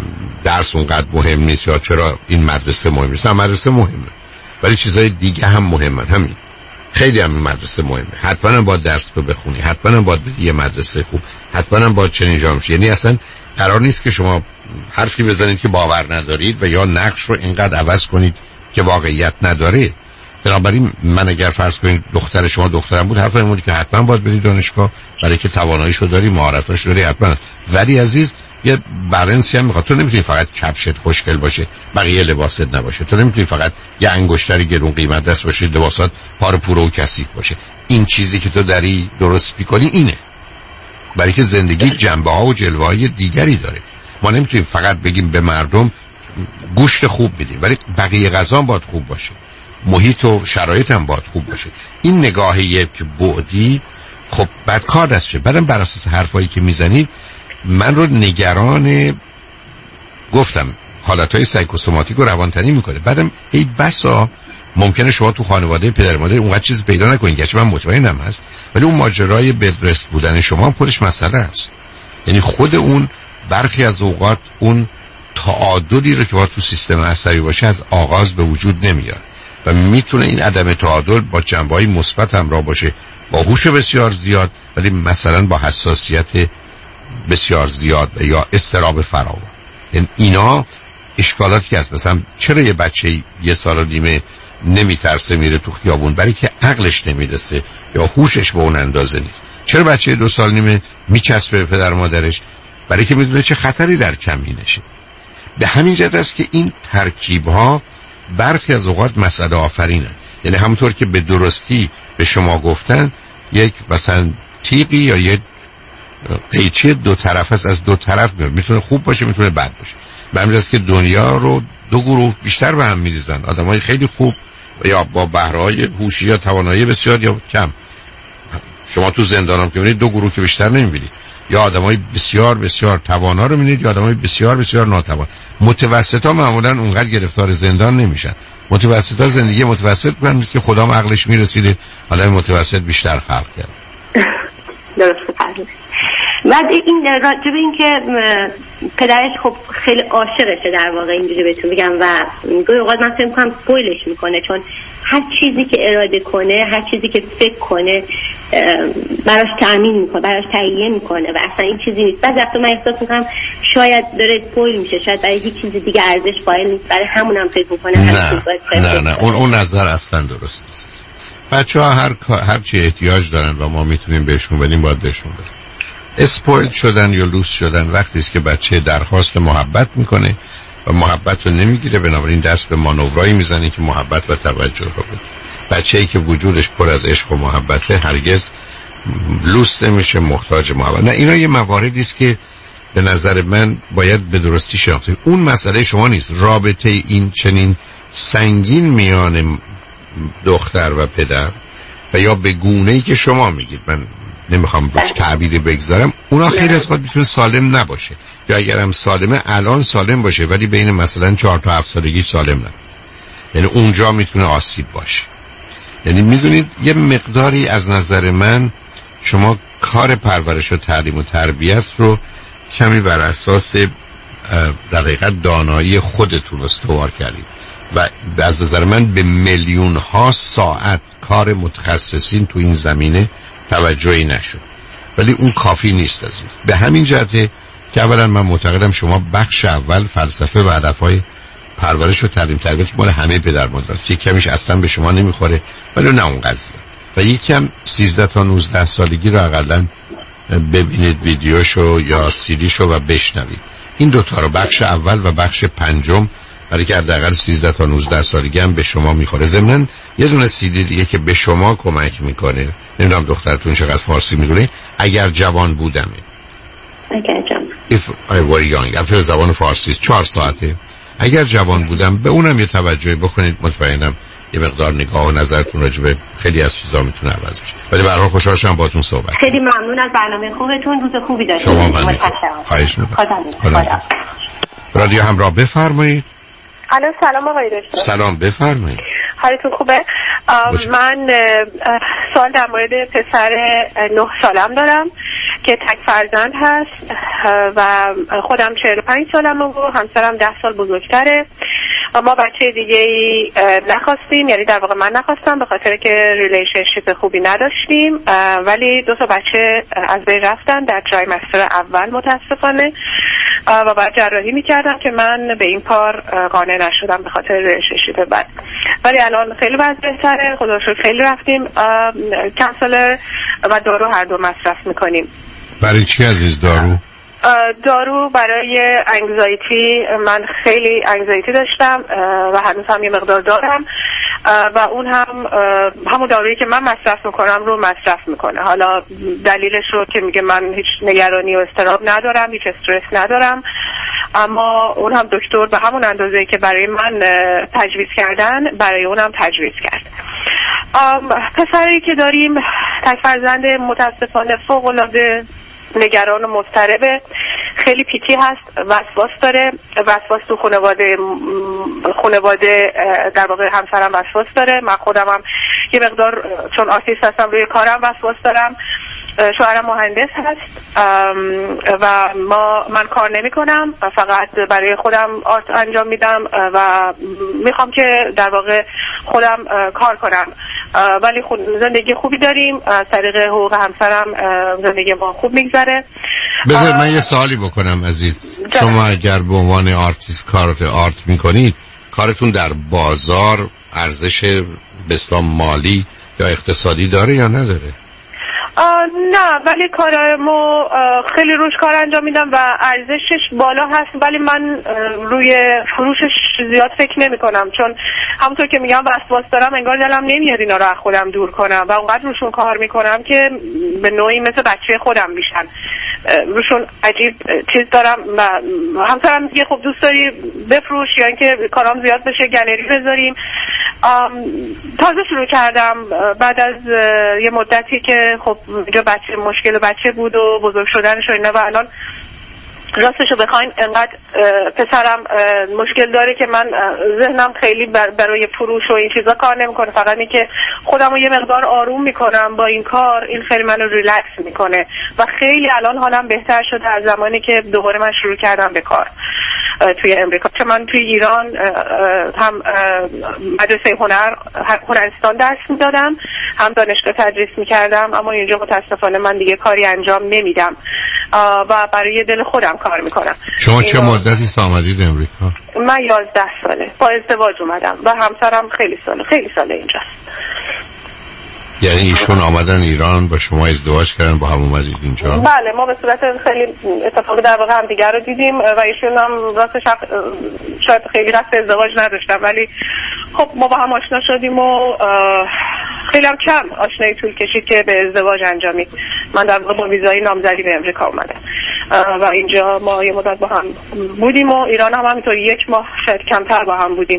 Speaker 3: درس اونقدر مهم نیست یا چرا این مدرسه مهم نیست. مدرسه مهمه، ولی چیزای دیگه هم مهمن. همین خیلی هم مدرسه مهمه. حتما باید درس رو بخونی، حتما باید بدی یه مدرسه خوب، حتما باید چنین جا میشه. یعنی اصلا قرار نیست که شما حرفی بزنید که باور ندارید و یا نقش رو اینقدر عوض کنید که واقعیت نداره. بنابراین من اگر فرض کنید دختر شما دخترم بود، حرف این بود که حتما باید برید دانشگاه برای که تواناییشو داری، مهارتاشو داری حتما. ولی عزیز یه بالانسی هم میخواد. تو نمیتونی فقط کفشت خوشگل باشه بقیه لباست نباشه. تو نمیتونی فقط یه انگشتری گرون قیمت دست باشه لباسات پاره پوره و کثیف باشه. این چیزی که تو داری درست می‌کنی اینه. برای که زندگی جنبه‌ها و جلوه‌های دیگری داره. ما نمیتونیم فقط بگیم به مردم گوشت خوب میدیم ولی بقیه غذا باید خوب باشه، محیط و شرایط هم باید خوب باشه. این نگاهیه که بعدی خب بعد کار دستشه. بعدم بر اساس حرفایی که میزنید من رو نگران گفتم حالتهای سایکوسوماتیک و روانتنی میکنه. بعدم ای بسا ممکنه شما تو خانواده پدر مادر اونقدر چیز پیدا نکنید، گرچه من مطمئنم هست، ولی اون ماجرای بدرست بودن شما هم خودش مسئله است. یعنی خود اون برخی از اوقات اون تعادلی رو که باید تو سیستم عصبی باشه از آغاز به وجود نمیاد و میتونه این عدم تعادل با جنبه‌های مثبت همراه باشه، با هوش بسیار زیاد ولی مثلا با حساسیت بسیار زیاد یا اضطراب فراوان. یعنی اینا اشکالاتی که هست. مثلا چرا یه بچه 1 سال و نیمه نمیترسه میره تو خیابون؟ برای که عقلش نمیرسه یا هوشش به اون اندازه نیست. چرا بچه 2 سال نیمه میچسبه پدر مادرش؟ برای که میدونه چه خطری در کمینشه. به همین جهت است که این ترکیب‌ها برخی از اوقات مسئله آفرینن. یعنی همونطور که به درستی به شما گفتن یک مثلا تیغی یا یک قیچی 2 طرف است، از 2 طرف میاد، میتونه خوب باشه میتونه بد باشه. به همین جهت که دنیا رو 2 گروه بیشتر به هم میریزن، آدمای خیلی خوب یا با بهره‌های هوشی یا توانایی بسیار یا کم. شما تو زندانم که میبینید 2 گروه که بیشتر نمیبینید، یا آدمای بسیار بسیار توانا رو میبینید یا آدمای بسیار بسیار ناتوان. متوسطا معمولا اونقدر گرفتار زندان نمیشن. متوسطا زندگی متوسط میکنن که خدام عقلش میرسیده آدم متوسط بیشتر خلق کرد.
Speaker 17: درست فرمودید. بعد این راجب این که پدرش خب خیلی عاشقشه در واقع، اینجوری بهتون بگم، و گاهی اوقات من فکر می‌کنم سپویلش میکنه، چون هر چیزی که اراده کنه، هر چیزی که فکر کنه براش تأمین میکنه، براش تهیه میکنه و اصلا این چیزی نیست. بعضی وقتا من احساس میکنم شاید داره سپویل میشه، شاید برای هیچ چیز دیگه ارزش قائل نیست، برای همونم فکر میکنه.
Speaker 3: نه اون نظر اصلا درست نیست. بچه‌ها هر چی احتیاج دارن و ما میتونیم بهشون بدیم باید بهشون بدیم. اسپویل شدن یا لوس شدن وقتی است که بچه درخواست محبت میکنه و محبت رو نمیگیره، بنابراین دست به مانورایی میزنه که محبت و توجه رو بده. بچه‌ای که وجودش پر از عشق و محبته هرگز لوس نمیشه، محتاج محبت. نه، اینا یه مواردی است که به نظر من باید به درستی شناخته. اون مسئله شما نیست. رابطه این چنین سنگین میان دختر و پدر و یا به گونه‌ای که شما میگید، من نمیخوام روش تعبیری بگذارم، اونا خیلی از خود میتونه سالم نباشه، یا اگر هم سالمه الان سالم باشه ولی بین مثلا 4 تا 7 سالگی سالم نه. یعنی اونجا میتونه آسیب باشه. یعنی میدونید یه مقداری از نظر من شما کار پرورش و تعلیم و تربیت رو کمی بر اساس در حقیقت دانایی خودتون استوار کردید و از نظر من به میلیون ها ساعت کار متخصصین تو این زمینه توجهی نشد، ولی اون کافی نیست عزیز. به همین جهته که اولا من معتقدم شما بخش اول فلسفه و هدفهای پرورش و تعلیم تربیت مال همه پدر مادرست. یک کمیش اصلا به شما نمیخوره ولی نه اون قضیه. و یکم 13 تا 19 سالگی رو حداقل ببینید ویدیوشو یا سیدیشو و بشنوید. این 2 تا رو، بخش اول و بخش پنجم، برای که حداقل 13 تا 19 سالگی هم به شما میخوره. ضمناً یه دونه سیدی دیگه که به شما کمک میکنه، نمیدونم دخترتون چقدر فارسی میدونه، اگر جوان بودمه.
Speaker 17: اگر جوان
Speaker 3: If I were young، البته زبان فارسی 4 ساعته. اگر جوان بودم به اونم یه توجهی بکنید، مطمئنم یه مقدار نگاه و نظرتون راجع به خیلی از چیزا میتونه عوض بشه. ولی به هر حال خوشحال شدم باهاتون صحبت.
Speaker 17: خیلی ممنون از برنامه خوبتون، روز خوبی داشتید.
Speaker 3: شما من خواهش می‌کنم. رادیو همراه بفرمایید.
Speaker 13: الو سلام آقای دکتر.
Speaker 3: سلام بفرمایید.
Speaker 13: حالتون خوبه؟ من سوال در مورد پسر 9 سالم دارم که تک فرزند هست و خودم 45 سالمه و همسرم 10 سال بزرگتره و ما بچه دیگه ای نخواستیم، یعنی در واقع من نخواستم به خاطر که ریلیشنشیپ خوبی نداشتیم، ولی 2 تا بچه از بین رفتن در ترایمستر اول متاسفانه و بعد جراحی میکردم که من به این کار قانع نشدم به خاطر ریلیشنشیپ بد. ولی الان خیلی وضع بهتره، خدا شکر. خیلی رفتیم کانسلر و دارو هر دو مصرف میکنیم.
Speaker 3: برای چی عزیز
Speaker 13: دارو برای انگزایتی. من خیلی انگزایتی داشتم و هنوز هم یه مقدار دارم و اون هم همون دارویی که من مصرف میکنم رو مصرف میکنه. حالا دلیلش رو که میگه من هیچ نگرانی و اضطراب ندارم، هیچ استرس ندارم، اما اون هم دکتر به همون اندازه‌ای که برای من تجویز کردن برای اونم تجویز کرد. پسری که داریم تک فرزند متاسفانه فوق‌العاده نگران و مضطربه، خیلی پیکی هست، وسواس داره، وسواس تو خانواده در واقع همسرم وسواس داره، من خودم هم یه مقدار چون آرتیست هستم روی کارم وسواس دارم، شوهرم مهندس هست و من کار نمی کنم، فقط برای خودم آرت انجام میدم و میخوام که در واقع خودم کار کنم، ولی زندگی خوبی داریم از طریق حقوق همسرم، زندگی ما خوب میگذره.
Speaker 3: بذار من یه سوالی بکنم عزیز، شما اگر به عنوان آرتیست کار آرت میکنید، کارتون در بازار ارزش به اصطلاح مالی یا اقتصادی داره یا نداره؟
Speaker 13: نه، ولی کارمو خیلی روش کار انجام میدم و ارزشش بالا هست، ولی من روی فروشش زیاد فکر نمی کنم، چون همونطور که میگم وسواس دارم، انگار دلم نمیاد اینا رو از خودم دور کنم و اونقدر روشون کار میکنم که به نوعی مثل بچه خودم میشن. روشون عجیب چیز دارم و همسرم میگه خب دوست داری بفروش یا اینکه کارام زیاد بشه گالری بذاریم. تازه شروع کردم بعد از یه مدتی که خب اینجا مشکل بچه بود و بزرگ شدنش و اینا، و الان راستشو بخواین انقدر پسرم مشکل داره که من ذهنم خیلی برای فروش و این چیزا کار نمیکنه، فقط این که خودم رو یه مقدار آروم میکنم با این کار، این خیلی منو ریلکس میکنه و خیلی الان حالم بهتر شده از زمانی که دوباره من شروع کردم به کار توی امریکا. چون من توی ایران هم مدرسه هنرستان درس میدادم، هم دانشگاه تدریس میکردم، اما اینجا متاسفانه من دیگه کاری انجام نمیدم و برای دل خودم کار میکنم.
Speaker 3: شما چه مدتی آمدید امریکا؟
Speaker 13: من 11 ساله با ازدواج اومدم و همسرم خیلی ساله اینجاست.
Speaker 3: یعنی ایشون آمدن ایران با شما ازدواج کردن، با هم اومدید اینجا؟
Speaker 13: بله، ما به صورت خیلی اتفاقی در واقع هم دیگر رو دیدیم و ایشون هم راستش شاید خیلی قصد ازدواج نداشتم، ولی خب ما با هم آشنا شدیم و خیلی هم کم آشنایی طول کشید که به ازدواج انجامید. من در واقع با ویزای نامزدی به امریکا اومدم و اینجا ما یه مدت با هم بودیم و ایران هم همینطور 1 ماه شاید کمتر با هم بودیم.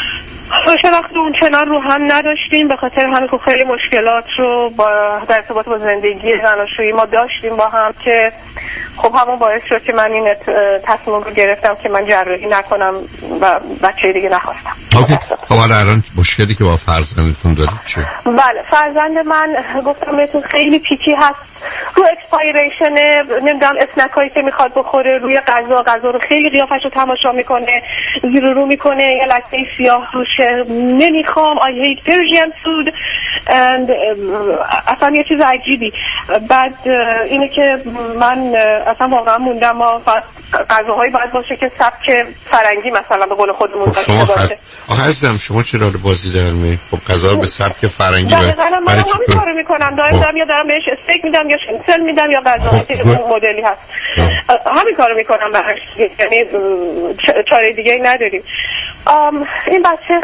Speaker 13: شناخت اون چنان رو هم نداشتیم، به خاطر همین که خیلی مشکلات رو در ارتباط با زندگی زناشویی ما داشتیم با هم که خب همون باعث شد که من این تصمیم رو گرفتم که من جراحی نکنم و بچه دیگه نخواستم.
Speaker 3: خب حالا الان مشکلی که با فرزندتون دارید چه؟
Speaker 13: بله، فرزند من گفتم بهتون خیلی پیکی هست، رو اکسپایریشن نمیدونم اسنکایی که میخواد بخوره، روی غذا رو خیلی قیافش رو تماشا میکنه، زیر رو میکنه، یه لکه سیاه روشه، نمیخوام، I hate Persian food and اصلا یه چیز عجیبی. بعد اینه که من اصلا واقعا موندم، ما غذاهایی باید باشه که سبک فرنگی مثلا به قول خودمون داشته باشه.
Speaker 3: عزیزم شما چرا رو بازی در می؟ خب غذا به سبک فرنگی
Speaker 13: من همین کارو میکنم، دارم یا دارم بهش استیک میدم یا شنسل میدم یا غذاهایی که اون مدلی هست، همین کارو میکنم براش، یعنی چاره دیگه ای نداریم. این بچه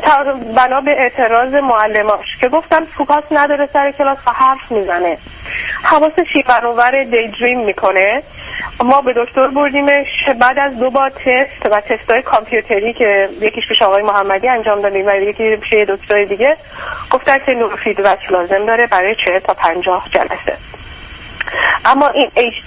Speaker 13: بنا به اعتراض معلماش که گفتم فوکاس نداره سر کلاس و حرف میزنه، حواسش اینور دی دریم میکنه. ما به دکتر بردیمش، بعد از 2 بار تست و تستای کامپیوتری که یکیش پیش آقای محمدی انجام دادیم و یکی پیش دکتر دیگه، گفتن که نوروفیدبک لازم داره برای 40 تا 50 جلسه. اما این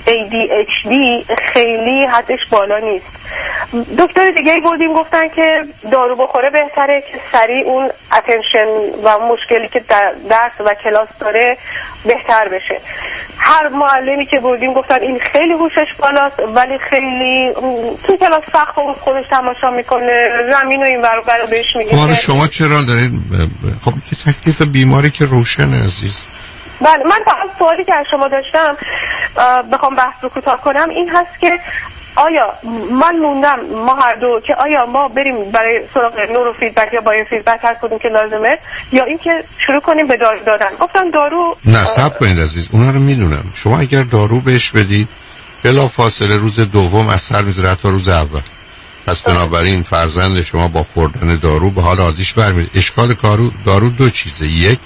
Speaker 13: ADHD خیلی حدش بالا نیست. دکتر دیگه بردیم، گفتن که دارو بخوره بهتره که سریع اون اتنشن و مشکلی که درس و کلاس داره بهتر بشه. هر معلمی که بردیم گفتن این خیلی هوشش بالاست ولی خیلی تو کلاس سخت خودش تماشا میکنه، زمین و این ور و بر بهش میگه.
Speaker 3: خب شما چرا دارید؟ خب که تکلیف بیماری که روشنه عزیز.
Speaker 13: بله، من فقط سوالی که از شما داشتم بخوام بحث رو کوتاه کنم این هست که آیا من موندم ما هر دو که آیا ما بریم برای سراغ نورو فیدبک یا بایو فیدبک هر کدوم که لازمه، یا اینکه شروع کنیم به دارو دادن. گفتم دارو
Speaker 3: نه صبر کنید عزیز، اونا رو میدونم. شما اگر دارو بهش بدید بلا فاصله روز دوم اثر میذاره، حتی روز اول. پس بنابراین فرزند شما با خوردن دارو به حال عادیش برمیاد. اشکال دارو دو چیزه: یک،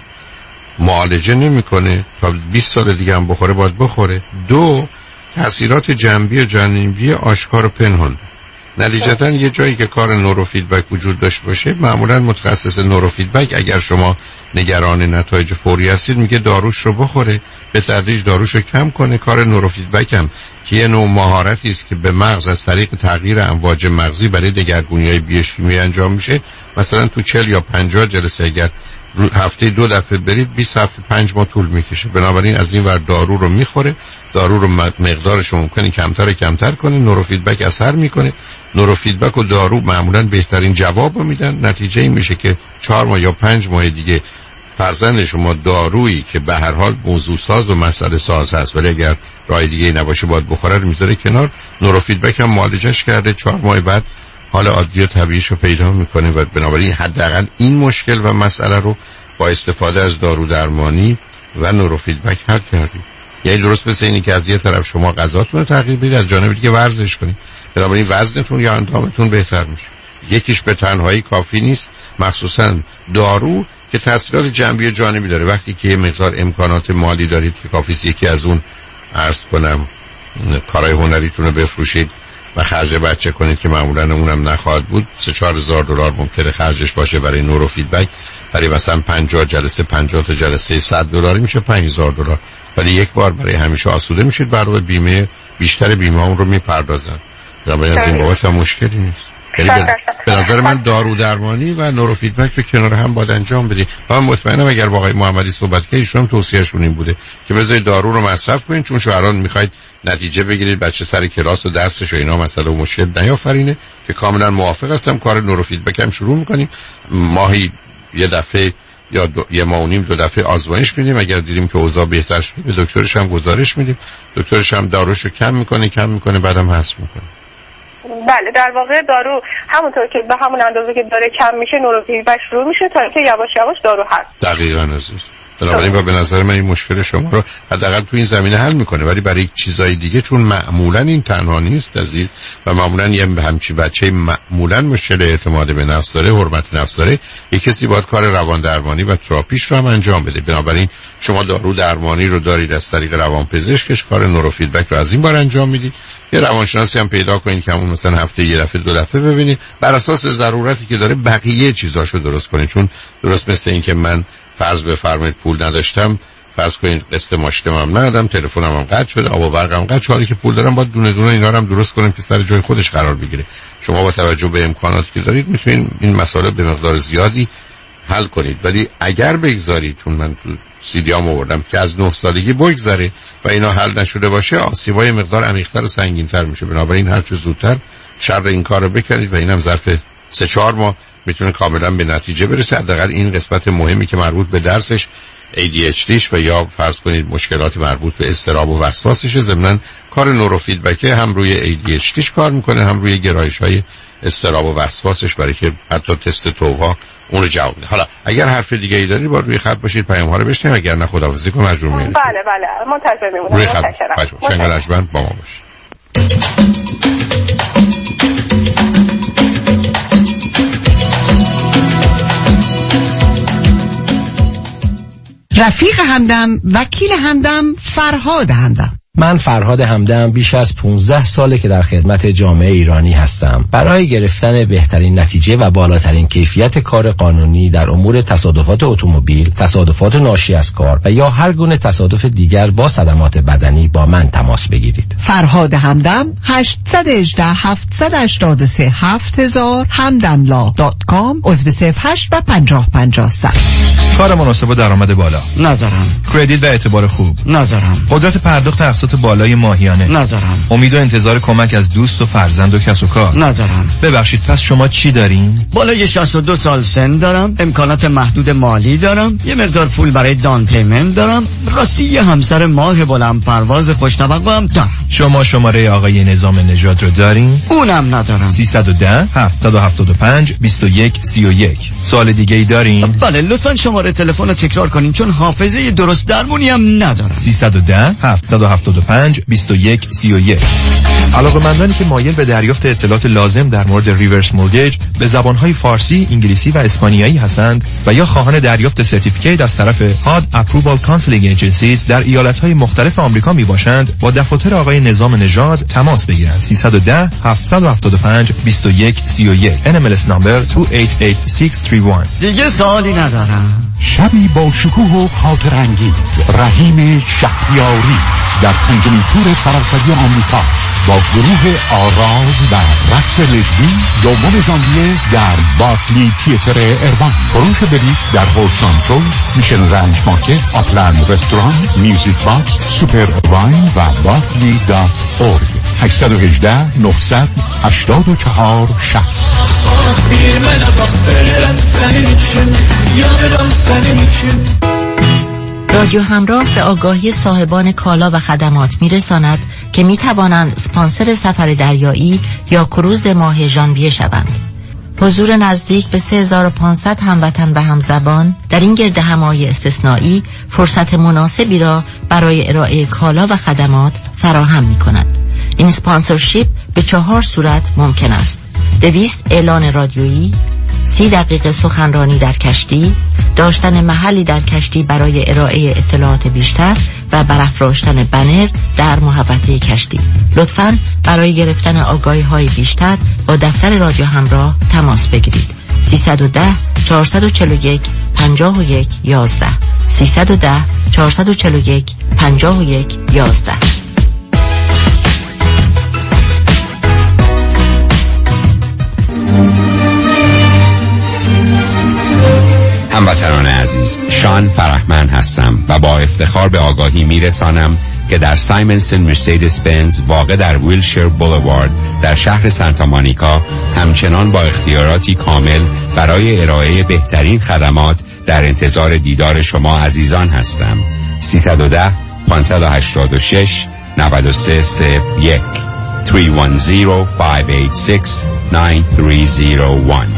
Speaker 3: معالجه نمیکنه، تا 20 سال دیگه هم بخوره باید بخوره. دو، تأثیرات جنبی و جانبی آشکار و پنهان. نتیجتاً یه جایی که کار نورو فیدبک وجود داشته باشه، معمولاً متخصص نورو فیدبک اگر شما نگران نتایج فوری هستید میگه داروش رو بخوره، به تدریج داروش رو کم کنه. کار نورو فیدبک هم که یه نوع مهارتی است که به مغز از طریق تغییر امواج مغزی برای دگرگونی‌های بیوشیمی انجام میشه. مثلا تو 40 یا 50 جلسه اگر هفته 2 دفعه برید 20 هفته 5 ماه طول میکشه. بنابراین از این ور دارو رو میخوره، دارو رو مقدارش ممکنه کمتر کنه، نورو فیدبک اثر میکنه. نورو فیدبک و دارو معمولا بهترین جواب رو میدن. نتیجه این میشه که 4 ماه یا 5 ماه دیگه فرزند شما دارویی که به هر حال موضوع ساز و مسئله ساز هست ولی اگر راه دیگه نباشه باید بخوره رو میذاره کنار. نورو فیدبک هم معالجش کرده، 4 ماه بعد حال عادی و طبیعیش رو پیدا میکنه و بنابراین حداقل این مشکل و مسئله رو با استفاده از دارو درمانی و نورو فیدبک حل کردید. یعنی درست مثل اینی که از یه طرف شما غذاتون رو تغییر بدید، از جانب دیگه ورزش کنید، بنابراین وزنتون یا اندامتون بهتر میشه. یکیش به تنهایی کافی نیست، مخصوصا دارو که تاثیرات جنبی و جانبی داره. وقتی که یه مقدار امکانات مالی دارید که کافیست یکی از اون عرض کنم کارهای هنریتون رو بفروشید و خرج بچه کنید که معمولا اونم نخواهد بود، 3-4 هزار دلار ممکنه خرجش باشه برای نورو فیدبک. برای مثلا 50 جلسه 50 تا جلسه $100 میشه $5000. ولی یک بار برای همیشه آسوده میشید، برای بیمه بیشتر بیمه اون رو میپردازن. از این بابت هم مشکلی نیست. یعنی به نظر من دارو درمانی و نورو فیدبک رو کنار هم باید انجام بدید. من مطمئنم اگر با آقای محمدی صحبت کنید ایشون هم توصیه‌شون این بوده که بذارید دارو رو مصرف کنید، چون شما الان میخواید نتیجه بگیرید بچه سر کلاس و درسش و اینا مسئله و مشکل نیافرینه، که کاملا موافق هستم. کار نورو فیدبک هم شروع میکنیم، ماهی یه دفعه یا یه ماه و نیم 2 دفعه آزمایش میدیم. اگر دیدیم که اوضاع بهتر شده به دکترش هم گزارش میدیم، دکترش هم داروش رو کم میکنه بعدم حذف میکنه.
Speaker 13: بله، در واقع دارو همونطور که به همون اندازه که داره کم میشه نورو فیدبک شروع میشه تا اینکه یواش یواش دارو هست.
Speaker 3: دقیقاً عزیز. بنابراین و به نظر من این مشکل شما رو حداقل تو این زمینه حل میکنه. ولی برای چیزای دیگه چون معمولا این تنها نیست عزیز و معمولا یه همچین بچه معمولا مشکل اعتماد به نفس داره، حرمت نفس داره، یک کسی باید کار روان درمانی و تراپیش رو هم انجام بده. بنابراین شما دارو درمانی رو دارید از طریق روانپزشکش، کار نورو فیدبک رو از این بار انجام میدید. یه روانشناسی هم پیدا کنید که همون مثلا هفته یه دفعه 2 دفعه ببینید، بر اساس ضرورتی که داره بقیه چیزاشو درست کنید. چون درست مثل این که من فرض بفرمایید پول نداشتم، فرض کنید قسط ماشینم هم ندادم، تلفنم هم قطع شده، آب و برقم قطع شده، حالی که پول دارم باید دونه دونه اینا رو هم درست کنم که سر جای خودش قرار بگیره. شما با توجه به امکاناتی که دارید میتونید این مسائل به مقدار زیادی حل کنید. ولی اگر بگذارید، چون من تو سیدیام آوردم که از 9 سالگی بگذره و اینا حل نشده باشه، آسیبای مقدار عمیق‌تر و سنگین‌تر میشه. بنابراین هر چه زودتر شر این کارو بکنید و اینم ظرف 3-4 ماه میتونه کاملا به نتیجه برسه. حداقل این قسمت مهمی که مربوط به درسش ADHDش و یا فرض کنید مشکلات مربوط به اضطراب و وسواسش. ضمن کار نورو فیدبک هم روی ADHDش کار میکنه، هم روی گرایش‌های اضطراب و وسواسش، برای که حتی تست توها اون رو جواب میده. حالا اگر حرف دیگه ای داری با روی خط باشید، پیام ها رو بشنوید، اگر نه خداحافظی کنم مجبور میشم.
Speaker 13: بله منتظر میمونم.
Speaker 3: روی خط شنگلجبند با ما باشید.
Speaker 8: رفیق همدم، وکیل همدم، فرهاد همدم.
Speaker 22: من فرهاد همدم بیش از 15 ساله که در خدمت جامعه ایرانی هستم. برای گرفتن بهترین نتیجه و بالاترین کیفیت کار قانونی در امور تصادفات اتومبیل، تصادفات ناشی از کار و یا هر گونه تصادف دیگر با صدمات بدنی با من تماس بگیرید.
Speaker 8: فرهاد همدم 818 783 7000 hamdamlaw.com عضو 08 و 5050
Speaker 9: کار مناسب و درآمد بالا.
Speaker 10: نظرم.
Speaker 9: کردیت و اعتبار خوب.
Speaker 10: نظرم.
Speaker 9: قدرت پرداخت اقساط توسط بالای ماهیانه؟
Speaker 10: ندارم.
Speaker 9: امید و انتظار کمک از دوست و فرزند و کس و کار؟
Speaker 10: ندارم.
Speaker 9: ببخشید پس شما چی دارین؟
Speaker 10: بالای 62 سال سن دارم، امکانات محدود مالی دارم، یه مقدار پول برای دان پیمنت دارم، راستی یه همسر ماه بلند پرواز خوش‌توقع هم دارم.
Speaker 9: شما شماره آقای نظام نژاد رو دارین؟
Speaker 10: اونم ندارم.
Speaker 9: 310 775 2131. سوال دیگه ای دارین؟
Speaker 10: بله لطفاً شماره تلفن رو تکرار کنین چون حافظه درست درمونی هم ندارم.
Speaker 9: 310 775 2131. علاقه‌مندانی که مایل به دریافت اطلاعات لازم در مورد ریورس مورگیج به زبان‌های فارسی، انگلیسی و اسپانیایی هستند و یا خواهان دریافت سرتیفیکیت از طرف هاد اپرووال کانسلینگ ایجنسیز در ایالت‌های مختلف آمریکا میباشند، با دفاتر آقای نظام نژاد تماس بگیرند. 310 775 2131. NMLS نمبر 288631.
Speaker 10: دیگه سوالی ندارم.
Speaker 7: شبی با شکوه و خاطر انگیز، رحیم شهریاری در 5مین تور سراسری آمریکا با گروه آراز و رقص لسبی 2 ژانویه در بارکلی تیاتر اروان. فروش بلیط در هولسان چویس، میشن رنج مارکت، آپلند رستوران، میوزیک باکس، سوپر واین و barclay.org. 818 984 60.
Speaker 15: رادیو همراه به آگاهی صاحبان کالا و خدمات میرساند که میتوانند اسپانسر سفر دریایی یا کروز ماه ژانویه شوند. حضور نزدیک به 3500 هموطن و همزبان در این گرد همایی استثنایی فرصت مناسبی را برای ارائه کالا و خدمات فراهم می‌کند. این اسپانسرشیپ به 4 صورت ممکن است: 200 اعلان رادیویی، 30 دقیقه سخنرانی در کشتی، داشتن محلی در کشتی برای ارائه اطلاعات بیشتر و برافراشتن بنر در محوطه کشتی. لطفاً برای گرفتن آگاهی‌های بیشتر با دفتر رادیو همراه تماس بگیرید. 310 441 51 11 310 441 51 11.
Speaker 11: هموطنان عزیز، شان فرحمن هستم و با افتخار به آگاهی میرسانم که در سایمنسن مرسدس بنز واقع در ویلشیر بولوارد در شهر سانتا مونیکا همچنان با اختیاراتی کامل برای ارائه بهترین خدمات در انتظار دیدار شما عزیزان هستم. 310 586 9301 310 586 9301.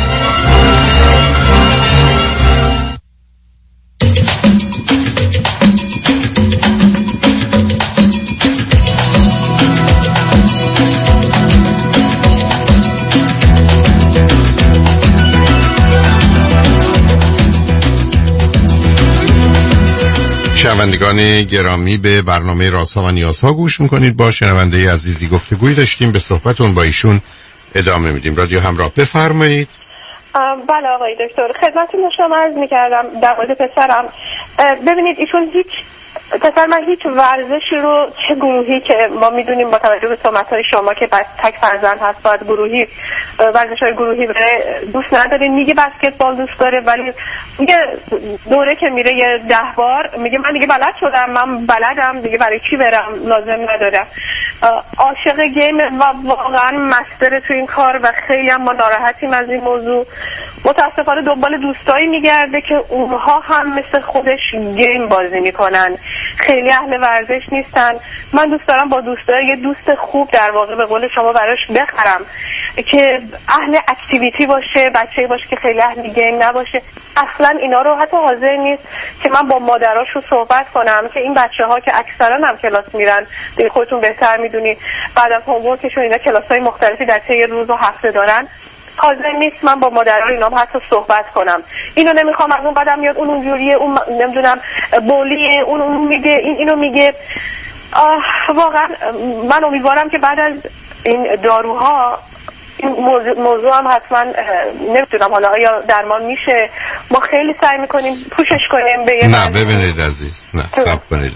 Speaker 3: شنوندگان گرامی، به برنامه رازها و نیازها گوش میکنید. با شنونده عزیزی گفتگوی داشتیم، به صحبتون با ایشون ادامه میدیم. رادیو همراه، بفرمایید.
Speaker 13: بله آقای دکتر، خدمتتون داشتم عرض میکردم در مورد پسرم. ببینید ایشون پسر من هیچ ورزشی رو، چه گروهی که ما میدونیم با توجه به صحبت‌های شما که تک فرزند هست باید گروهی ورزش‌های گروهی بره، دوست نداره. میگه بسکتبال دوست داره، ولی میگه دوره که میره یه 10 بار میگه من دیگه بلد شدم، من بلدم دیگه، برای چی برم، لازم ندارم. عاشق گیم و واقعا مستر تو این کار و خیلی هم ما ناراحتیم از این موضوع. متاسفانه دنبال دوستایی میگرده که اونها هم مثل خودش گیم بازی میکنن، خیلی اهل ورزش نیستن. من دوست دارم با دوستای یه دوست خوب در واقع به قول شما براش بخرم که اهل اکتیویتی باشه، بچه‌ای باشه که خیلی اهل گیم نباشه. اصلا اینا رو حتی حاضر نیست که من با مادراشو صحبت کنم که این بچه‌ها که اکثرا هم کلاس میرن، دیگه خودتون بهتر میدونی، بعد از هومورکشون اینا کلاسای مختلفی در طی روز و هفته دارن، حاضر نیست من با مادرها اینا حتی صحبت کنم. اینو نمیخوام، از اون بعدم میاد اون اونجوریه، اون نمیدونم بولیه، اون میگه، اینو میگه. واقعا من امیدوارم که بعد از این داروها این موضوع هم حتما نمیدونم حالا آیا درمان میشه. ما خیلی سعی میکنیم پوشش کنیم به
Speaker 3: نه ببینید عزیز، نه صبر کنید،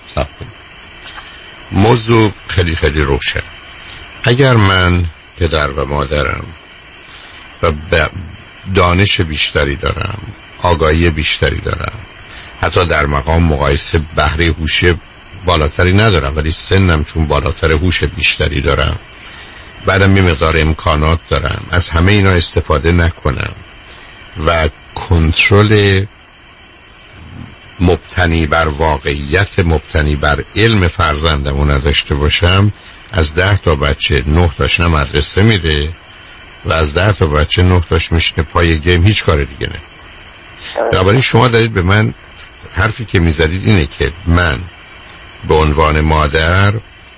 Speaker 3: موضوع خیلی خیلی روشن. اگر من پدر و مادرم و دانش بیشتری دارم، آگاهی بیشتری دارم، حتی در مقام مقایسه بهره هوش بالاتری ندارم، ولی سنم چون بالاتر هوش بیشتری دارم، بعدم یه مقدار امکانات دارم، از همه اینا استفاده نکنم و کنترل مبتنی بر واقعیت، مبتنی بر علم فرزندمو نداشته باشم، از 10 تا بچه 9 تاش مدرسه میره و از 10 تا بچه 9 تاش میشینه پای گیم، هیچ کار دیگه نه. بنابراین شما دارید به من حرفی که میزدید اینه که من به عنوان مادر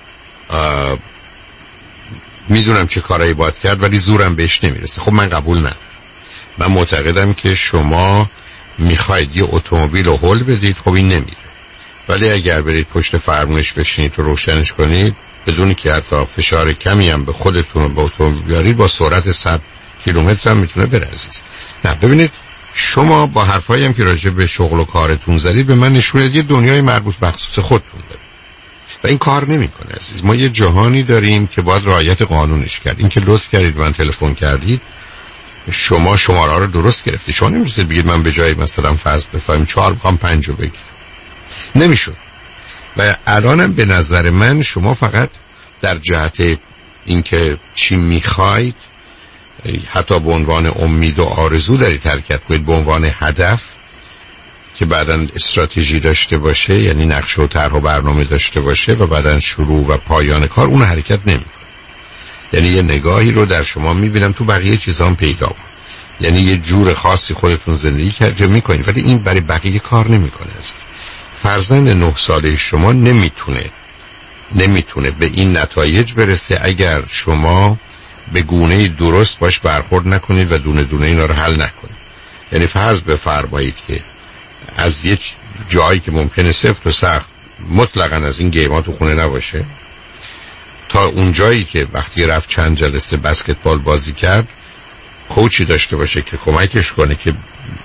Speaker 3: میدونم چه کارایی باید کرد ولی زورم بهش نمیرسه. خب من قبول ندارم. من معتقدم که شما میخواید یه اتومبیل رو هول بدید، خب این نمیره، ولی اگر برید پشت فرمونش بشینید و روشنش کنید بدون که حتی فشار کمی هم به خودتون و به اتومبیل بیارید، با سرعت 100 کیلومتر هم میتونه بره عزیز. نه ببینید، شما با حرفایی هم که راجع به شغل و کارتون زدید به من نشون دادید یه دنیای مربوط به خصوص خودتون داره و این کار نمیکنه عزیز. ما یه جهانی داریم که باید رعایت قانونش کرد. این که لطف کردید من تلفن کردید، شما شماره رو درست گرفتید. شما نمی‌رسید بگید من به جای مثلا فرض بفهمم 4 میخوام 5 رو بگیرم، نمیشد. و الانم به نظر من شما فقط در جهت اینکه چی میخواید، حتی به عنوان امید و آرزو دارید حرکت کنید، به عنوان هدف که بعداً استراتژی داشته باشه، یعنی نقشه و طرح و برنامه داشته باشه و بعداً شروع و پایان کار، اون حرکت نمیکنه. یعنی یه نگاهی رو در شما میبینم تو بقیه چیزا هم پیدا بود، یعنی یه جور خاصی خودتون زندگی کرده میکنید ولی این برای بقیه کار نمیکنه. فرزند 9 ساله شما نمیتونه به این نتایج برسه اگر شما به گونه درست باش برخورد نکنید و دونه دونه اینا رو حل نکنید. یعنی فرض بفرمایید که از یه جایی که ممکنه سفت و سخت مطلقاً از این گیم‌ها تو خونه نباشه تا اون جایی که وقتی رفت چند جلسه بسکتبال بازی کرد کوچی داشته باشه که کمکش کنه که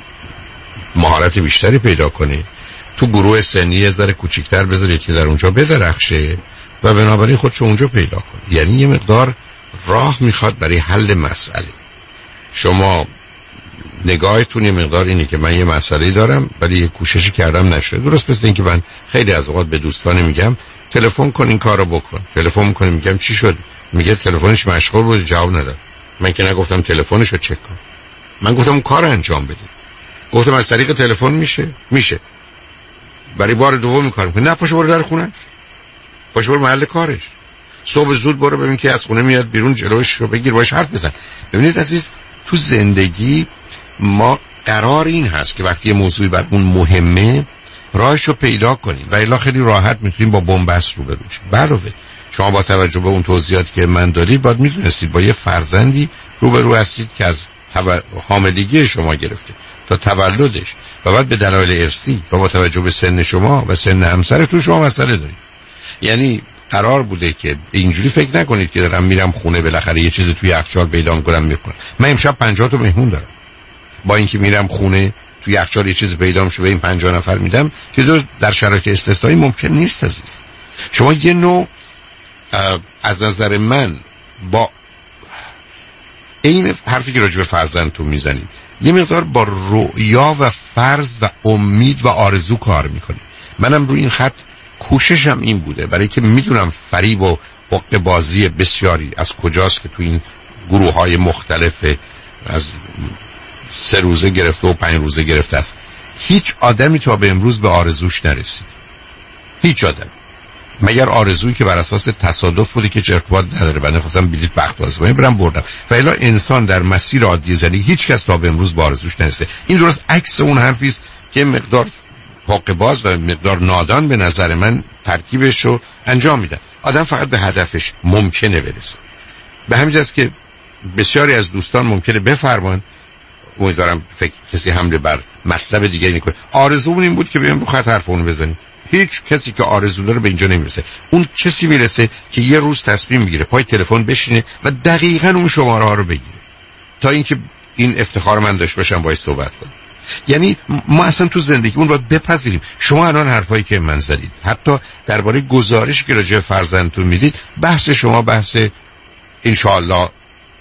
Speaker 3: مهارت بیشتری پیدا کنه، تو گروه سنی یه ذره کوچیک‌تر بذاره که در اونجا بدرخشه و بنابراین خودشو اونجا پیدا کنه. یعنی یه مقدار راه میخواد برای حل مسئله. شما نگاهتون یه مقدار اینه که من یه مسئله دارم ولی یه کوششی کردم نشده. درست مثل این که من خیلی از اوقات به دوستان میگم تلفن کن این کارو بکن، تلفن میکنه میگم چی شد، میگه تلفنش مشغول بود جواب نداد. من که نگفتم تلفنشو چک کن، من گفتم اون کارو انجام بده. گفتم از طریق تلفن میشه. برای بار دوم این کارو میکنه، نه پاشو برو در خونه، پاشو برو محل کارش، صبح زود برو ببین که از خونه میاد بیرون، جلوش رو بگیر باش حرف بزن. ببینید عزیز، تو زندگی ما قرار این هست که وقتی یه موضوعی برامون مهمه راهش رو پیدا کنیم و الا خیلی راحت میتونیم با بن‌بست روبرو شیم. علاوه شما با توجه به اون توضیحاتی که من دادید باید میدونستید با یه فرزندی روبرو هستید که از حاملگی شما گرفته تا تولدش و بعد به دلایل ارثی و با توجه به سن شما و سن همسرتون شما مسئله دارید. یعنی قرار بوده که اینجوری فکر نکنید که دارم میرم خونه بالاخره یه چیزی توی یخچال پیدا میکنم میکنم. من امشب 50 تا مهمون دارم، با اینکه میرم خونه توی یخچال یه چیزی پیدا میشه به این 50 نفر میدم که در شرایط استثنایی ممکن نیست عزیز. شما یه نوع از نظر من با این حرفی که راجع به فرزندتون میزنید یه مقدار با رؤیا و فرض و امید و آرزو کار میکنید. منم روی این خط کوششم این بوده، برای که میدونم فریب و حق بازی بسیاری از کجاست که تو این گروه های مختلف از 3 روزه گرفته و 5 روزه گرفته است. هیچ آدمی تا به امروز به آرزوش نرسید، هیچ آدم، مگر آرزویی که بر اساس تصادف بوده که چه ارتباط نداره. بنده خواستم بلیط بخت آزمایی برم بردم و الا انسان در مسیر عادی زندگی هیچ کس تا به امروز به آرزوش نرسه. این درست عکس اون حرفی است که مقدار حق باز و مقدار نادان به نظر من ترکیبش رو انجام میدن. آدم فقط به هدفش ممکنه برسه. به همین جاست که بسیاری از دوستان ممکنه بفرمان، امیدوارم فکر کسی حمله بر مطلب دیگه نکنه، آرزومون این بود که بیام رو خط حرفونو بزنیم. هیچ کسی که آرزو داره به اینجا نمیرسه. اون کسی میرسه که یه روز تصمیم میگیره پای تلفن بشینه و دقیقاً اون شماره ها رو بگیره تا اینکه این افتخار من داشته باشم باهاش صحبت کنم. یعنی ما اصلا تو زندگی اون باید بپذیریم. شما الان حرفایی که من زدید، حتی درباره گزارشی که راجع به فرزندتون میدید، بحث شما بحث انشالله،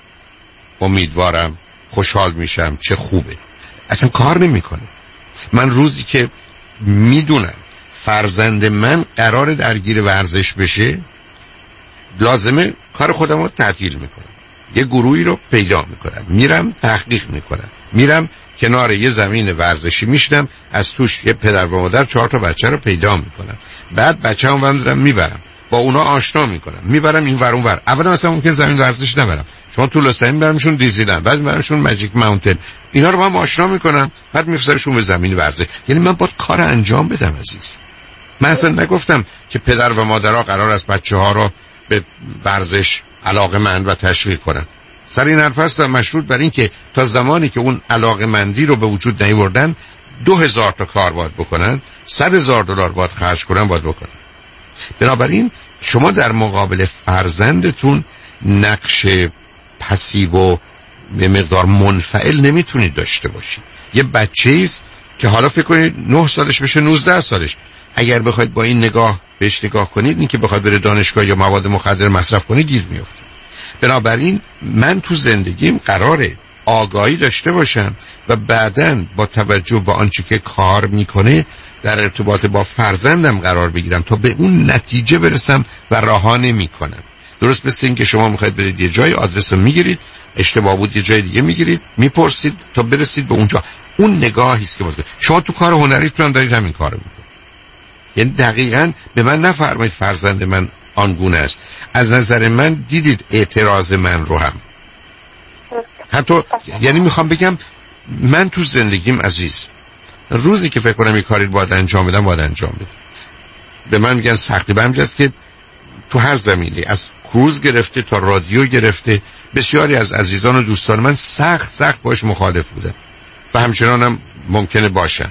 Speaker 3: امیدوارم، خوشحال میشم، چه خوبه، اصلا کار نمیکنه. من روزی که میدونم فرزند من قرار درگیر ورزش بشه، لازمه کار خودم رو تعطیل میکنم، یه گروهی رو پیدا میکنم، میرم تحقیق میکنم، میرم کنار یه زمین ورزشی میشنم، از توش یه پدر و مادر 4 تا بچه رو پیدا میکنم، بعد بچه‌ام رو دارم میبرم، با اونا آشنا میکنم، میبرم این ور اون ور. اولا مثلا ممکن زمین ورزش نبرم، شما طول سنین برمشون دیزیلند، بعد برمشون ماجیک ماونتن، اینا رو من آشنا میکنم، بعد میفرستمشون به زمین ورزش. یعنی من باید کار انجام بدم عزیز. من اصلا نگفتم که پدر و مادرها قرار است بچه‌ها رو به ورزش علاقه‌مند و تشویق کنن. سر این حرف هست و مشروط بر این که تا زمانی که اون علاقه‌مندی رو به وجود نیاوردن 2000 تا کار باید بکنن، $100,000 باید خرج کنن، باید بکنن. بنابراین شما در مقابل فرزندتون نقش پسیو و به مقدار منفعل نمیتونید داشته باشید. یه بچه‌ایست که حالا فکر کنید 9 سالش بشه 19 سالش، اگر بخواید با این نگاه بهش نگاه کنید، این که بخواید بره دانشگاه یا مواد مخدر مصرف کنید، گیر میافتید. بنابراین من تو زندگیم قراره آگاهی داشته باشم و بعداً با توجه به آنچه که کار میکنه در ارتباط با فرزندم قرار بگیرم تا به اون نتیجه برسم و رها نمی‌کنم. درست مثل این که شما میخواید برید یه جای، آدرس رو میگیرید، اشتباه بود یه جای دیگه میگیرید، میپرسید تا برسید به اونجا. اون نگاهی است که باید. شما تو کار هنریتون هم دارید همین کارو میکنید. یعنی دقیقاً به من نفرمایید فرزند من آنگونه است. از نظر من دیدید اعتراض من رو هم حتی، یعنی میخوام بگم من تو زندگیم عزیز، روزی که فکر کنم یه کاری باید انجام بدم، باید انجام بدم. به من میگن سختی بمجاست که تو هر زمینی، از کروز گرفته تا رادیو گرفته، بسیاری از عزیزان و دوستان من سخت باش مخالف بودن و همچنان هم ممکنه باشن،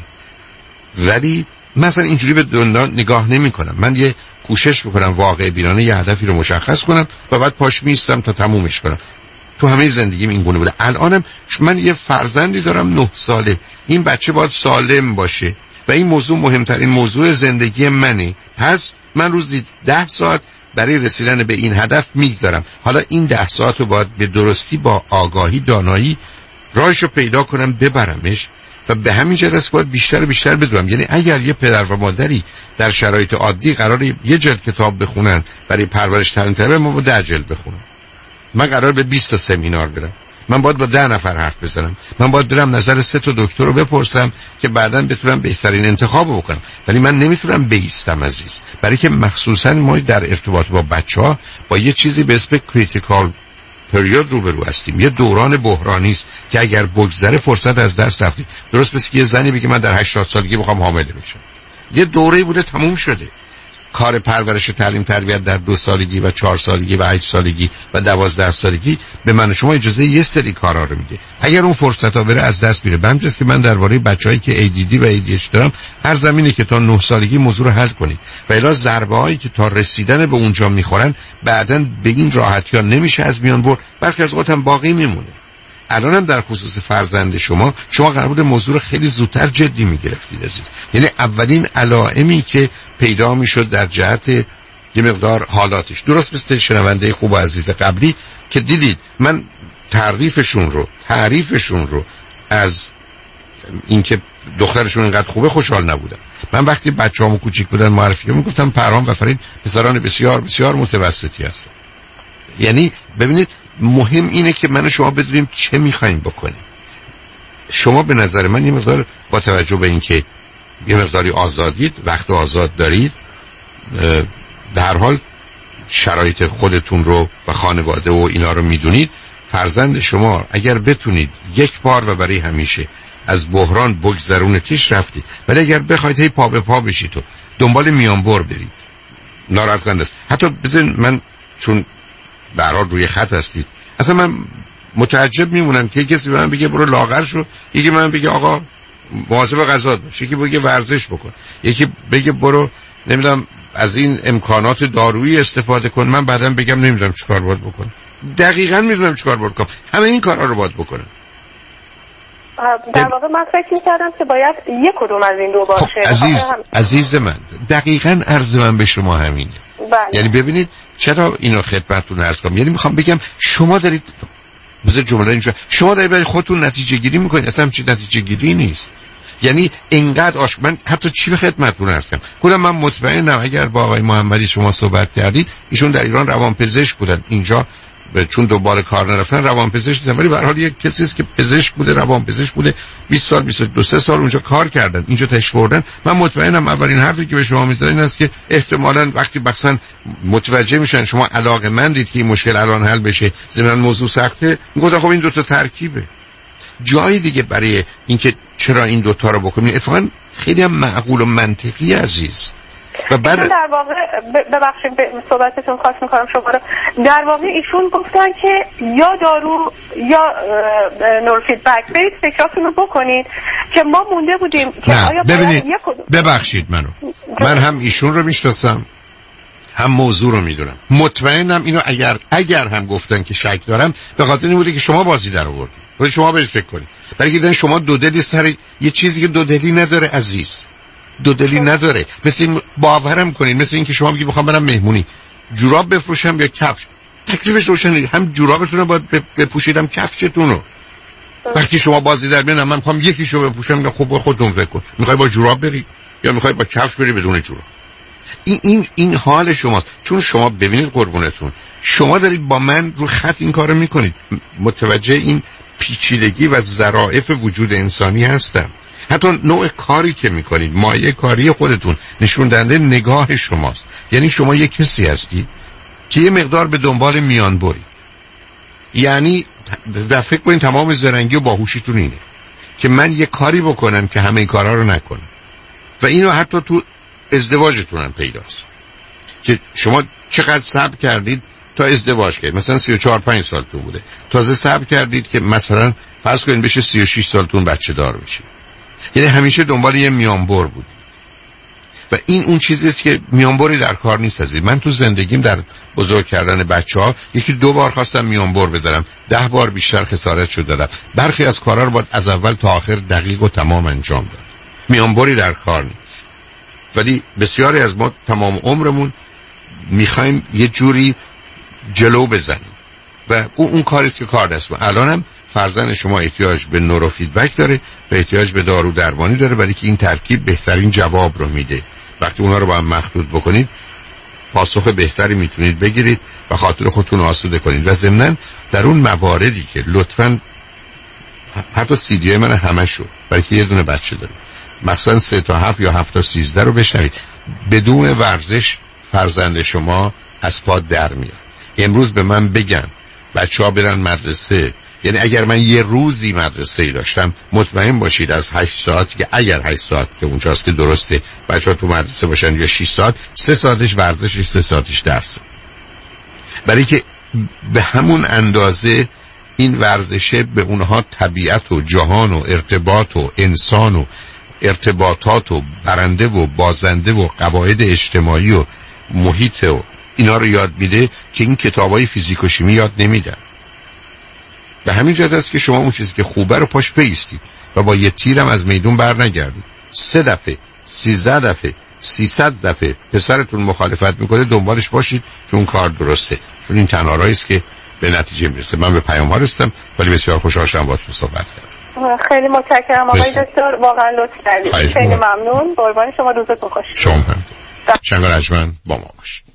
Speaker 3: ولی مثلا اینجوری به دنیا نگاه نمی کنم. من یه کوشش میکنم واقع بینانه یه هدفی رو مشخص کنم و بعد پاش میستم تا تمومش کنم. تو همه زندگیم این گونه بوده. الانم من یه فرزندی دارم 9 ساله، این بچه باید سالم باشه و این موضوع مهمترین موضوع زندگی منه. پس من روزی 10 ساعت برای رسیدن به این هدف میگذارم. حالا این 10 ساعت رو باید به درستی با آگاهی، دانایی راهش رو پیدا کنم، ببرمش و به همین جهت است باید بیشتر بدونم. یعنی اگر یه پدر و مادری در شرایط عادی قراره یه جلد کتاب بخونن برای پرورش تعلیم، ما با 10 جلد بخونم. من قرار به 20 تا سمینار برم، من باید با 10 نفر حرف بزنم، من باید برم نظر 3 تا دکتر رو بپرسم که بعداً بتونم بهترین انتخاب رو بکنم. ولی من نمیتونم بیستم عزیز، برای که مخصوصاً ما در ارتباط با بچه‌ها با یه چیزی به اسم کریتیکال پریود روبرو هستیم. یه دوران بحرانی است که اگر بگذره فرصت از دست رفته. درست مثل که یه زنی بگه من در 80 سالگی میخوام حامله بشم، یه دوره‌ای بوده تموم شده. کار پرورش تعلیم تربیت در 2 سالگی و 4 سالگی و 8 سالگی و 12 سالگی به من شما اجازه یه سری کارا رو میده. اگر اون فرصت ها بره از دست میره. بمجاست که من درباره بچه‌هایی که ADD و ADHD دارم هر زمینه که تا 9 سالگی موضوع رو حل کنید و الا ضربه هایی که تا رسیدن به اونجا میخورن بعداً به این راحتی ها نمیشه از میان برد، بلکه از وقت هم باقی میمونه. الانم در خصوص فرزند شما قرار بود موضوع رو خیلی زودتر جدی میگرفتید عزیز. یعنی اولین علائمی که پیدا میشد در جهت یه مقدار حالاتش، درست مثل شنونده خوب و عزیز قبلی که دیدید من تعریفشون رو از اینکه دخترشون اینقدر خوبه خوشحال نبودم. من وقتی بچه‌هامو کوچیک بودن معرفی میگفتم پرهام و فرید پسران بسیار بسیار متوسطی هستن. یعنی ببینید مهم اینه که من و شما بدونیم چه میخوایم بکنیم. شما به نظر من یه مقدار با توجه به اینکه یه مقداری آزادید، وقت آزاد دارید، در حال شرایط خودتون رو و خانواده و اینا رو میدونید، فرزند شما اگر بتونید یک بار و برای همیشه از بحران بگذرونتیش رفتید، ولی اگر بخواید هی پا به پا بشید و دنبال میانبر برید ناراحت کننده است. حتی بزن من چون به هر حال روی خط هستید، اصلا من متعجب میمونم که کسی به من بگه برو لاغر شو، یکی به من بگه آقا مواظب غذات باش، یکی بگه ورزش بکن، یکی بگه برو نمیدونم از این امکانات دارویی استفاده کن، من بعداً بگم نمیدونم چیکار باید بکنم. دقیقاً میدونم چیکار باید بکنم. همه این کارا رو باید بکنم.
Speaker 13: در واقع من فکر می‌کردم که باید یک کدوم از این دو باشه.
Speaker 3: عزیز من دقیقاً عرض من به شما همینه.
Speaker 13: بله.
Speaker 3: یعنی ببینید چرا اینو خدمتتون عرض کنم، یعنی میخوام بگم شما دارید شما دارید برای خودتون نتیجه گیری میکنید، اصلا همچین نتیجه گیری نیست. یعنی اینقدر من حتی چی به خدمتتون عرض کنم، گفتم من مطمئنم اگر با آقای محمدی شما صحبت کردید، ایشون در ایران روانپزشک بودن، اینجا چون دوباره کار نرفتن روانپزشک دیدن، ولی به هر حال یک کسی است که پزشک بوده، روانپزشک بوده، 20 سال 22 سال اونجا کار کردن، اینجا تشریف بردن. من مطمئنم اولین حرفی که به شما میزنن این است که احتمالاً وقتی مثلا متوجه میشن شما علاقه‌مندید که این مشکل الان حل بشه، ضمن موضوع سخته، میگن خب این دو تا ترکیبه. جای دیگه برای اینکه چرا این دو تا رو بکنیم اتفاقاً خیلی هم معقول و منطقی عزیز. و بعد
Speaker 13: در واقع ببخشید صحبتتون خواست میکنم شما رو، در واقع ایشون گفتن که یا دارو یا نور فیدبک، برید فکراتون رو بکنید که ما مونده بودیم که آیا
Speaker 3: ببینید ببخشید من هم ایشون رو میشناسم هم موضوع رو میدونم، مطمئنم اینو اگر هم گفتن که شک دارم به خاطر این بوده که شما بازی در آوردید. ولی شما برید فکر کنید، برای که دیدن شما دو دلی سر یه چیزی که دو دلی نداره عزیز، دو دلی نداره. مثل این باورم کنید، مثل این که شما بگید میخوام برم مهمونی جوراب بفروشم یا کفش، تکلیفش روشنه، هم جورابتون رو باید بپوشیدم کفشتون رو. وقتی شما بازی در میان من میخوام یکیشو بپوشم، خب خودتون فکر کن میخوای با جوراب بری یا میخوای با کفش بری بدون جوراب. این حال شماست. چون شما ببینید قربونتون، شما دارید با من رو خط این کارو میکنید، متوجه این پیچیدگی و ظرافت وجود انسانی هستم. حتی نوع کاری که میکنید، مایه کاری خودتون نشون دهنده نگاه شماست. یعنی شما یک کسی هستید که یه مقدار به دنبال میان بری، یعنی و فکر کنید تمام زرنگی و باهوشیتون اینه که من یه کاری بکنم که همه این کارا رو نکنم. و اینو حتی تو ازدواجتون هم پیداست که شما چقدر صبر کردید تا ازدواج کردید، مثلا 34-5 سالتون بوده، تازه صبر کردید که مثلا فرض کنید بشه 36 سالتون بچه دار بشید. یعنی همیشه دنبال یه میانبر بود و این اون چیزیست که میانبری در کار نیست عزیز. من تو زندگیم در بزرگ کردن بچه‌ها یکی 2 بار خواستم میانبر بذارم، 10 بار بیشتر خسارت شد دادم. برخی از کارا رو باید از اول تا آخر دقیق و تمام انجام داد، میانبری در کار نیست. ولی بسیاری از ما تمام عمرمون میخوایم یه جوری جلو بزنیم و اون کاریست که کار دست ما. الانم فرزند شما احتیاج به نورو فیدبک داره و احتیاج به دارو درمانی داره، برای که این ترکیب بهترین جواب رو میده. وقتی اونا رو با هم مخلوط بکنید پاسخ بهتری میتونید بگیرید و خاطر خودتون آسوده کنید. و ضمناً در اون مواردی که لطفاً حتی CD من همه شو، برای که یه دونه بچه داره، مثلا 3 تا 7 یا 7 تا 13 رو بشنوید، بدون ورزش فرزند شما از پا در میاد. امروز به من بگن بچه‌ها برن مدرسه، یعنی اگر من یه روزی مدرسه‌ای داشتم مطمئن باشید از 8 ساعت که اگر 8 ساعت که اونجاست که درسته بچه‌ها تو مدرسه باشن یا 6 ساعت، 3 ساعتش ورزشش، 3 ساعتش درس. برای که به همون اندازه این ورزشه به اونها طبیعت و جهان و ارتباط و انسان و ارتباطات و برنده و بازنده و قواعد اجتماعی و محیط و اینا رو یاد میده که این کتابای فیزیک و شیمی یاد نمیدن. به همین جهت است که شما اون چیزی که خوبه رو پاش بیستید و با یه تیرم از میدون بر نگردید. 3 دفعه 13 دفعه 300 دفعه پسرتون مخالفت میکنه دنبالش باشید، چون کار درسته، چون این تنها راهی است که به نتیجه میرسه. من به پیام ها رسیدم ولی بسیار خوشحال شدم باهاتون صحبت کردم.
Speaker 13: خیلی متشکرم آقای دکتر، واقعا لطف کردید. خیلی ممنون، قربان شما، روزتون خوش.
Speaker 3: شما هم شنگ رجمن با ما باشید.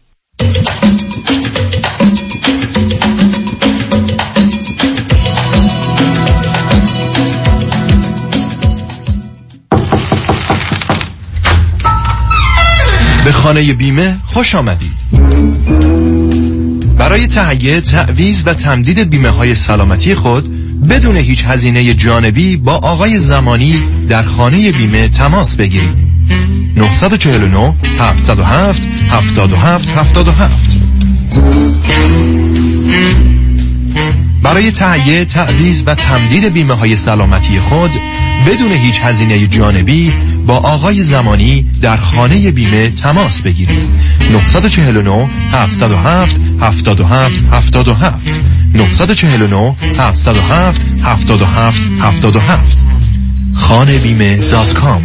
Speaker 9: به خانه بیمه خوش آمدید. برای تهیه تعویض و تمدید بیمه های سلامتی خود بدون هیچ هزینه جانبی با آقای زمانی در خانه بیمه تماس بگیرید. 949 707 77 77. برای تهیه تعویض و تمدید بیمه های سلامتی خود بدون هیچ هزینه جانبی با آقای زمانی در خانه بیمه تماس بگیرید. 949 707 77 77. 949 707 77 77. khanebime.com.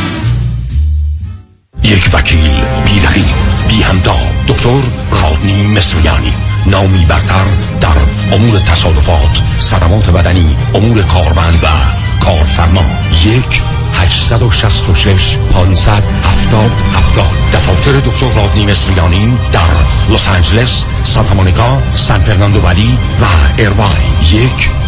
Speaker 7: یک وکیل بی رقیب بی همتا، دکتر رادنی
Speaker 12: مصریانی، نامی برتر در امور تصادفات، صدمات بدنی، امور کارمند و کارفرما. 1-866-570-7070. دفاتر دکتر رادنی مصریانی در لس آنجلس، سانتا مونیکا، سان فرناندو ولی و ایرواین.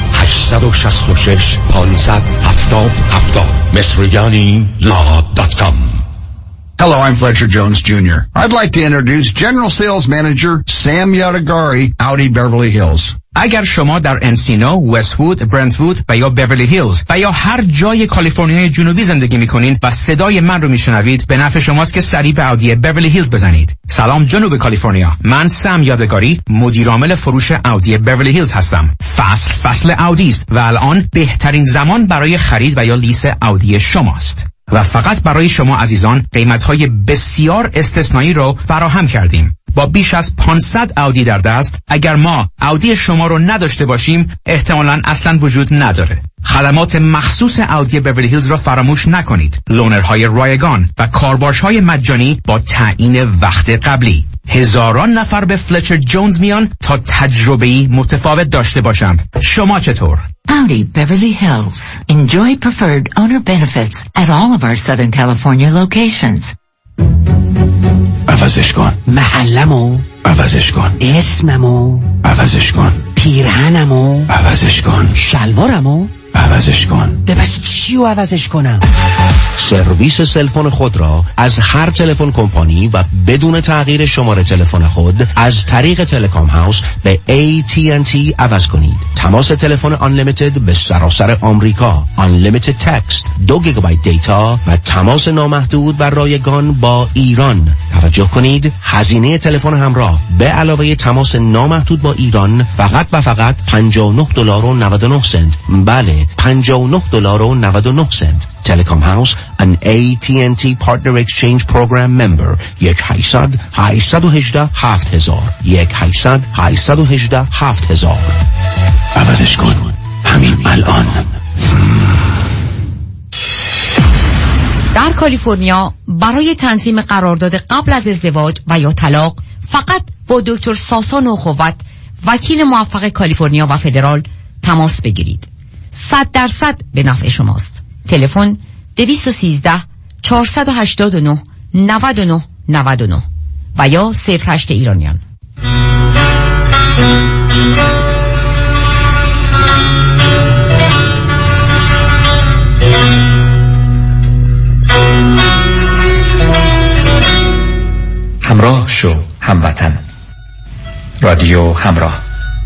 Speaker 12: 1-866-570-7070. مصریانی.com.
Speaker 14: Hello, I'm Fletcher Jones Jr. I'd like to introduce General Sales Manager Sam Yadagari, Audi Beverly Hills.
Speaker 23: اگر شما در انسینو، وست‌وود، برنت‌وود و یا بیورلی هیلز و یا هر جای کالیفرنیای جنوبی زندگی می‌کنید و صدای من رو میشنوید، به نفع شماست که سریع به اودی بیورلی هیلز بزنید. سلام جنوب کالیفرنیا، من سم یادگاری، مدیر عامل فروش اودی بیورلی هیلز هستم. فصل اودی است و الان بهترین زمان برای خرید و یا لیس اودی شماست. و فقط برای شما عزیزان قیمت‌های بسیار استثنایی رو فراهم کردیم. با بیش از 500 اودی در دست، اگر ما اودی شما رو نداشته باشیم احتمالاً اصلاً وجود نداره. خدمات مخصوص اودی بیورلی هیلز را فراموش نکنید. لونرهای رایگان و کارباش‌های مجانی با تعیین وقت قبلی. هزاران نفر به فلچر جونز میان تا تجربه‌ای متفاوت داشته باشند. شما چطور؟
Speaker 24: Audi Beverly Hills. Enjoy preferred owner benefits at all of our Southern California locations.
Speaker 12: عوضش کن.
Speaker 25: محلمو
Speaker 12: عوضش کن.
Speaker 25: اسممو
Speaker 12: عوضش کن.
Speaker 25: پیرهنمو
Speaker 12: عوضش کن.
Speaker 25: شلوارمو
Speaker 12: عوضش کن.
Speaker 25: پس چیو عوضش کنم؟
Speaker 12: سرویس سلفون خود را از هر تلفن کمپانی و بدون تغییر شماره تلفن خود از طریق تلکام هاوس به AT&T عوض کنید. تماس تلفن Unlimited به سراسر آمریکا، Unlimited تکست، 2 گیگابایت دیتا و تماس نامحدود و رایگان با ایران. توجه کنید هزینه تلفن همراه به علاوه تماس نامحدود با ایران فقط و فقط $59.99. بله، $59.99. Telecom House, an AT&T Partner Exchange Program member. 1-800-818-7000. 1-800-818-7000. عوضش کن همین الان.
Speaker 6: در کالیفرنیا برای تنظیم قرارداد قبل از ازدواج و یا طلاق فقط با دکتر ساسان اخوت، وکیل موفق کالیفرنیا و فدرال تماس بگیرید. 100% به نفع شماست. تلفن 213-489-9999 و یا 08 ایرانیان.
Speaker 26: همراه شو هموطن. رادیو همراه.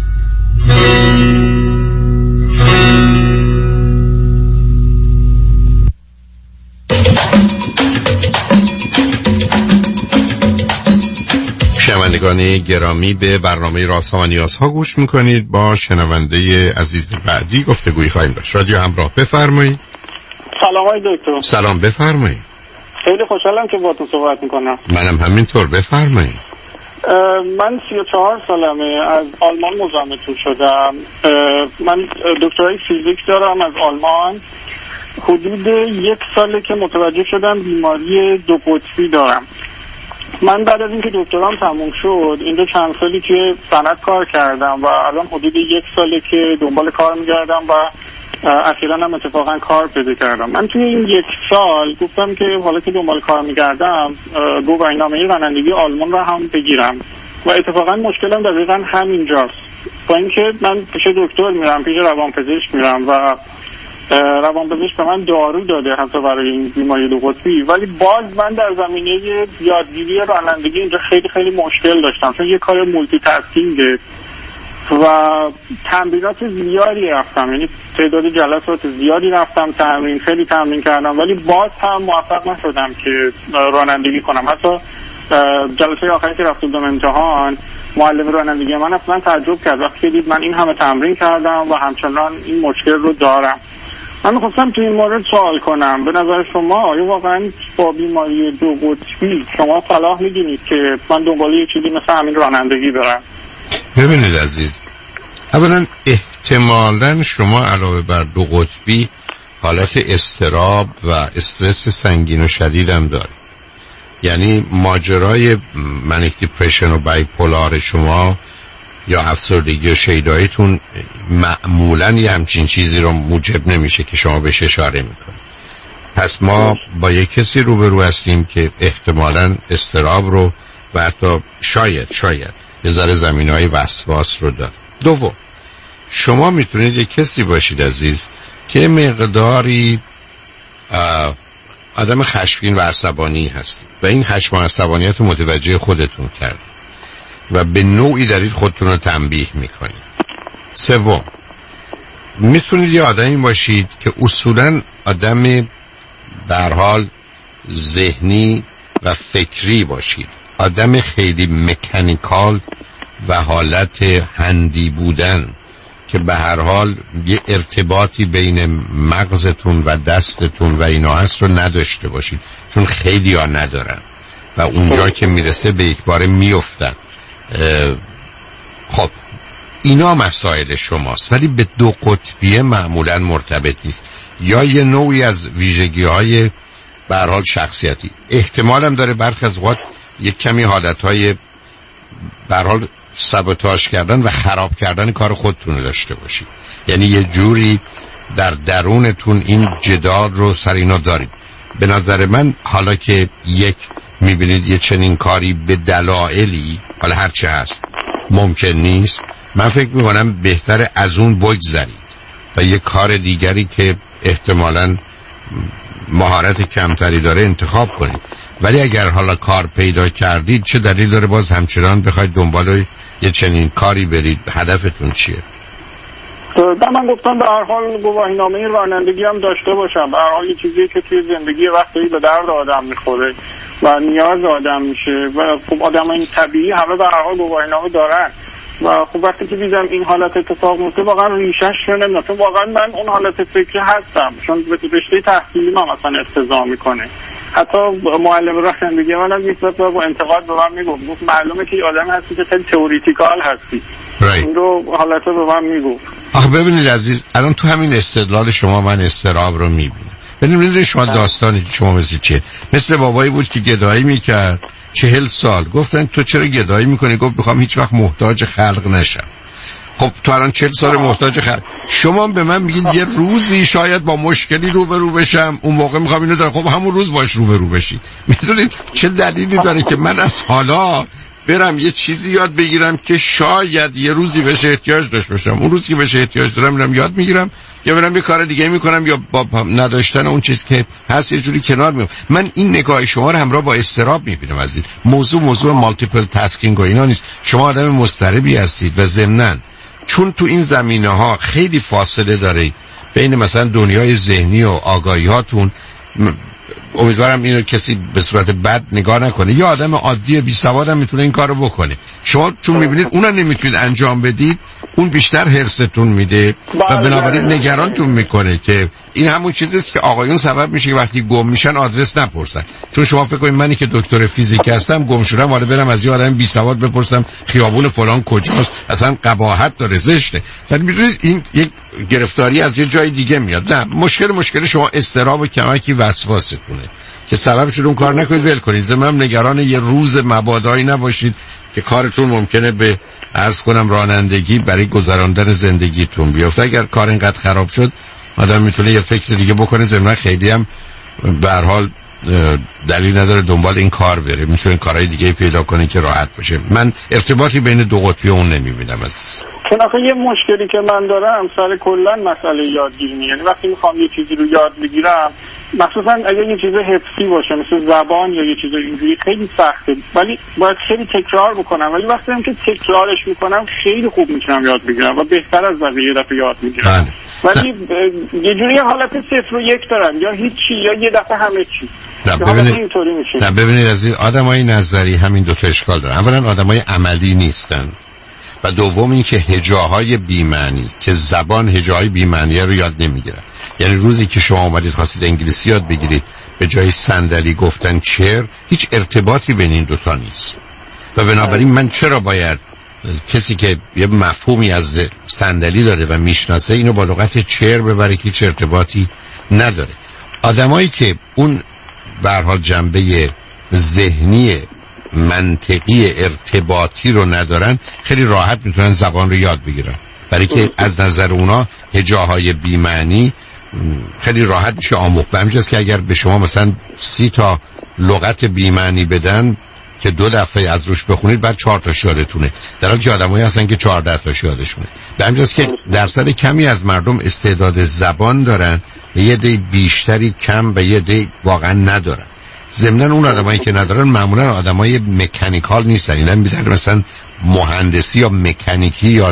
Speaker 3: شنوندگان گرامی، به برنامه رازها و نیازها گوش میکنید. با شنونده عزیز بعدی گفتگویی خواهیم داشت. رادیو همراه، بفرمایید.
Speaker 27: سلام آقای دکتر.
Speaker 3: سلام، بفرمایید.
Speaker 27: خیلی خوشحالم که با تو صحبت میکنم.
Speaker 3: منم همینطور، بفرمایید.
Speaker 27: من 34 سالمه، از آلمان مزاحمتون شدم. من دکترای فیزیک دارم از آلمان. حدود 1 ساله که متوجه شدم بیماری 2 قطبی دارم. من بعد از اینکه دکترام تموم شد اینجا چند سالی توی صنعت کار کردم و الان حدود 1 ساله که دنبال کار میگردم و اخیراً هم اتفاقا کار پیدا کردم. من توی این 1 سال گفتم که حالا که دنبال کار میگردم گواهینامه رانندگی آلمان رو هم بگیرم و اتفاقا مشکلم دقیقا همینجاست. با اینکه من پیش دکتر میرم، پیش روانپزشک میرم و روانپزشک به من دارو داده حتی برای این بیماری 2 قطبی، ولی باز من در زمینه یادگیری رانندگی اینجا خیلی مشکل داشتم، چون یه کار مولتی تاسکینگه و تمرینات زیادی رفتم، یعنی تعداد جلسات زیادی رفتم، خیلی تمرین کردم، ولی باز هم موفق نشدم که رانندگی کنم. حتی جلسه آخری که رفتم به امتحان، معلم رانندگی من اصلا تعجب کرد وقتی که دید من این همه تمرین کردم و همچنان این مشکل رو دارم. من می‌خواستم تو این مورد سوال کنم، به نظر شما آیا واقعا با بیماری 2 قطبی شما صلاح می‌دونید که من دنبال یه چیزی مثل همین رانندگی برم؟
Speaker 3: ببینید عزیز، اولا احتمالاً شما علاوه بر 2 قطبی حالت اضطراب و استرس سنگین و شدید هم دارید. یعنی ماجرای منیک دیپرشن و بایپولار شما یا افسردگی و شیداییتون معمولاً یه همچین چیزی رو موجب نمیشه که شما بهش اشاره میکنید. پس ما با یک کسی روبرو هستیم که احتمالاً اضطراب رو و حتی شاید یه ذره زمینه‌های وسواس رو داره. دوم، شما میتونید یک کسی باشید عزیز که مقداری آدم خشمگین و عصبانی هست و این خشم و عصبانیت رو متوجه خودتون کرد و به نوعی دارید خودتون رو تنبیه میکنید. سوم، میتونید یه آدمی باشید که اصولاً آدم در حال ذهنی و فکری باشید، آدم خیلی مکانیکال و حالت هندی بودن که به هر حال یه ارتباطی بین مغزتون و دستتون و اینا هست رو نداشته باشید، چون خیلی ها ندارن و اونجا که میرسه به یک باره میفتن. خب اینا مسائل شماست، ولی به دو قطبیه معمولا مرتبط نیست. یا یه نوعی از ویژگی های به هر حال شخصیتی، احتمال هم داره برخی از اوقات یک کمی حالت های به هر حال سابوتاژ کردن و خراب کردن کار خودتون رو داشته باشید. یعنی یه جوری در درونتون این جدال رو سر اینا دارید. به نظر من حالا که یک میبینید یه چنین کاری به دلایلی، حالا هرچه هست، ممکن نیست، من فکر میکنم بهتر از اون بگذرید و یه کار دیگری که احتمالاً مهارت کمتری داره انتخاب کنید. ولی اگر حالا کار پیدا کردید، چه دلیل داره باز همچنان بخواید دنبال یه چنین کاری برید؟ هدفتون چیه؟
Speaker 27: من گفتم به هر حال گواهینامه رانندگی هم داشته باشم. به هر حال یه چیزی که توی زندگی وقتی به درد آدم میخوره و نیاز آدم میشه و خب آدم این طبیعی همه به هر حال گواهینامه دارن و خب وقتی که دیدم این حالت اتفاق میفته واقعا ریشش رو نمیدونم، چون واقعا من اون حالت فکری هستم، چون رشته تحصیلی من مثلا اقتضا میکنه. حتی معلم رانندگی منم یک وقت با انتقاد به من میگفت معلومه که آدم هستی که خیلی تئوریتیکال هستی. این رو حالت به من میگفت.
Speaker 3: آخه ببینید عزیز، الان تو همین استدلال شما من استراب رو میبینم. ببینید شما داستانی شما مثل چیه؟ مثل بابایی بود که گدایی میکرد 40 سال، گفتن تو چرا گدایی میکنی؟ گفت میخوام هیچ وقت محتاج خلق نشم. خب تو الان 40 سال محتاج خلق، شما به من میگید یه روزی شاید با مشکلی روبرو بشم، اون موقع میخوام اینو دارم. خب همون روز باش روبرو بشید. میدونید چه دلیلی داره که من از حالا برم یه چیزی یاد بگیرم که شاید یه روزی بهش احتیاج داشته باشم، اون روزی که بهش احتیاج دارم میرم یاد میگیرم یا برم یه کار دیگه میکنم یا با نداشتن اون چیز که هست یه جوری کنار میام. من این نگاه شما رو همراه با استراب میبینم عزیز. موضوع مالتیپل تاسکینگ و اینا نیست. شما آدم مضطربی هستید و ضمناً چون تو این زمینه ها خیلی فاصله داره بین مثلا دنیای ذهنی و آگاهیاتون، امیدوارم اینو کسی به صورت بد نگاه نکنه. یه آدم عادی بی سواد هم میتونه این کارو بکنه. شما چون میبینید اونو نمیتونید انجام بدید، اون بیشتر حرستون میده و بنابراین نگرانتون میکنه که این همون چیزیست که آقایون سبب میشه که وقتی گم میشن آدرس نپرسن. چون شما فکر کنید منی که دکتر فیزیک هستم گم شدم ولی برم از یه آدم بی سواد بپرسم خیابون فلان کجاست، اصلا قباحت داره، زشته. ولی میدونید این یک گرفتاری از یه جای دیگه میاد. نه، مشکل شما اضطراب و کمکی وسواستونه که سبب شد اون کار نکنید، ول کنید. زمام نگران یه روز مبادایی نباشید که کارتون ممکنه به عرض کنم رانندگی برای گذراندن زندگیتون بیفته. اگر کار اینقدر خراب شد آدم میتونه یه فکر دیگه بکنه. ضمن خیلی هم به هر حال دلیل نداره دنبال این کار بره، میتونه کارهای دیگه پیدا کنه که راحت باشه. من ارتباطی بین دو قطبی اون نمیبینم عزیز.
Speaker 27: چون آخه یه مشکلی که من دارم سر کلا مسئله یادگیری، یعنی وقتی میخوام یه چیزی رو یاد بگیرم، مخصوصا اگه یه چیز حفظی باشه مثل زبان یا یه چیز اینجوری خیلی سخته، ولی باید خیلی تکرار بکنم. ولی وقتی هم که تکرارش میکنم خیلی خوب میتونم یاد بگیرم و بهتر از بقیه دفعه یاد میگیرم. ولی یه جوری حالت 0 و 1 دارم، یا هیچی یا یه دفعه همه چی.
Speaker 3: نه ببینید از این آدمای نظری همین دو تا اشکال دارن. اولا آدمای عملی نیستن و دوم این که هجاهای بی‌معنی، که زبان هجاهای بی‌معنی رو یاد نمیگیرن. یعنی روزی که شما اومدید خواستید انگلیسی یاد بگیرید به جای صندلی گفتن چیر، هیچ ارتباطی بین این دوتا نیست و بنابراین من چرا باید کسی که یه مفهومی از صندلی داره و میشناسه اینو با لغت چیر ببره که هیچ ارتباطی نداره. آدمایی که اون به هر حال جنبه ذهنی منطقی ارتباطی رو ندارن، خیلی راحت میتونن زبان رو یاد بگیرن، برای که از نظر اونا هجاهای بی‌معنی خیلی راحت میشه آموخت. به همین جاست که اگر به شما مثلا 30 تا لغت بی‌معنی بدن که 2 دفعه از روش بخونید بعد 4 تاش یادتونه، در حالی که آدمایی هستن که 14 تاش یادشونه. به همین جاست که درصد کمی از مردم استعداد زبان دارن و یه عده بیشتری کم و یه عده واقعا ندارن. ضمن اون آدمایی که ندارن معمولا آدمای مکانیکال نیستن، اینا میذارن مثلا مهندسی یا مکانیکی یا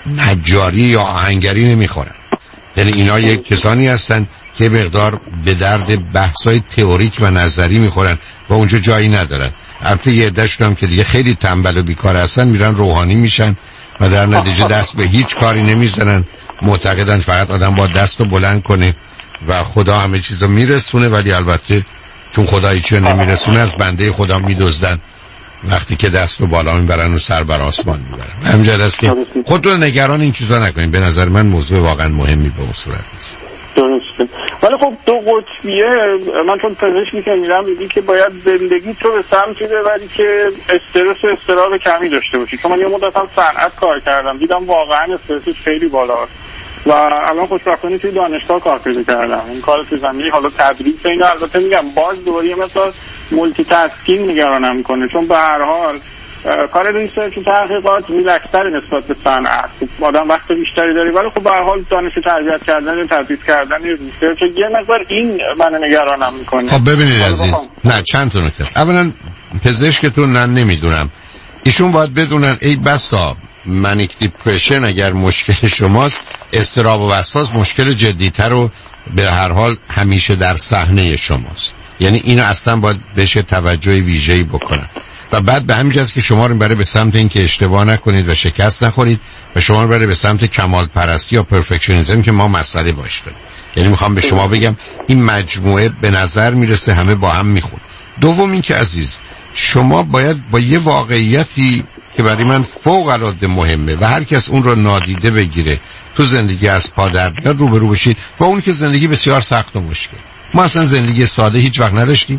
Speaker 3: نجاری یا آهنگری نمیخورن. یعنی اینا یک کسانی هستن که مقدار به درد بحث‌های تئوریک و نظری میخورن و اونجا جایی ندارن. البته یه عده‌شون هم که دیگه خیلی تنبل و بیکار هستن میرن روحانی میشن و در نتیجه دست به هیچ کاری نمیزنن، معتقدن فقط آدم با دستو بلند کنه و خدا همه چیزو میرسونه، ولی البته چون خدا هیچی نمیرسونه از بنده خدا میدزدن وقتی که دست رو بالا میبرن و سر بر آسمان میبرن. همینجا هست که خودتون نگران این چیزا نکنین، به نظر من موضوع واقعا مهمی به اون صورت نیست.
Speaker 27: درسته. ولی خب 2 قطبیه، من چون پزشکی که میرم میگی که باید زندگی تو به سمتی ببری که استرس و اضطراب کمی داشته باشی. چون من یه مدت هم صنعت کار کردم، دیدم واقعا استرسش خیلی بالاست و الان خوشبختانه توی دانشگاه کار پیدا کردم. این کار تو زمینه حالا تدریس اینا، البته میگم باز دوباره یه مثلا مولتی تاسکینگ نگرانم میکنه، چون به هر حال کار ریسرچ و تحقیقات ریلکس‌تر نسبت به صنعت، آدم وقت بیشتری داری، ولی خب به هر حال دانش تربیت کردن، تدریس کردن، ریسرچ یه مقدار این منو نگرانم میکنه.
Speaker 3: خب ببینید عزیز، نه چند تا نکته است. اولا پزشکتون نمیدونم، ایشون باید بدونن ای بسا منیک دیپرشن اگر مشکل شماست، اضطراب و وسواس مشکل جدی‌تر و به هر حال همیشه در صحنه شماست. یعنی اینو اصلا باید بهش توجه ویژه‌ای بکنن و بعد به همین جاست که شما رو بره به سمت این که اشتباه نکنید و شکست نخورید و شما رو بره به سمت کمال پرستی یا پرفکشنیسم که ما مسئله باش داریم. یعنی میخوام به شما بگم این مجموعه به نظر میرسه همه با هم میخون. دوم این که عزیز، شما باید با یه واقعیتی که برای من فوق العاده مهمه و هر کس اون رو نادیده بگیره تو زندگی از پا در بیاد روبرو بشید و اون که زندگی بسیار سخت و مشکل. ما اصلا زندگی ساده هیچ وقت نداشتیم،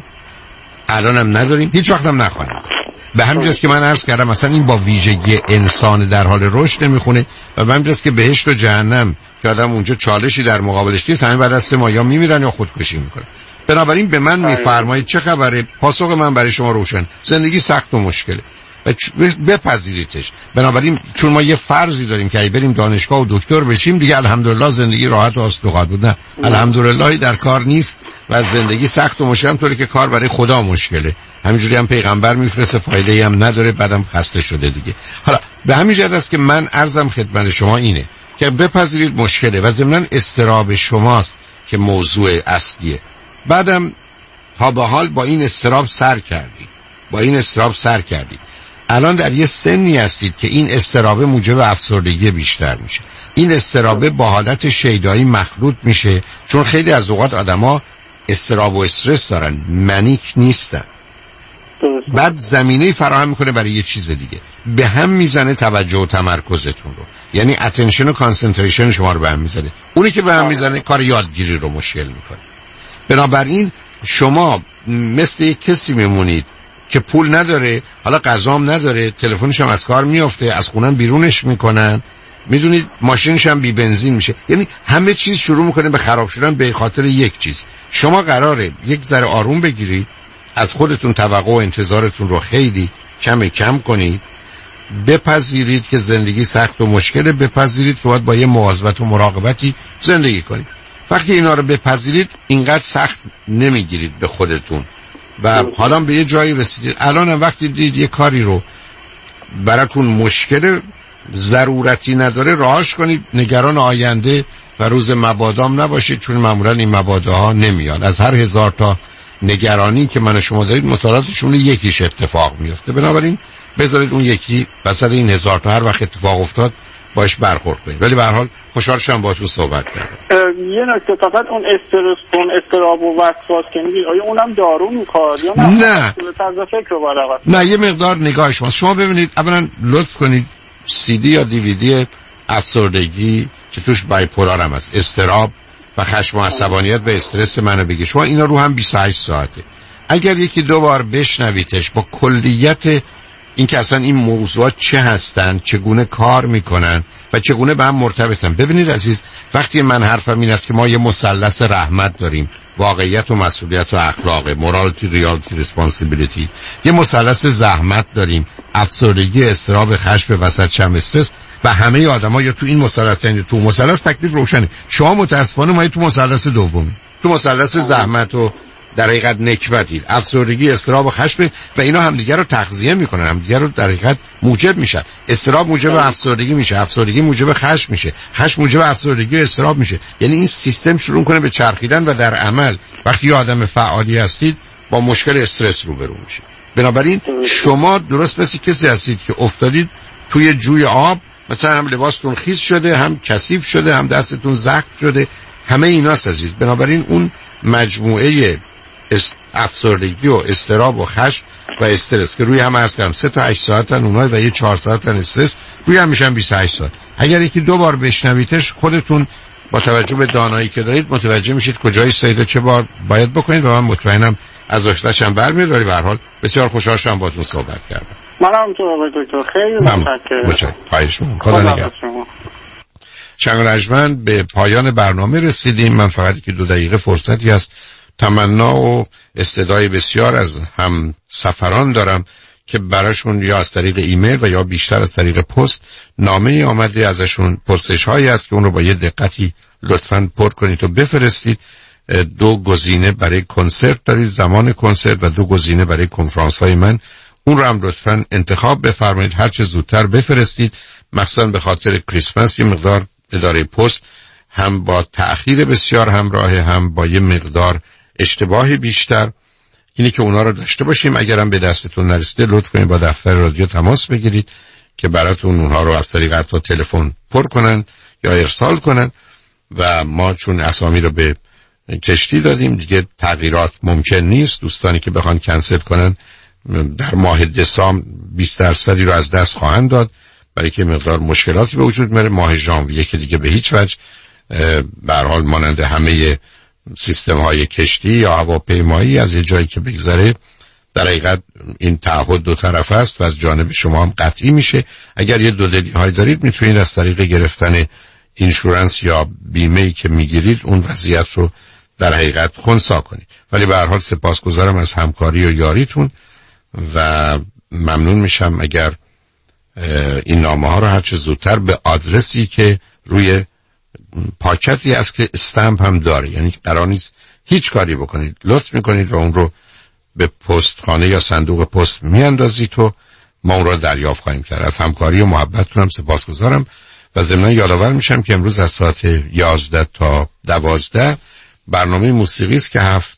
Speaker 3: الان هم نداریم، هیچ وقت هم نخواهیم. به همین جاست که من عرض کردم مثلا این با ویژگی انسان در حال رشد نمیخونه و به همین جاست که بهشت و جهنم که آدم اونجا چالشی در مقابلش نیست، همین بعد از 3 ماه یا میمیرن یا خودکشی میکنن. بنابراین به من میفرمایید چه خبره؟ پاسخ من برای شما روشن، زندگی سخت و مشکله و بپذیریدش. بنابراین چون ما یه فرضی داریم که اگه بریم دانشگاه و دکتر بشیم دیگه الحمدلله زندگی راحت و آسون خواهد بود، نه الحمدلله در کار نیست و زندگی سخت و مشکل، طوری که کار برای خدا مشکله. همینجوری هم پیغمبر میفرسته، فایده‌ای هم نداره، بعدم خسته شده دیگه. حالا به همین جهت است که من عرضم خدمت شما اینه که بپذیرید مشکله و ضمن اضطراب شماست که موضوع اصلیه. بعدم تا به حال با این اضطراب سر کردید، الان در یه سنی هستید که این اضطراب موجب افسردگی بیشتر میشه. این اضطراب با حالت شیدایی مخلوط میشه، چون خیلی از اوقات آدما اضطراب و استرس دارن، منیک نیستن. بعد زمینه فراهم میکنه برای یه چیز دیگه، به هم میزنه توجه و تمرکزتون رو، یعنی اتنشن و کانسنتریشن شما رو به هم میزنه. اونی که به هم میزنه کار یادگیری رو مشکل میکنه. بنابراین شما مثل یک کسی میمونید که پول نداره، حالا غذام نداره، تلفنش هم از کار میافته، از خونم بیرونش میکنن، میدونید ماشینش هم بی بنزین میشه، یعنی همه چیز شروع میکنه به خراب شدن به خاطر یک چیز. شما قراره یک ذره آروم بگیرید، از خودتون توقع و انتظارتون رو خیلی کم کنید، بپذیرید که زندگی سخت و مشکله، بپذیرید که باید با یه مواظبت و مراقبتی زندگی کنید. وقتی اینا رو بپذیرید اینقدر سخت نمیگیرید به خودتون و حالا به یه جایی رسیدید. الان هم وقتی دید یه کاری رو براتون مشکل ضرورتی نداره راهش کنید، نگران آینده و روز مبادام نباشید، چون معمولا این مباداها نمیان. از هر 1000 تا نگرانی که من و شما دارید مطالعاتشون یکیش اتفاق میفته، بنابراین بذارید اون یکی وسط این 1000 تا هر وقت اتفاق افتاد باش برخورد کنید. ولی به هر حال خوشحال شدم باهاتون صحبت کردم.
Speaker 27: یه نکته فقط اون استرس، اون اضطراب و وسواس که میگید آیا اونم دارو میخواد یا
Speaker 3: نه؟
Speaker 27: طرز فکر رو باید
Speaker 3: نه، یه مقدار نگاه شما ببینید. اولا لطف کنید CD یا DVD افسردگی که توش بایپولار هم هست، اضطراب و خشم و عصبانیت و استرس منو بگی، شما اینا رو هم 28 ساعته. اگر یکی دو بار بشنویدش با کلیت این که اصلا این موضوعات چه هستن، چگونه کار میکنن و چگونه به هم مرتبطن. ببینید عزیز، وقتی من حرفم این است که ما یه مثلث رحمت داریم، واقعیت و مسئولیت و اخلاق، مورالتی، ریالتی، ریسپانسیبیلیتی، یه مثلث زحمت داریم، افسردگی، اضطراب، خشم، وسط هم استرس، و همه آدم‌ها یا تو این مثلث یعنی تو مثلث تکلیف روشنه. شما متأسفانه ما تو مثلث دومی، تو مثلث زحمت و در حقیقت نکبتید، افسردگی، اضطراب و خشم، و اینا همدیگه رو تغذیه میکنن، همدیگه رو در حقیقت موجب میشن. اضطراب موجب افسردگی میشه، افسردگی موجب خشم میشه، خشم موجب افسردگی و اضطراب میشه. یعنی این سیستم شروع کنه به چرخیدن و در عمل وقتی یه آدم فعالی هستید با مشکل استرس روبرو میشید. بنابراین شما درست مثل کسی هستید که افتادید توی جوی آب، مثلا هم لباستون خیس شده، هم کثیف شده، هم دستتون زخم شده، همه ایناست عزیز. بنابراین اون مجموعه افسردگی و اضطراب و خشم و استرس که روی هم عرض کردم 3 تا 8 ساعتن اونها و یه 4 ساعتن استرس، روی هم میشن 28 ساعت. اگر یکی دو بار بشنویدش خودتون با توجه به دانایی که دارید متوجه میشید کجای سید چه بار باید بکنید و من مطمئنم از آشتاش هم برمیاد. ولی به هر حال بسیار خوشحال شدم باهاتون صحبت کردم.
Speaker 27: منم تو آقای دکتر خیلی متشکرم.
Speaker 3: خواهش می‌کنم. خدا نگهدار. شنگرجمن به پایان برنامه رسیدیم. من فقط که 2 دقیقه فرصتی هست تمنا و استدعای بسیار از هم سفران دارم که براشون یا از طریق ایمیل و یا بیشتر از طریق پست نامه آمده ازشون، پرسش هایی هست که اون رو با یه دقتی لطفاً پر کنید و بفرستید. 2 گزینه برای کنسرت دارید، زمان کنسرت، و 2 گزینه برای کنفرانس های من. اون رو هم لطفاً انتخاب بفرمایید، هر چه زودتر بفرستید. مثلا به خاطر کریسمس یه مقدار اداره پست هم با تأخیر بسیار همراهه، هم با یه مقدار اشتباه بیشتر. اینی که اونا رو داشته باشیم. اگرم به دستتون نرسیده لطف کنید با دفتر رادیو تماس بگیرید که براتون اونها رو از طریق حتی تلفن پر کنن یا ارسال کنن. و ما چون اسامی رو به کشتی دادیم دیگه تغییرات ممکن نیست. دوستانی که بخوان کنسل کنن در ماه دسامبر 20% رو از دست خواهند داد، برای که مقدار مشکلاتی به وجود میاره. ماه ژانویه که دیگه به هیچ وجه به هر حال مانند همه سیستم های کشتی یا هواپیمایی از یه جایی که بگذره در حقیقت این تعهد 2 طرفه است و از جانب شما هم قطعی میشه. اگر یه 2 دلی های دارید میتونید از طریق گرفتن اینشورنس یا بیمه‌ای که میگیرید اون وضعیت رو در حقیقت خنثی کنید. ولی به هر حال سپاسگزارم از همکاری و یاریتون و ممنون میشم اگر این نامه ها رو هر چه زودتر به آدرسی که روی پاکتی هست که استمپ هم داره، یعنی قرار نیست هیچ کاری بکنید، لطف میکنید و اون رو به پستخانه یا صندوق پست میاندازید و ما اون رو دریافت خواهیم کرد. از همکاری و محبتتون هم سپاسگزارم و ضمن یادآور میشم که امروز از ساعت 11 تا 12 برنامه موسیقی است که 7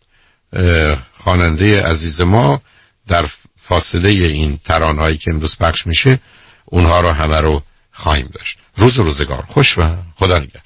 Speaker 3: خواننده عزیز ما در فاصله این ترانه‌هایی که امروز پخش میشه اونها رو همه رو خواهیم داشت. روزگار خوش و خدا نگهدار.